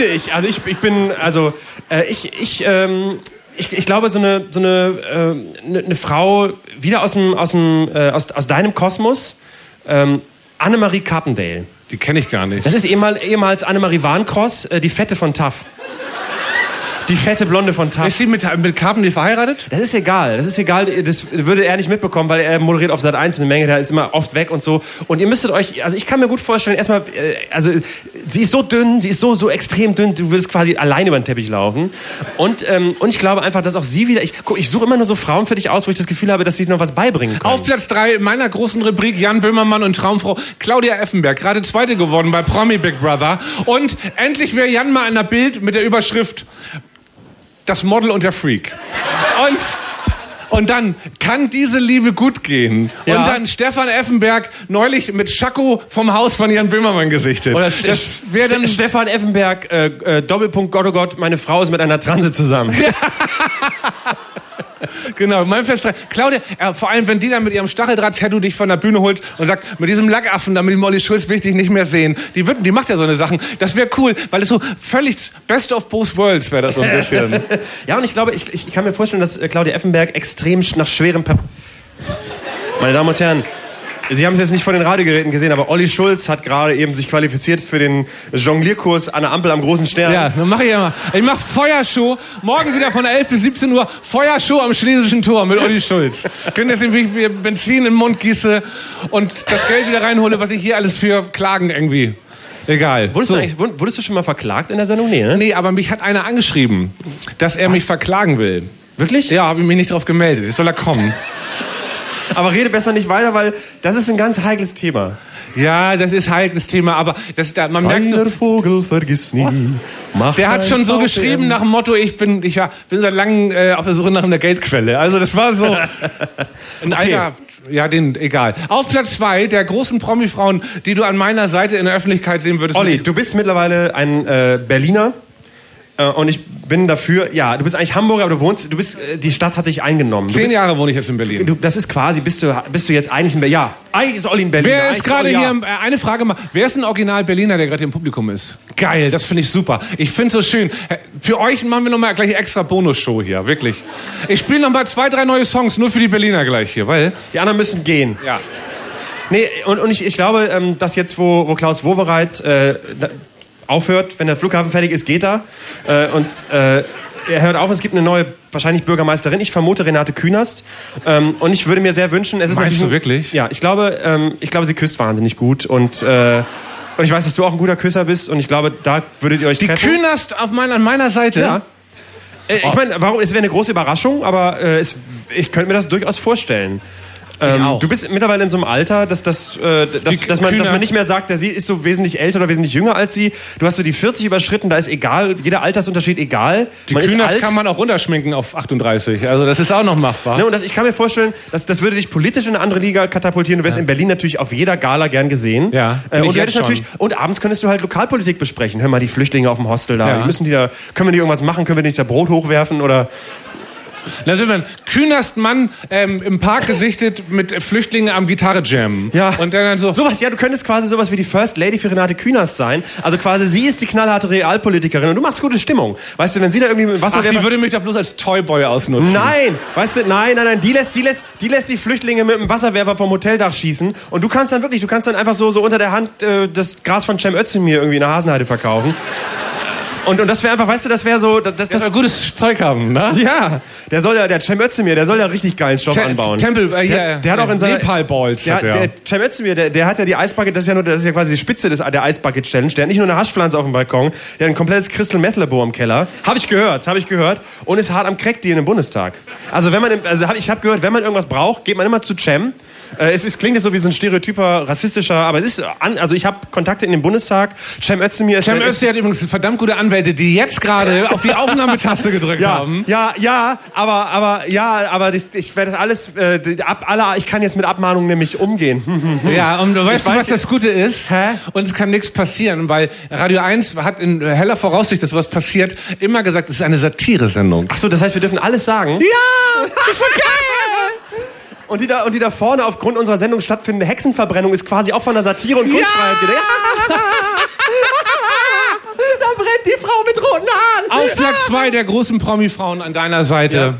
Ich glaube, so eine Frau wieder aus deinem Kosmos, Annemarie Carpendale. Die kenne ich gar nicht. Das ist ehemals Annemarie Warncross, die Fette von TAF. Die fette Blonde von TAF. Ist sie mit Carpendale verheiratet? Das ist egal. Das würde er nicht mitbekommen, weil er moderiert auf Sat.1 eine Menge, der ist immer oft weg und so. Und ihr müsstet euch, ich kann mir gut vorstellen, erstmal, sie ist so dünn, sie ist so extrem dünn, du würdest quasi alleine über den Teppich laufen. Und ich glaube einfach, dass auch sie wieder, ich suche immer nur so Frauen für dich aus, wo ich das Gefühl habe, dass sie noch was beibringen können. Auf Platz 3 meiner großen Rubrik Jan Böhmermann und Traumfrau Claudia Effenberg, gerade Zweite geworden bei Promi Big Brother. Und endlich wäre Jan mal in der Bild mit der Überschrift Das Model und der Freak. Und dann kann diese Liebe gut gehen. Ja. Und dann Stefan Effenberg neulich mit Schacko vom Haus von Jan Böhmermann gesichtet. Oder Stefan Effenberg, Doppelpunkt Gott, oh Gott, meine Frau ist mit einer Transe zusammen. Genau, mein Platz 3. Claudia, vor allem, wenn die dann mit ihrem Stacheldraht-Tattoo dich von der Bühne holt und sagt, mit diesem Lackaffen, da mit dem Olli Schulz will ich dich nicht mehr sehen. Die macht ja so eine Sachen. Das wäre cool, weil es so völlig best of both worlds wäre das so ein bisschen. Ja, und ich glaube, ich kann mir vorstellen, dass Claudia Effenberg extrem nach schwerem Meine Damen und Herren, Sie haben es jetzt nicht von den Radiogeräten gesehen, aber Olli Schulz hat gerade eben sich qualifiziert für den Jonglierkurs an der Ampel am Großen Stern. Ja, dann mache ich ja mal. Ich mache Feuershow. Morgen wieder von 11 bis 17 Uhr. Feuershow am Schlesischen Tor mit Olli Schulz. Können das irgendwie Benzin in den Mund gieße und das Geld wieder reinhole, was ich hier alles für Klagen irgendwie. Egal. Wurdest du schon mal verklagt in der Sendung? Nee, ne? Nee, aber mich hat einer angeschrieben, dass er mich verklagen will. Wirklich? Ja, habe ich mich nicht drauf gemeldet. Jetzt soll er kommen. Aber rede besser nicht weiter, weil das ist ein ganz heikles Thema. Ja, das ist ein heikles Thema, aber man merkt so, Vogel vergiss nie. Der hat schon so geschrieben nach dem Motto, ich bin seit langem auf der Suche nach einer Geldquelle. Also das war so. Egal. Auf Platz 2 der großen Promi-Frauen, die du an meiner Seite in der Öffentlichkeit sehen würdest. Olli, du bist mittlerweile ein Berliner. Und ich bin dafür, ja, du bist eigentlich Hamburger, aber die Stadt hat dich eingenommen. 10 Jahre wohne ich jetzt in Berlin. Das ist quasi, bist du jetzt eigentlich in Berlin? Ja, eigentlich ist Olli in Berlin. Wer ist gerade hier, eine Frage mal, wer ist ein Original Berliner, der gerade im Publikum ist? Geil, das finde ich super. Ich finde es so schön. Für euch machen wir nochmal gleich extra Bonusshow hier, wirklich. Ich spiele nochmal 2, 3 neue Songs, nur für die Berliner gleich hier, weil... Die anderen müssen gehen. Ja. Nee, und ich glaube, dass jetzt, wo Klaus Wowereit... aufhört, wenn der Flughafen fertig ist, geht er. Er hört auf, es gibt eine neue, wahrscheinlich Bürgermeisterin. Ich vermute Renate Künast. Und ich würde mir sehr wünschen... Meinst du wirklich? Ja, ich glaube, sie küsst wahnsinnig gut. Und ich weiß, dass du auch ein guter Küsser bist. Und ich glaube, da würdet ihr euch treffen. Die Künast an meiner Seite? Ja. Ich meine, es wäre eine große Überraschung, aber ich könnte mir das durchaus vorstellen. Du bist mittlerweile in so einem Alter, dass man nicht mehr sagt, sie ist so wesentlich älter oder wesentlich jünger als sie. Du hast so die 40 überschritten, da ist egal, jeder Altersunterschied egal. Die Künast kann man auch runterschminken auf 38, also das ist auch noch machbar. Ne, und ich kann mir vorstellen, das würde dich politisch in eine andere Liga katapultieren. Du wärst in Berlin natürlich auf jeder Gala gern gesehen. Ja, und abends könntest du halt Lokalpolitik besprechen. Hör mal, die Flüchtlinge auf dem Hostel da, können wir die irgendwas machen, können wir nicht da Brot hochwerfen oder... Da sind wir ein Künast-Mann im Park gesichtet mit Flüchtlingen am Gitarre-Jam. Ja. Und dann so. Sowas, ja, du könntest quasi sowas wie die First Lady für Renate Künast sein. Also quasi, sie ist die knallharte Realpolitikerin und du machst gute Stimmung. Weißt du, wenn sie da irgendwie mit Wasserwerfer... Ach, die würde mich da bloß als Toyboy ausnutzen. Nein! Weißt du, nein, die lässt die Flüchtlinge mit dem Wasserwerfer vom Hoteldach schießen und du kannst dann einfach so unter der Hand das Gras von Cem Özdemir irgendwie in der Hasenheide verkaufen. Und das wäre einfach, weißt du, das wäre so... Das soll gutes Zeug haben, ne? Ja, der Cem Özdemir, der soll ja richtig geilen Stoff anbauen. Der hat auch in seiner... Nepal-Balls der Cem Özdemir, der hat ja die Eisbucket, das ist ja quasi die Spitze der Eisbucket-Challenge. Der hat nicht nur eine Haschpflanze auf dem Balkon, der hat ein komplettes Crystal-Meth-Labor im Keller. Habe ich gehört. Und ist hart am Crack-Deal im Bundestag. Also ich habe gehört, wenn man irgendwas braucht, geht man immer zu Cem. Es klingt jetzt so wie so ein stereotyper, rassistischer, aber es ist, also ich habe Kontakte in den Bundestag. Cem Özdemir hat übrigens verdammt gute Anwälte, die jetzt gerade auf die Aufnahmetaste gedrückt haben. Aber ich werde das alles, ich kann jetzt mit Abmahnungen nämlich umgehen. Ja, und weißt du, was das Gute ist? Und es kann nichts passieren, weil Radio 1 hat in heller Voraussicht, dass was passiert, immer gesagt, es ist eine Satiresendung. Ach so, das heißt, wir dürfen alles sagen? Ja, ist okay. Und die da vorne aufgrund unserer Sendung stattfindende Hexenverbrennung ist quasi auch von der Satire und Kunstfreiheit wieder. Ja. Da brennt die Frau mit roten Haaren. Auf Platz 2 der großen Promi-Frauen an deiner Seite. Ja.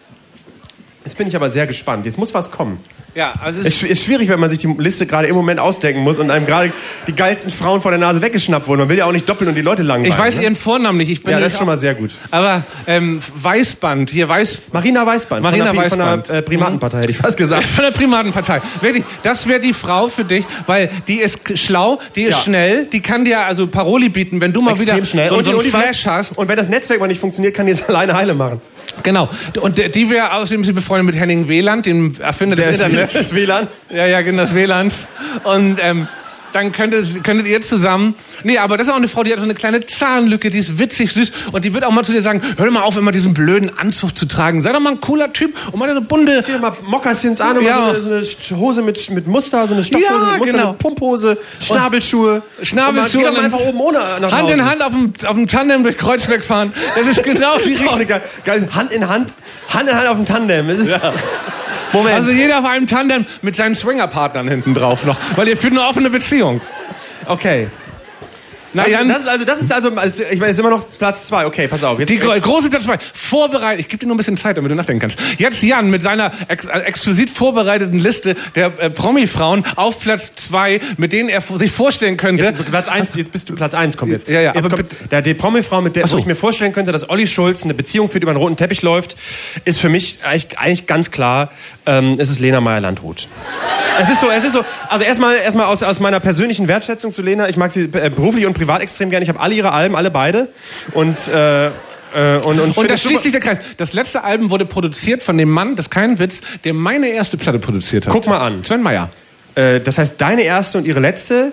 Jetzt bin ich aber sehr gespannt. Jetzt muss was kommen. Ja, also es ist schwierig, wenn man sich die Liste gerade im Moment ausdenken muss und einem gerade die geilsten Frauen vor der Nase weggeschnappt wurden. Man will ja auch nicht doppeln und die Leute langweilen. Ich weiß ihren Vornamen nicht. Das ist schon mal sehr gut. Aber Weißband, Marina Weißband. Von der Primatenpartei, hätte ich fast gesagt. Von der Primatenpartei. Wirklich, das wäre die Frau für dich, weil die ist schlau, die ist schnell, die kann dir also Paroli bieten, wenn du mal extrem wieder schnell. so einen Flash hast. Und wenn das Netzwerk mal nicht funktioniert, kann die es alleine heile machen. Genau. Und die wäre außerdem befreundet mit Henning Wieland, dem Erfinder des Internets. Das WLAN? Ja, genau, das WLANs. Und dann könntet ihr zusammen... Nee, aber das ist auch eine Frau, die hat so eine kleine Zahnlücke, die ist witzig, süß. Und die wird auch mal zu dir sagen, hör doch mal auf, immer diesen blöden Anzug zu tragen. Sei doch mal ein cooler Typ und mal so bunte... Zieh doch mal Mokassins an und mal so eine Hose mit Muster, so eine Stoffhose mit Muster, eine Pumphose, Schnabelschuhe. Geh doch mal einfach oben ohne nach Hand draußen. in Hand auf dem Tandem durch Kreuzberg fahren. Das ist genau die Richtung. Geil. Hand in Hand auf dem Tandem. Das ist... Moment. Also jeder auf einem Tandem mit seinen Swinger-Partnern hinten drauf noch. Weil ihr führt eine offene Beziehung. Okay. Das ist also, ich meine, es ist immer noch Platz 2. Okay, pass auf. Die große Platz 2. Vorbereitet. Ich gebe dir nur ein bisschen Zeit, damit du nachdenken kannst. Jetzt Jan mit seiner exklusiv vorbereiteten Liste der Promi-Frauen auf Platz 2, mit denen er sich vorstellen könnte. Jetzt bist du Platz 1, kommt jetzt. Ja, jetzt kommt, die Promi-Frau, mit der wo ich mir vorstellen könnte, dass Olli Schulz eine Beziehung führt, über einen roten Teppich läuft, ist für mich eigentlich ganz klar, es ist Lena Meyer-Landrut. Es ist so. Also erstmal aus meiner persönlichen Wertschätzung zu Lena. Ich mag sie beruflich und privat extrem gerne. Ich habe alle ihre Alben, alle beide. Und da schließt sich der Kreis. Das letzte Album wurde produziert von dem Mann, das ist kein Witz, der meine erste Platte produziert hat. Guck mal an. Sven Meyer. Das heißt, deine erste und ihre letzte?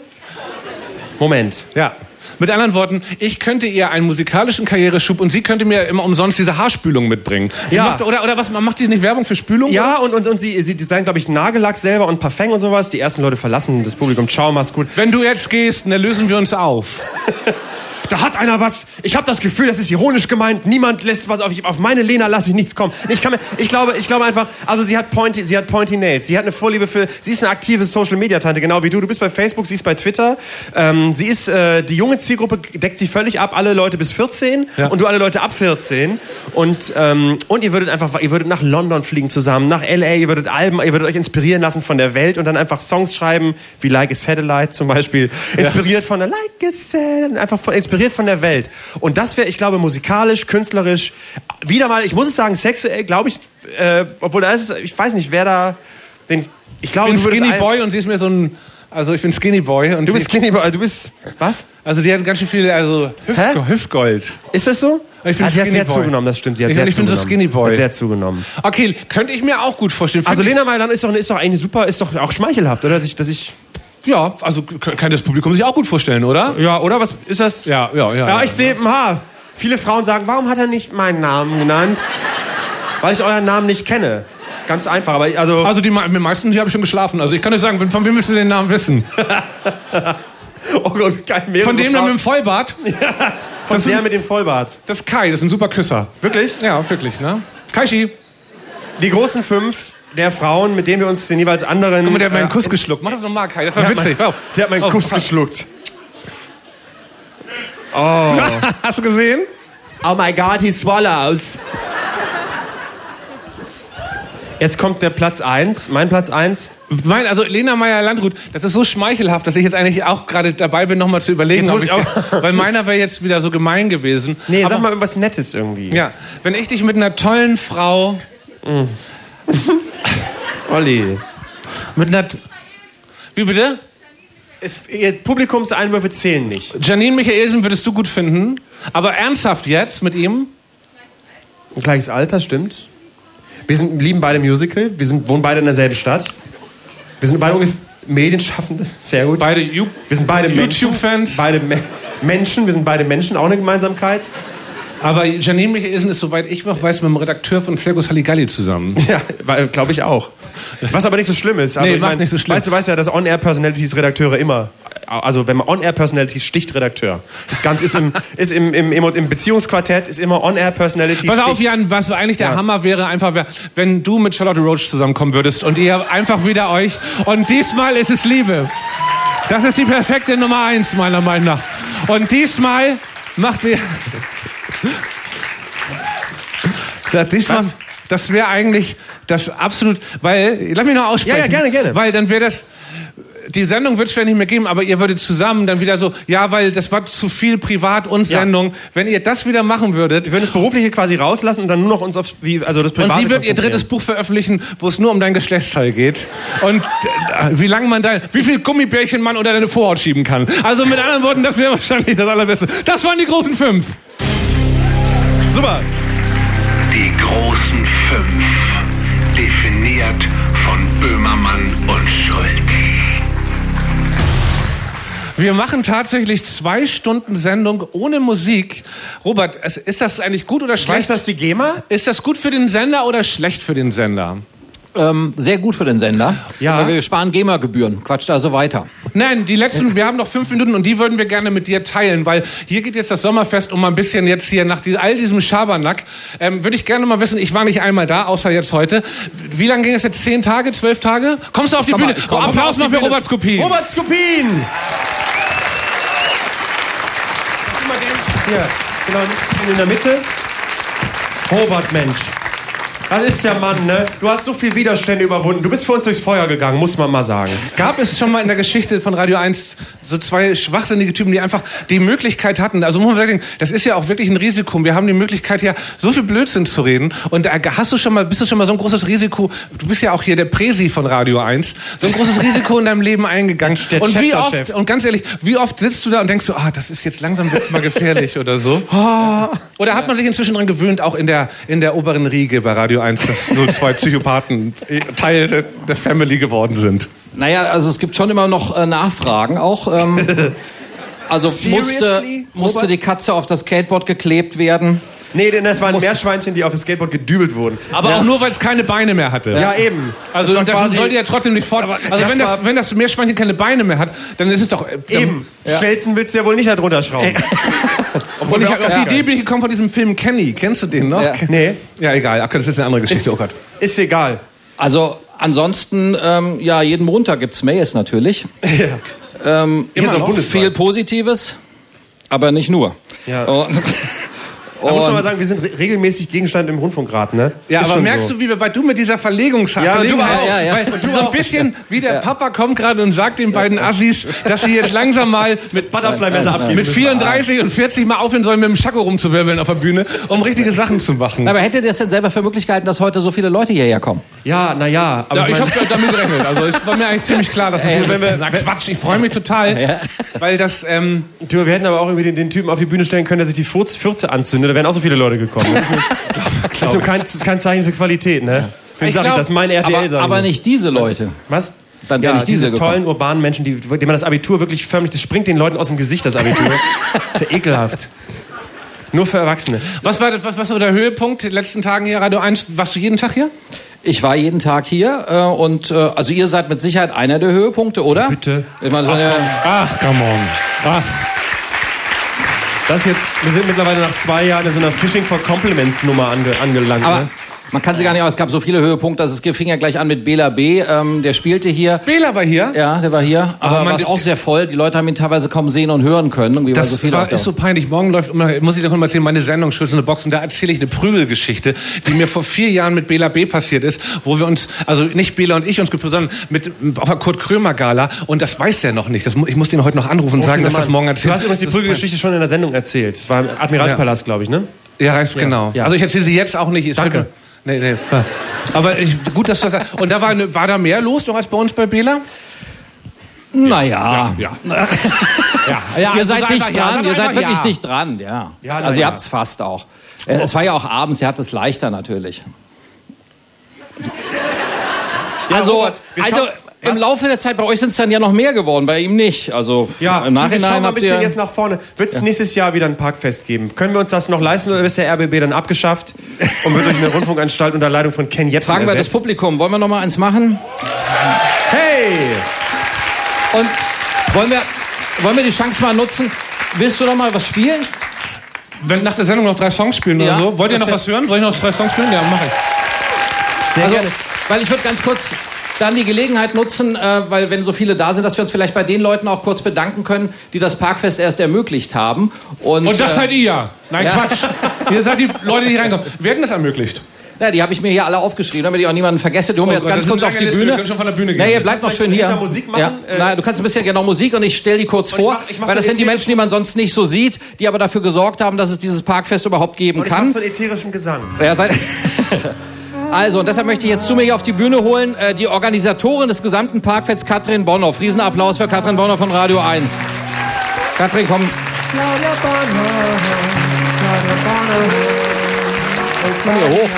Moment. Ja. Mit anderen Worten, ich könnte ihr einen musikalischen Karriereschub und sie könnte mir immer umsonst diese Haarspülung mitbringen. Oder was, macht die nicht Werbung für Spülung? Ja, und sie designt, glaube ich, Nagellack selber und Parfum und sowas. Die ersten Leute verlassen das Publikum. Ciao, mach's gut. Wenn du jetzt gehst, dann lösen wir uns auf. Da hat einer was. Ich habe das Gefühl, das ist ironisch gemeint. Niemand lässt was auf meine Lena lasse ich nichts kommen. Ich glaube einfach, also sie hat pointy Nails. Sie hat eine Vorliebe sie ist eine aktive Social Media Tante, genau wie du. Du bist bei Facebook, sie ist bei Twitter. Sie ist die junge Zielgruppe deckt sie völlig ab, alle Leute bis 14 und du alle Leute ab 14 und ihr würdet nach London fliegen zusammen, nach LA, ihr würdet euch inspirieren lassen von der Welt und dann einfach Songs schreiben, wie Like a Satellite zum Beispiel, inspiriert von der Like a Satellite, inspiriert von der Welt. Und das wäre, ich glaube, musikalisch, künstlerisch, wieder mal, ich muss es sagen, sexuell, glaube ich, obwohl da ist, ich weiß nicht, wer da ich glaube, ich bin Skinny Boy und sie ist mir so ein, also ich bin Skinny Boy. Und du bist Skinny Boy, du bist, was? Also die hat ganz schön viel, Hüftgold. Ist das so? Ich bin sie hat sehr Skinny Boy. zugenommen, das stimmt. Sie hat Ich sehr bin so zugenommen. Skinny Boy. Hat sehr zugenommen. Okay, könnte ich mir auch gut vorstellen. Also Lena Meyer-Landrut ist doch eigentlich super, ist doch auch schmeichelhaft, oder? Dass ich Ja, also kann das Publikum sich auch gut vorstellen, oder? Ja, oder? Was ist das? Ja, ich sehe, viele Frauen sagen, warum hat er nicht meinen Namen genannt? Weil ich euren Namen nicht kenne. Ganz einfach, aber Also die meisten, die habe ich schon geschlafen. Also ich kann nicht sagen, von wem willst du den Namen wissen? Oh Gott, geil, von dem dann mit dem Vollbart? Von der mit dem Vollbart. Das ist Kai, das ist ein super Küsser. Wirklich? Ja, wirklich, ne? Kaishi. Die großen 5 der Frauen, mit denen wir uns den jeweils anderen... Guck mal, der hat meinen Kuss geschluckt. Mach das nochmal, Kai, das war witzig. Der hat meinen Kuss geschluckt. Oh. Hast du gesehen? Oh my God, he swallows. Jetzt kommt der Platz 1, mein Platz 1. Also Lena Meyer-Landrut, das ist so schmeichelhaft, dass ich jetzt eigentlich auch gerade dabei bin, nochmal zu überlegen, weil meiner wäre jetzt wieder so gemein gewesen. Nee, sag mal irgendwas Nettes irgendwie. Ja, wenn ich dich mit einer tollen Frau... Olli. Mit einer... Wie bitte? Publikumseinwürfe zählen nicht. Janine Michaelsen würdest du gut finden, aber ernsthaft jetzt mit ihm? Ein gleiches Alter, stimmt. Wir lieben beide Musical, wohnen beide in derselben Stadt. Wir sind beide ungefähr Medienschaffende, sehr gut. Wir sind beide YouTube-Fans. Beide Menschen, wir sind beide Menschen, auch eine Gemeinsamkeit. Aber Janine Michaelsen ist, soweit ich noch weiß, mit dem Redakteur von Circus Halligalli zusammen. Ja, glaube ich auch. Was aber nicht so schlimm ist. Also, nicht so schlimm. Weißt du ja, dass On-Air-Personalities Redakteure immer... Also wenn man On-Air-Personality sticht Redakteur. Das Ganze ist im Beziehungsquartett ist immer On-Air-Personality. Pass auf, Jan, was eigentlich der Hammer wäre, einfach, wenn du mit Charlotte Roach zusammenkommen würdest und ihr einfach wieder euch... Und diesmal ist es Liebe. Das ist die perfekte Nummer 1, meiner Meinung nach. Und diesmal macht ihr... Diesmal... Das wäre eigentlich das absolut... Weil... Lass mich noch aussprechen. Ja, gerne. Weil dann wäre das... Die Sendung wird es vielleicht nicht mehr geben, aber ihr würdet zusammen dann wieder so, ja, weil das war zu viel Privat und Sendung. Ja. Wenn ihr das wieder machen würdet... Wir würden das Berufliche quasi rauslassen und dann nur noch uns das Private... Und sie wird ihr drittes Buch veröffentlichen, wo es nur um dein Geschlechtsteil geht. Und wie viel Gummibärchen man unter deine Vorhaut schieben kann. Also mit anderen Worten, das wäre wahrscheinlich das Allerbeste. Das waren die großen 5. Super. Die großen 5. Definiert von Böhmermann und Schulz. Wir machen tatsächlich 2 Stunden Sendung ohne Musik. Robert, ist das eigentlich gut oder schlecht? Weiß das die GEMA? Ist das gut für den Sender oder schlecht für den Sender? Sehr gut für den Sender. Ja. Wir sparen GEMA-Gebühren. Quatsch da so weiter. Nein, wir haben noch 5 Minuten und die würden wir gerne mit dir teilen, weil hier geht jetzt das Sommerfest um ein bisschen jetzt hier nach all diesem Schabernack. Würde ich gerne mal wissen, ich war nicht einmal da, außer jetzt heute. Wie lange ging es jetzt? 10 Tage, 12 Tage? Kommst du auf die Bühne? Applaus mal für Robert Skopin. Robert Skopin! Hier, genau, in der Mitte. Robert, Mensch. Das ist der Mann, ne? Du hast so viel Widerstände überwunden. Du bist für uns durchs Feuer gegangen, muss man mal sagen. Gab es schon mal in der Geschichte von Radio 1 so 2 schwachsinnige Typen, die einfach die Möglichkeit hatten, also muss man sagen, das ist ja auch wirklich ein Risiko. Wir haben die Möglichkeit, ja so viel Blödsinn zu reden. Und bist du schon mal so ein großes Risiko, du bist ja auch hier der Präsi von Radio 1, so ein großes Risiko in deinem Leben eingegangen. Und wie oft, und ganz ehrlich, wie oft sitzt du da und denkst so, das ist jetzt langsam wird's mal gefährlich oder so? Oder hat man sich inzwischen dran gewöhnt, auch in der oberen Riege bei Radio 1, dass so 2 Psychopathen Teil der Family geworden sind? Naja, also es gibt schon immer noch Nachfragen auch. Also musste die Katze auf das Skateboard geklebt werden? Nee, denn das waren Meerschweinchen, die auf das Skateboard gedübelt wurden. Aber auch nur, weil es keine Beine mehr hatte. Ja, eben. Also das sollte ja trotzdem nicht fort... Also wenn das Meerschweinchen keine Beine mehr hat, dann ist es doch... Eben. Stelzen willst du ja wohl nicht da drunter schrauben. Und auf die Idee bin ich gekommen von diesem Film Kenny. Kennst du den noch? Ja. Nee. Ja, egal. Das ist eine andere Geschichte. Ist egal. Also ansonsten, jeden Montag gibt's Mails natürlich. Ja. Viel Positives, aber nicht nur. Ja. Da muss man mal sagen, wir sind regelmäßig Gegenstand im Rundfunkrat, ne? Ja, aber merkst du, wie weit du mit dieser Verlegungshaft... Ja, du auch. Weil so ein bisschen wie der Papa kommt gerade und sagt den beiden Assis, dass sie jetzt langsam mal mit Butterfly-Messer abgeben. Mit 34 und 40 mal aufhören sollen, mit dem Schako rumzuwirbeln auf der Bühne, um richtige Sachen zu machen. Aber hättet ihr es denn selber für möglich gehalten, dass heute so viele Leute hierher kommen? Ja, naja. Ja, ich habe damit gerechnet. Also es war mir eigentlich ziemlich klar, dass es hier... Quatsch, ich freue mich total, weil das... wir hätten aber auch irgendwie den Typen auf die Bühne stellen können, der sich die Fürze anzündet. Da wären auch so viele Leute gekommen. Das ist so kein Zeichen für Qualität, ne? Das ist mein RTL. Aber nicht diese Leute. Was? Dann wären nicht diese tollen urbanen Menschen, denen man das Abitur wirklich förmlich... Das springt den Leuten aus dem Gesicht, das Abitur. Das ist ja ekelhaft. Nur für Erwachsene. Was war der Höhepunkt in den letzten Tagen hier, Radio 1? Warst du jeden Tag hier? Ich war jeden Tag hier also ihr seid mit Sicherheit einer der Höhepunkte, oder? Bitte. Ich meine, come on. Ach. Wir sind mittlerweile nach 2 Jahren in so einer Fishing for Compliments Nummer angelangt. Aber ne? Man kann sie gar nicht, aber es gab so viele Höhepunkte. Also es fing ja gleich an mit Bela B., der spielte hier. Bela war hier? Ja, der war hier. Aber war es auch sehr voll. Die Leute haben ihn teilweise kaum sehen und hören können. Das ist so peinlich. Morgen läuft, muss ich dir mal erzählen, meine Sendung Schützelnde Box. Und da erzähle ich eine Prügelgeschichte, die mir vor 4 Jahren mit Bela B. passiert ist, wo wir uns, also nicht Bela und ich uns sondern auf der Kurt-Krömer-Gala. Und das weiß der noch nicht. Ich muss den heute noch anrufen und sagen, dass das morgen erzählt. Du hast übrigens die Prügelgeschichte schon in der Sendung erzählt. Das war im Admiralspalast, glaube ich, ne? Ja, genau. Ja. Also ich erzähle sie jetzt auch nicht. Danke. Nee. Aber gut, dass du das sagst. Und da war da mehr los noch als bei uns bei Bela? Naja. Ja. Ihr seid dicht dran, ihr seid wirklich dicht dran, ja. Also ihr habt's fast auch. Es war ja auch abends, ihr hattet es leichter natürlich. Also im Laufe der Zeit, bei euch sind es dann ja noch mehr geworden, bei ihm nicht. Also im Nachhinein habt ihr... Schauen wir ein bisschen jetzt nach vorne. Wird es nächstes Jahr wieder ein Parkfest geben? Können wir uns das noch leisten oder ist der RBB dann abgeschafft und wird durch eine Rundfunkanstalt unter Leitung von Ken Jebsen Fragen wir das Publikum, wollen wir noch mal eins machen? Hey! Und wollen wir die Chance mal nutzen? Willst du noch mal was spielen? Wenn nach der Sendung noch 3 Songs spielen oder so. Wollt ihr noch was hören? Soll ich noch 3 Songs spielen? Ja, mach ich. Sehr gerne. Weil ich würde ganz kurz dann die Gelegenheit nutzen, weil wenn so viele da sind, dass wir uns vielleicht bei den Leuten auch kurz bedanken können, die das Parkfest erst ermöglicht haben. Und das seid ihr? Nein, Quatsch. Ihr seid die Leute, die hier reinkommen. Wer hat denn das ermöglicht? Ja, die habe ich mir hier alle aufgeschrieben, damit ich auch niemanden vergesse. Die holen wir jetzt ganz kurz auf die Bühne. Wir können schon von der Bühne gehen. Ja, ihr bleibt noch schön hier. Musik machen? Ja. Na, du kannst ein bisschen Musik und ich stelle die kurz vor, weil das sind die Menschen, die man sonst nicht so sieht, die aber dafür gesorgt haben, dass es dieses Parkfest überhaupt geben kann. Ich mach so einen ätherischen Gesang. Ja, Also, und deshalb möchte ich jetzt zu mir hier auf die Bühne holen, die Organisatorin des gesamten Parkfests, Katrin Bonhoff. Riesenapplaus für Katrin Bonhoff von Radio 1. Katrin, komm. Komm hier hoch.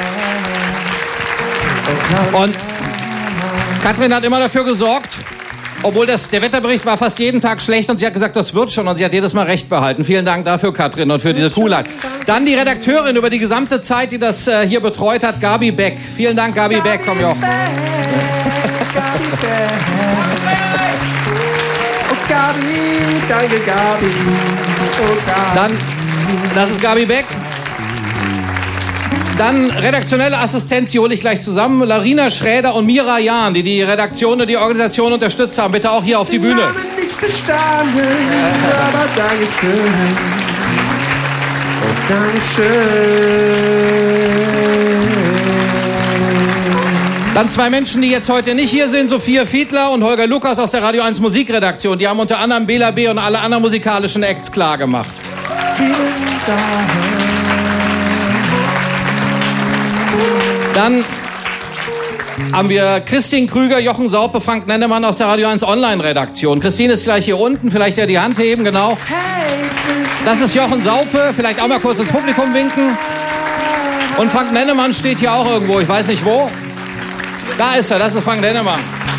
Und Katrin hat immer dafür gesorgt, obwohl der Wetterbericht war fast jeden Tag schlecht und sie hat gesagt, das wird schon und sie hat jedes Mal recht behalten. Vielen Dank dafür, Katrin, und für diese Coolheit. Dann die Redakteurin über die gesamte Zeit, die das hier betreut hat, Gabi Beck. Vielen Dank, Gabi Beck. Komm, Joch. Oh Gabi, danke Gabi. Oh Gabi. Dann, das ist Gabi Beck. Dann redaktionelle Assistenz, die hole ich gleich zusammen. Larina Schräder und Mira Jahn, die Redaktion und die Organisation unterstützt haben. Bitte auch hier auf die Bühne. Ich habe nicht verstanden, aber Dankeschön. Oh, Dankeschön. Dann 2 Menschen, die jetzt heute nicht hier sind. Sophia Fiedler und Holger Lukas aus der Radio 1 Musikredaktion. Die haben unter anderem Bela B. und alle anderen musikalischen Acts klargemacht. Vielen Dank. Dann haben wir Christine Krüger, Jochen Saupe, Frank Nennemann aus der Radio 1 Online-Redaktion. Christine ist gleich hier unten, vielleicht ja die Hand heben, genau. Das ist Jochen Saupe, vielleicht auch mal kurz ins Publikum winken. Und Frank Nennemann steht hier auch irgendwo, ich weiß nicht wo. Da ist er, das ist Frank Nennemann.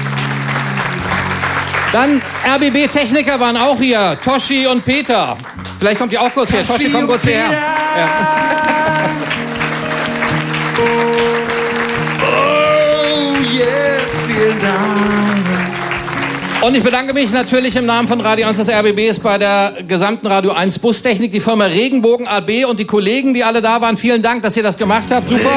Dann RBB-Techniker waren auch hier, Toschi und Peter. Vielleicht kommt ihr auch kurz her. Toschi, komm kurz hierher. Ja. Vielen Dank. Und ich bedanke mich natürlich im Namen von Radio 1 des RBBs bei der gesamten Radio 1 Bustechnik, die Firma Regenbogen AB und die Kollegen, die alle da waren. Vielen Dank, dass ihr das gemacht habt. Super.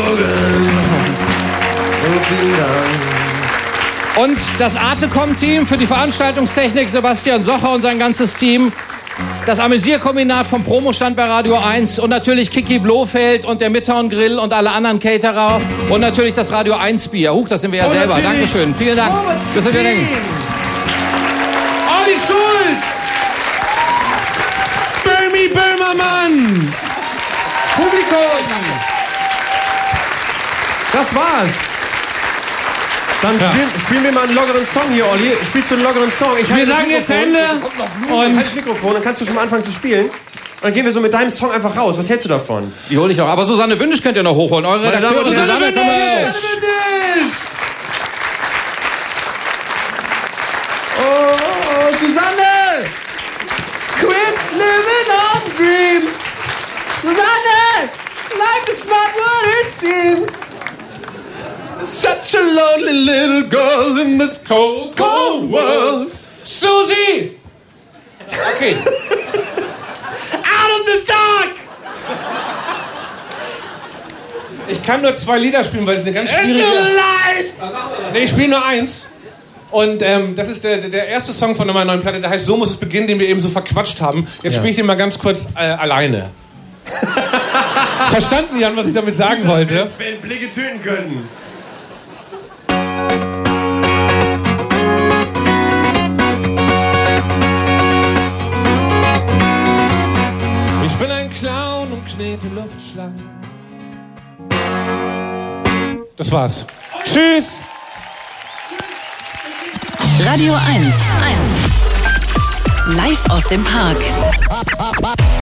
Und das Artecom-Team für die Veranstaltungstechnik, Sebastian Socher und sein ganzes Team. Das Amüsierkombinat vom Promostand bei Radio 1 und natürlich Kiki Blofeld und der Midtown Grill und alle anderen Caterer und natürlich das Radio 1 Bier. Das sind wir ja selber. Dankeschön. Vielen Dank. Bis wir denken. Olli Schulz! Böhmi Böhmermann! Publikum! Das war's. Dann spielen wir mal einen lockeren Song hier, Olli. Spielst du einen lockeren Song? Wir sagen jetzt Ende. Und halt das Mikrofon, dann kannst du schon mal anfangen zu spielen. Und dann gehen wir so mit deinem Song einfach raus. Was hältst du davon? Die hole ich auch. Aber Susanne Wünsch könnt ihr noch hochholen. Eure Redakteurin Susanne Wünsch! Oh, Susanne! Quit living on dreams! Susanne! Life is not what it seems! Such a lonely little girl in this cold, cold world! Susi! Okay. Out of the dark! Ich kann nur 2 Lieder spielen, weil es eine ganz schwierige... Into the light! Nee, ich spiele nur 1. Und das ist der erste Song von meiner neuen Platte, der heißt So muss es beginnen, den wir eben so verquatscht haben. Jetzt spiele ich den mal ganz kurz alleine. Verstanden, Jan, was ich damit sagen wollte? Wenn Blicke töten können. Ich bin ein Clown und knete Luftschlangen. Das war's. Tschüss! Radio 1. Live aus dem Park.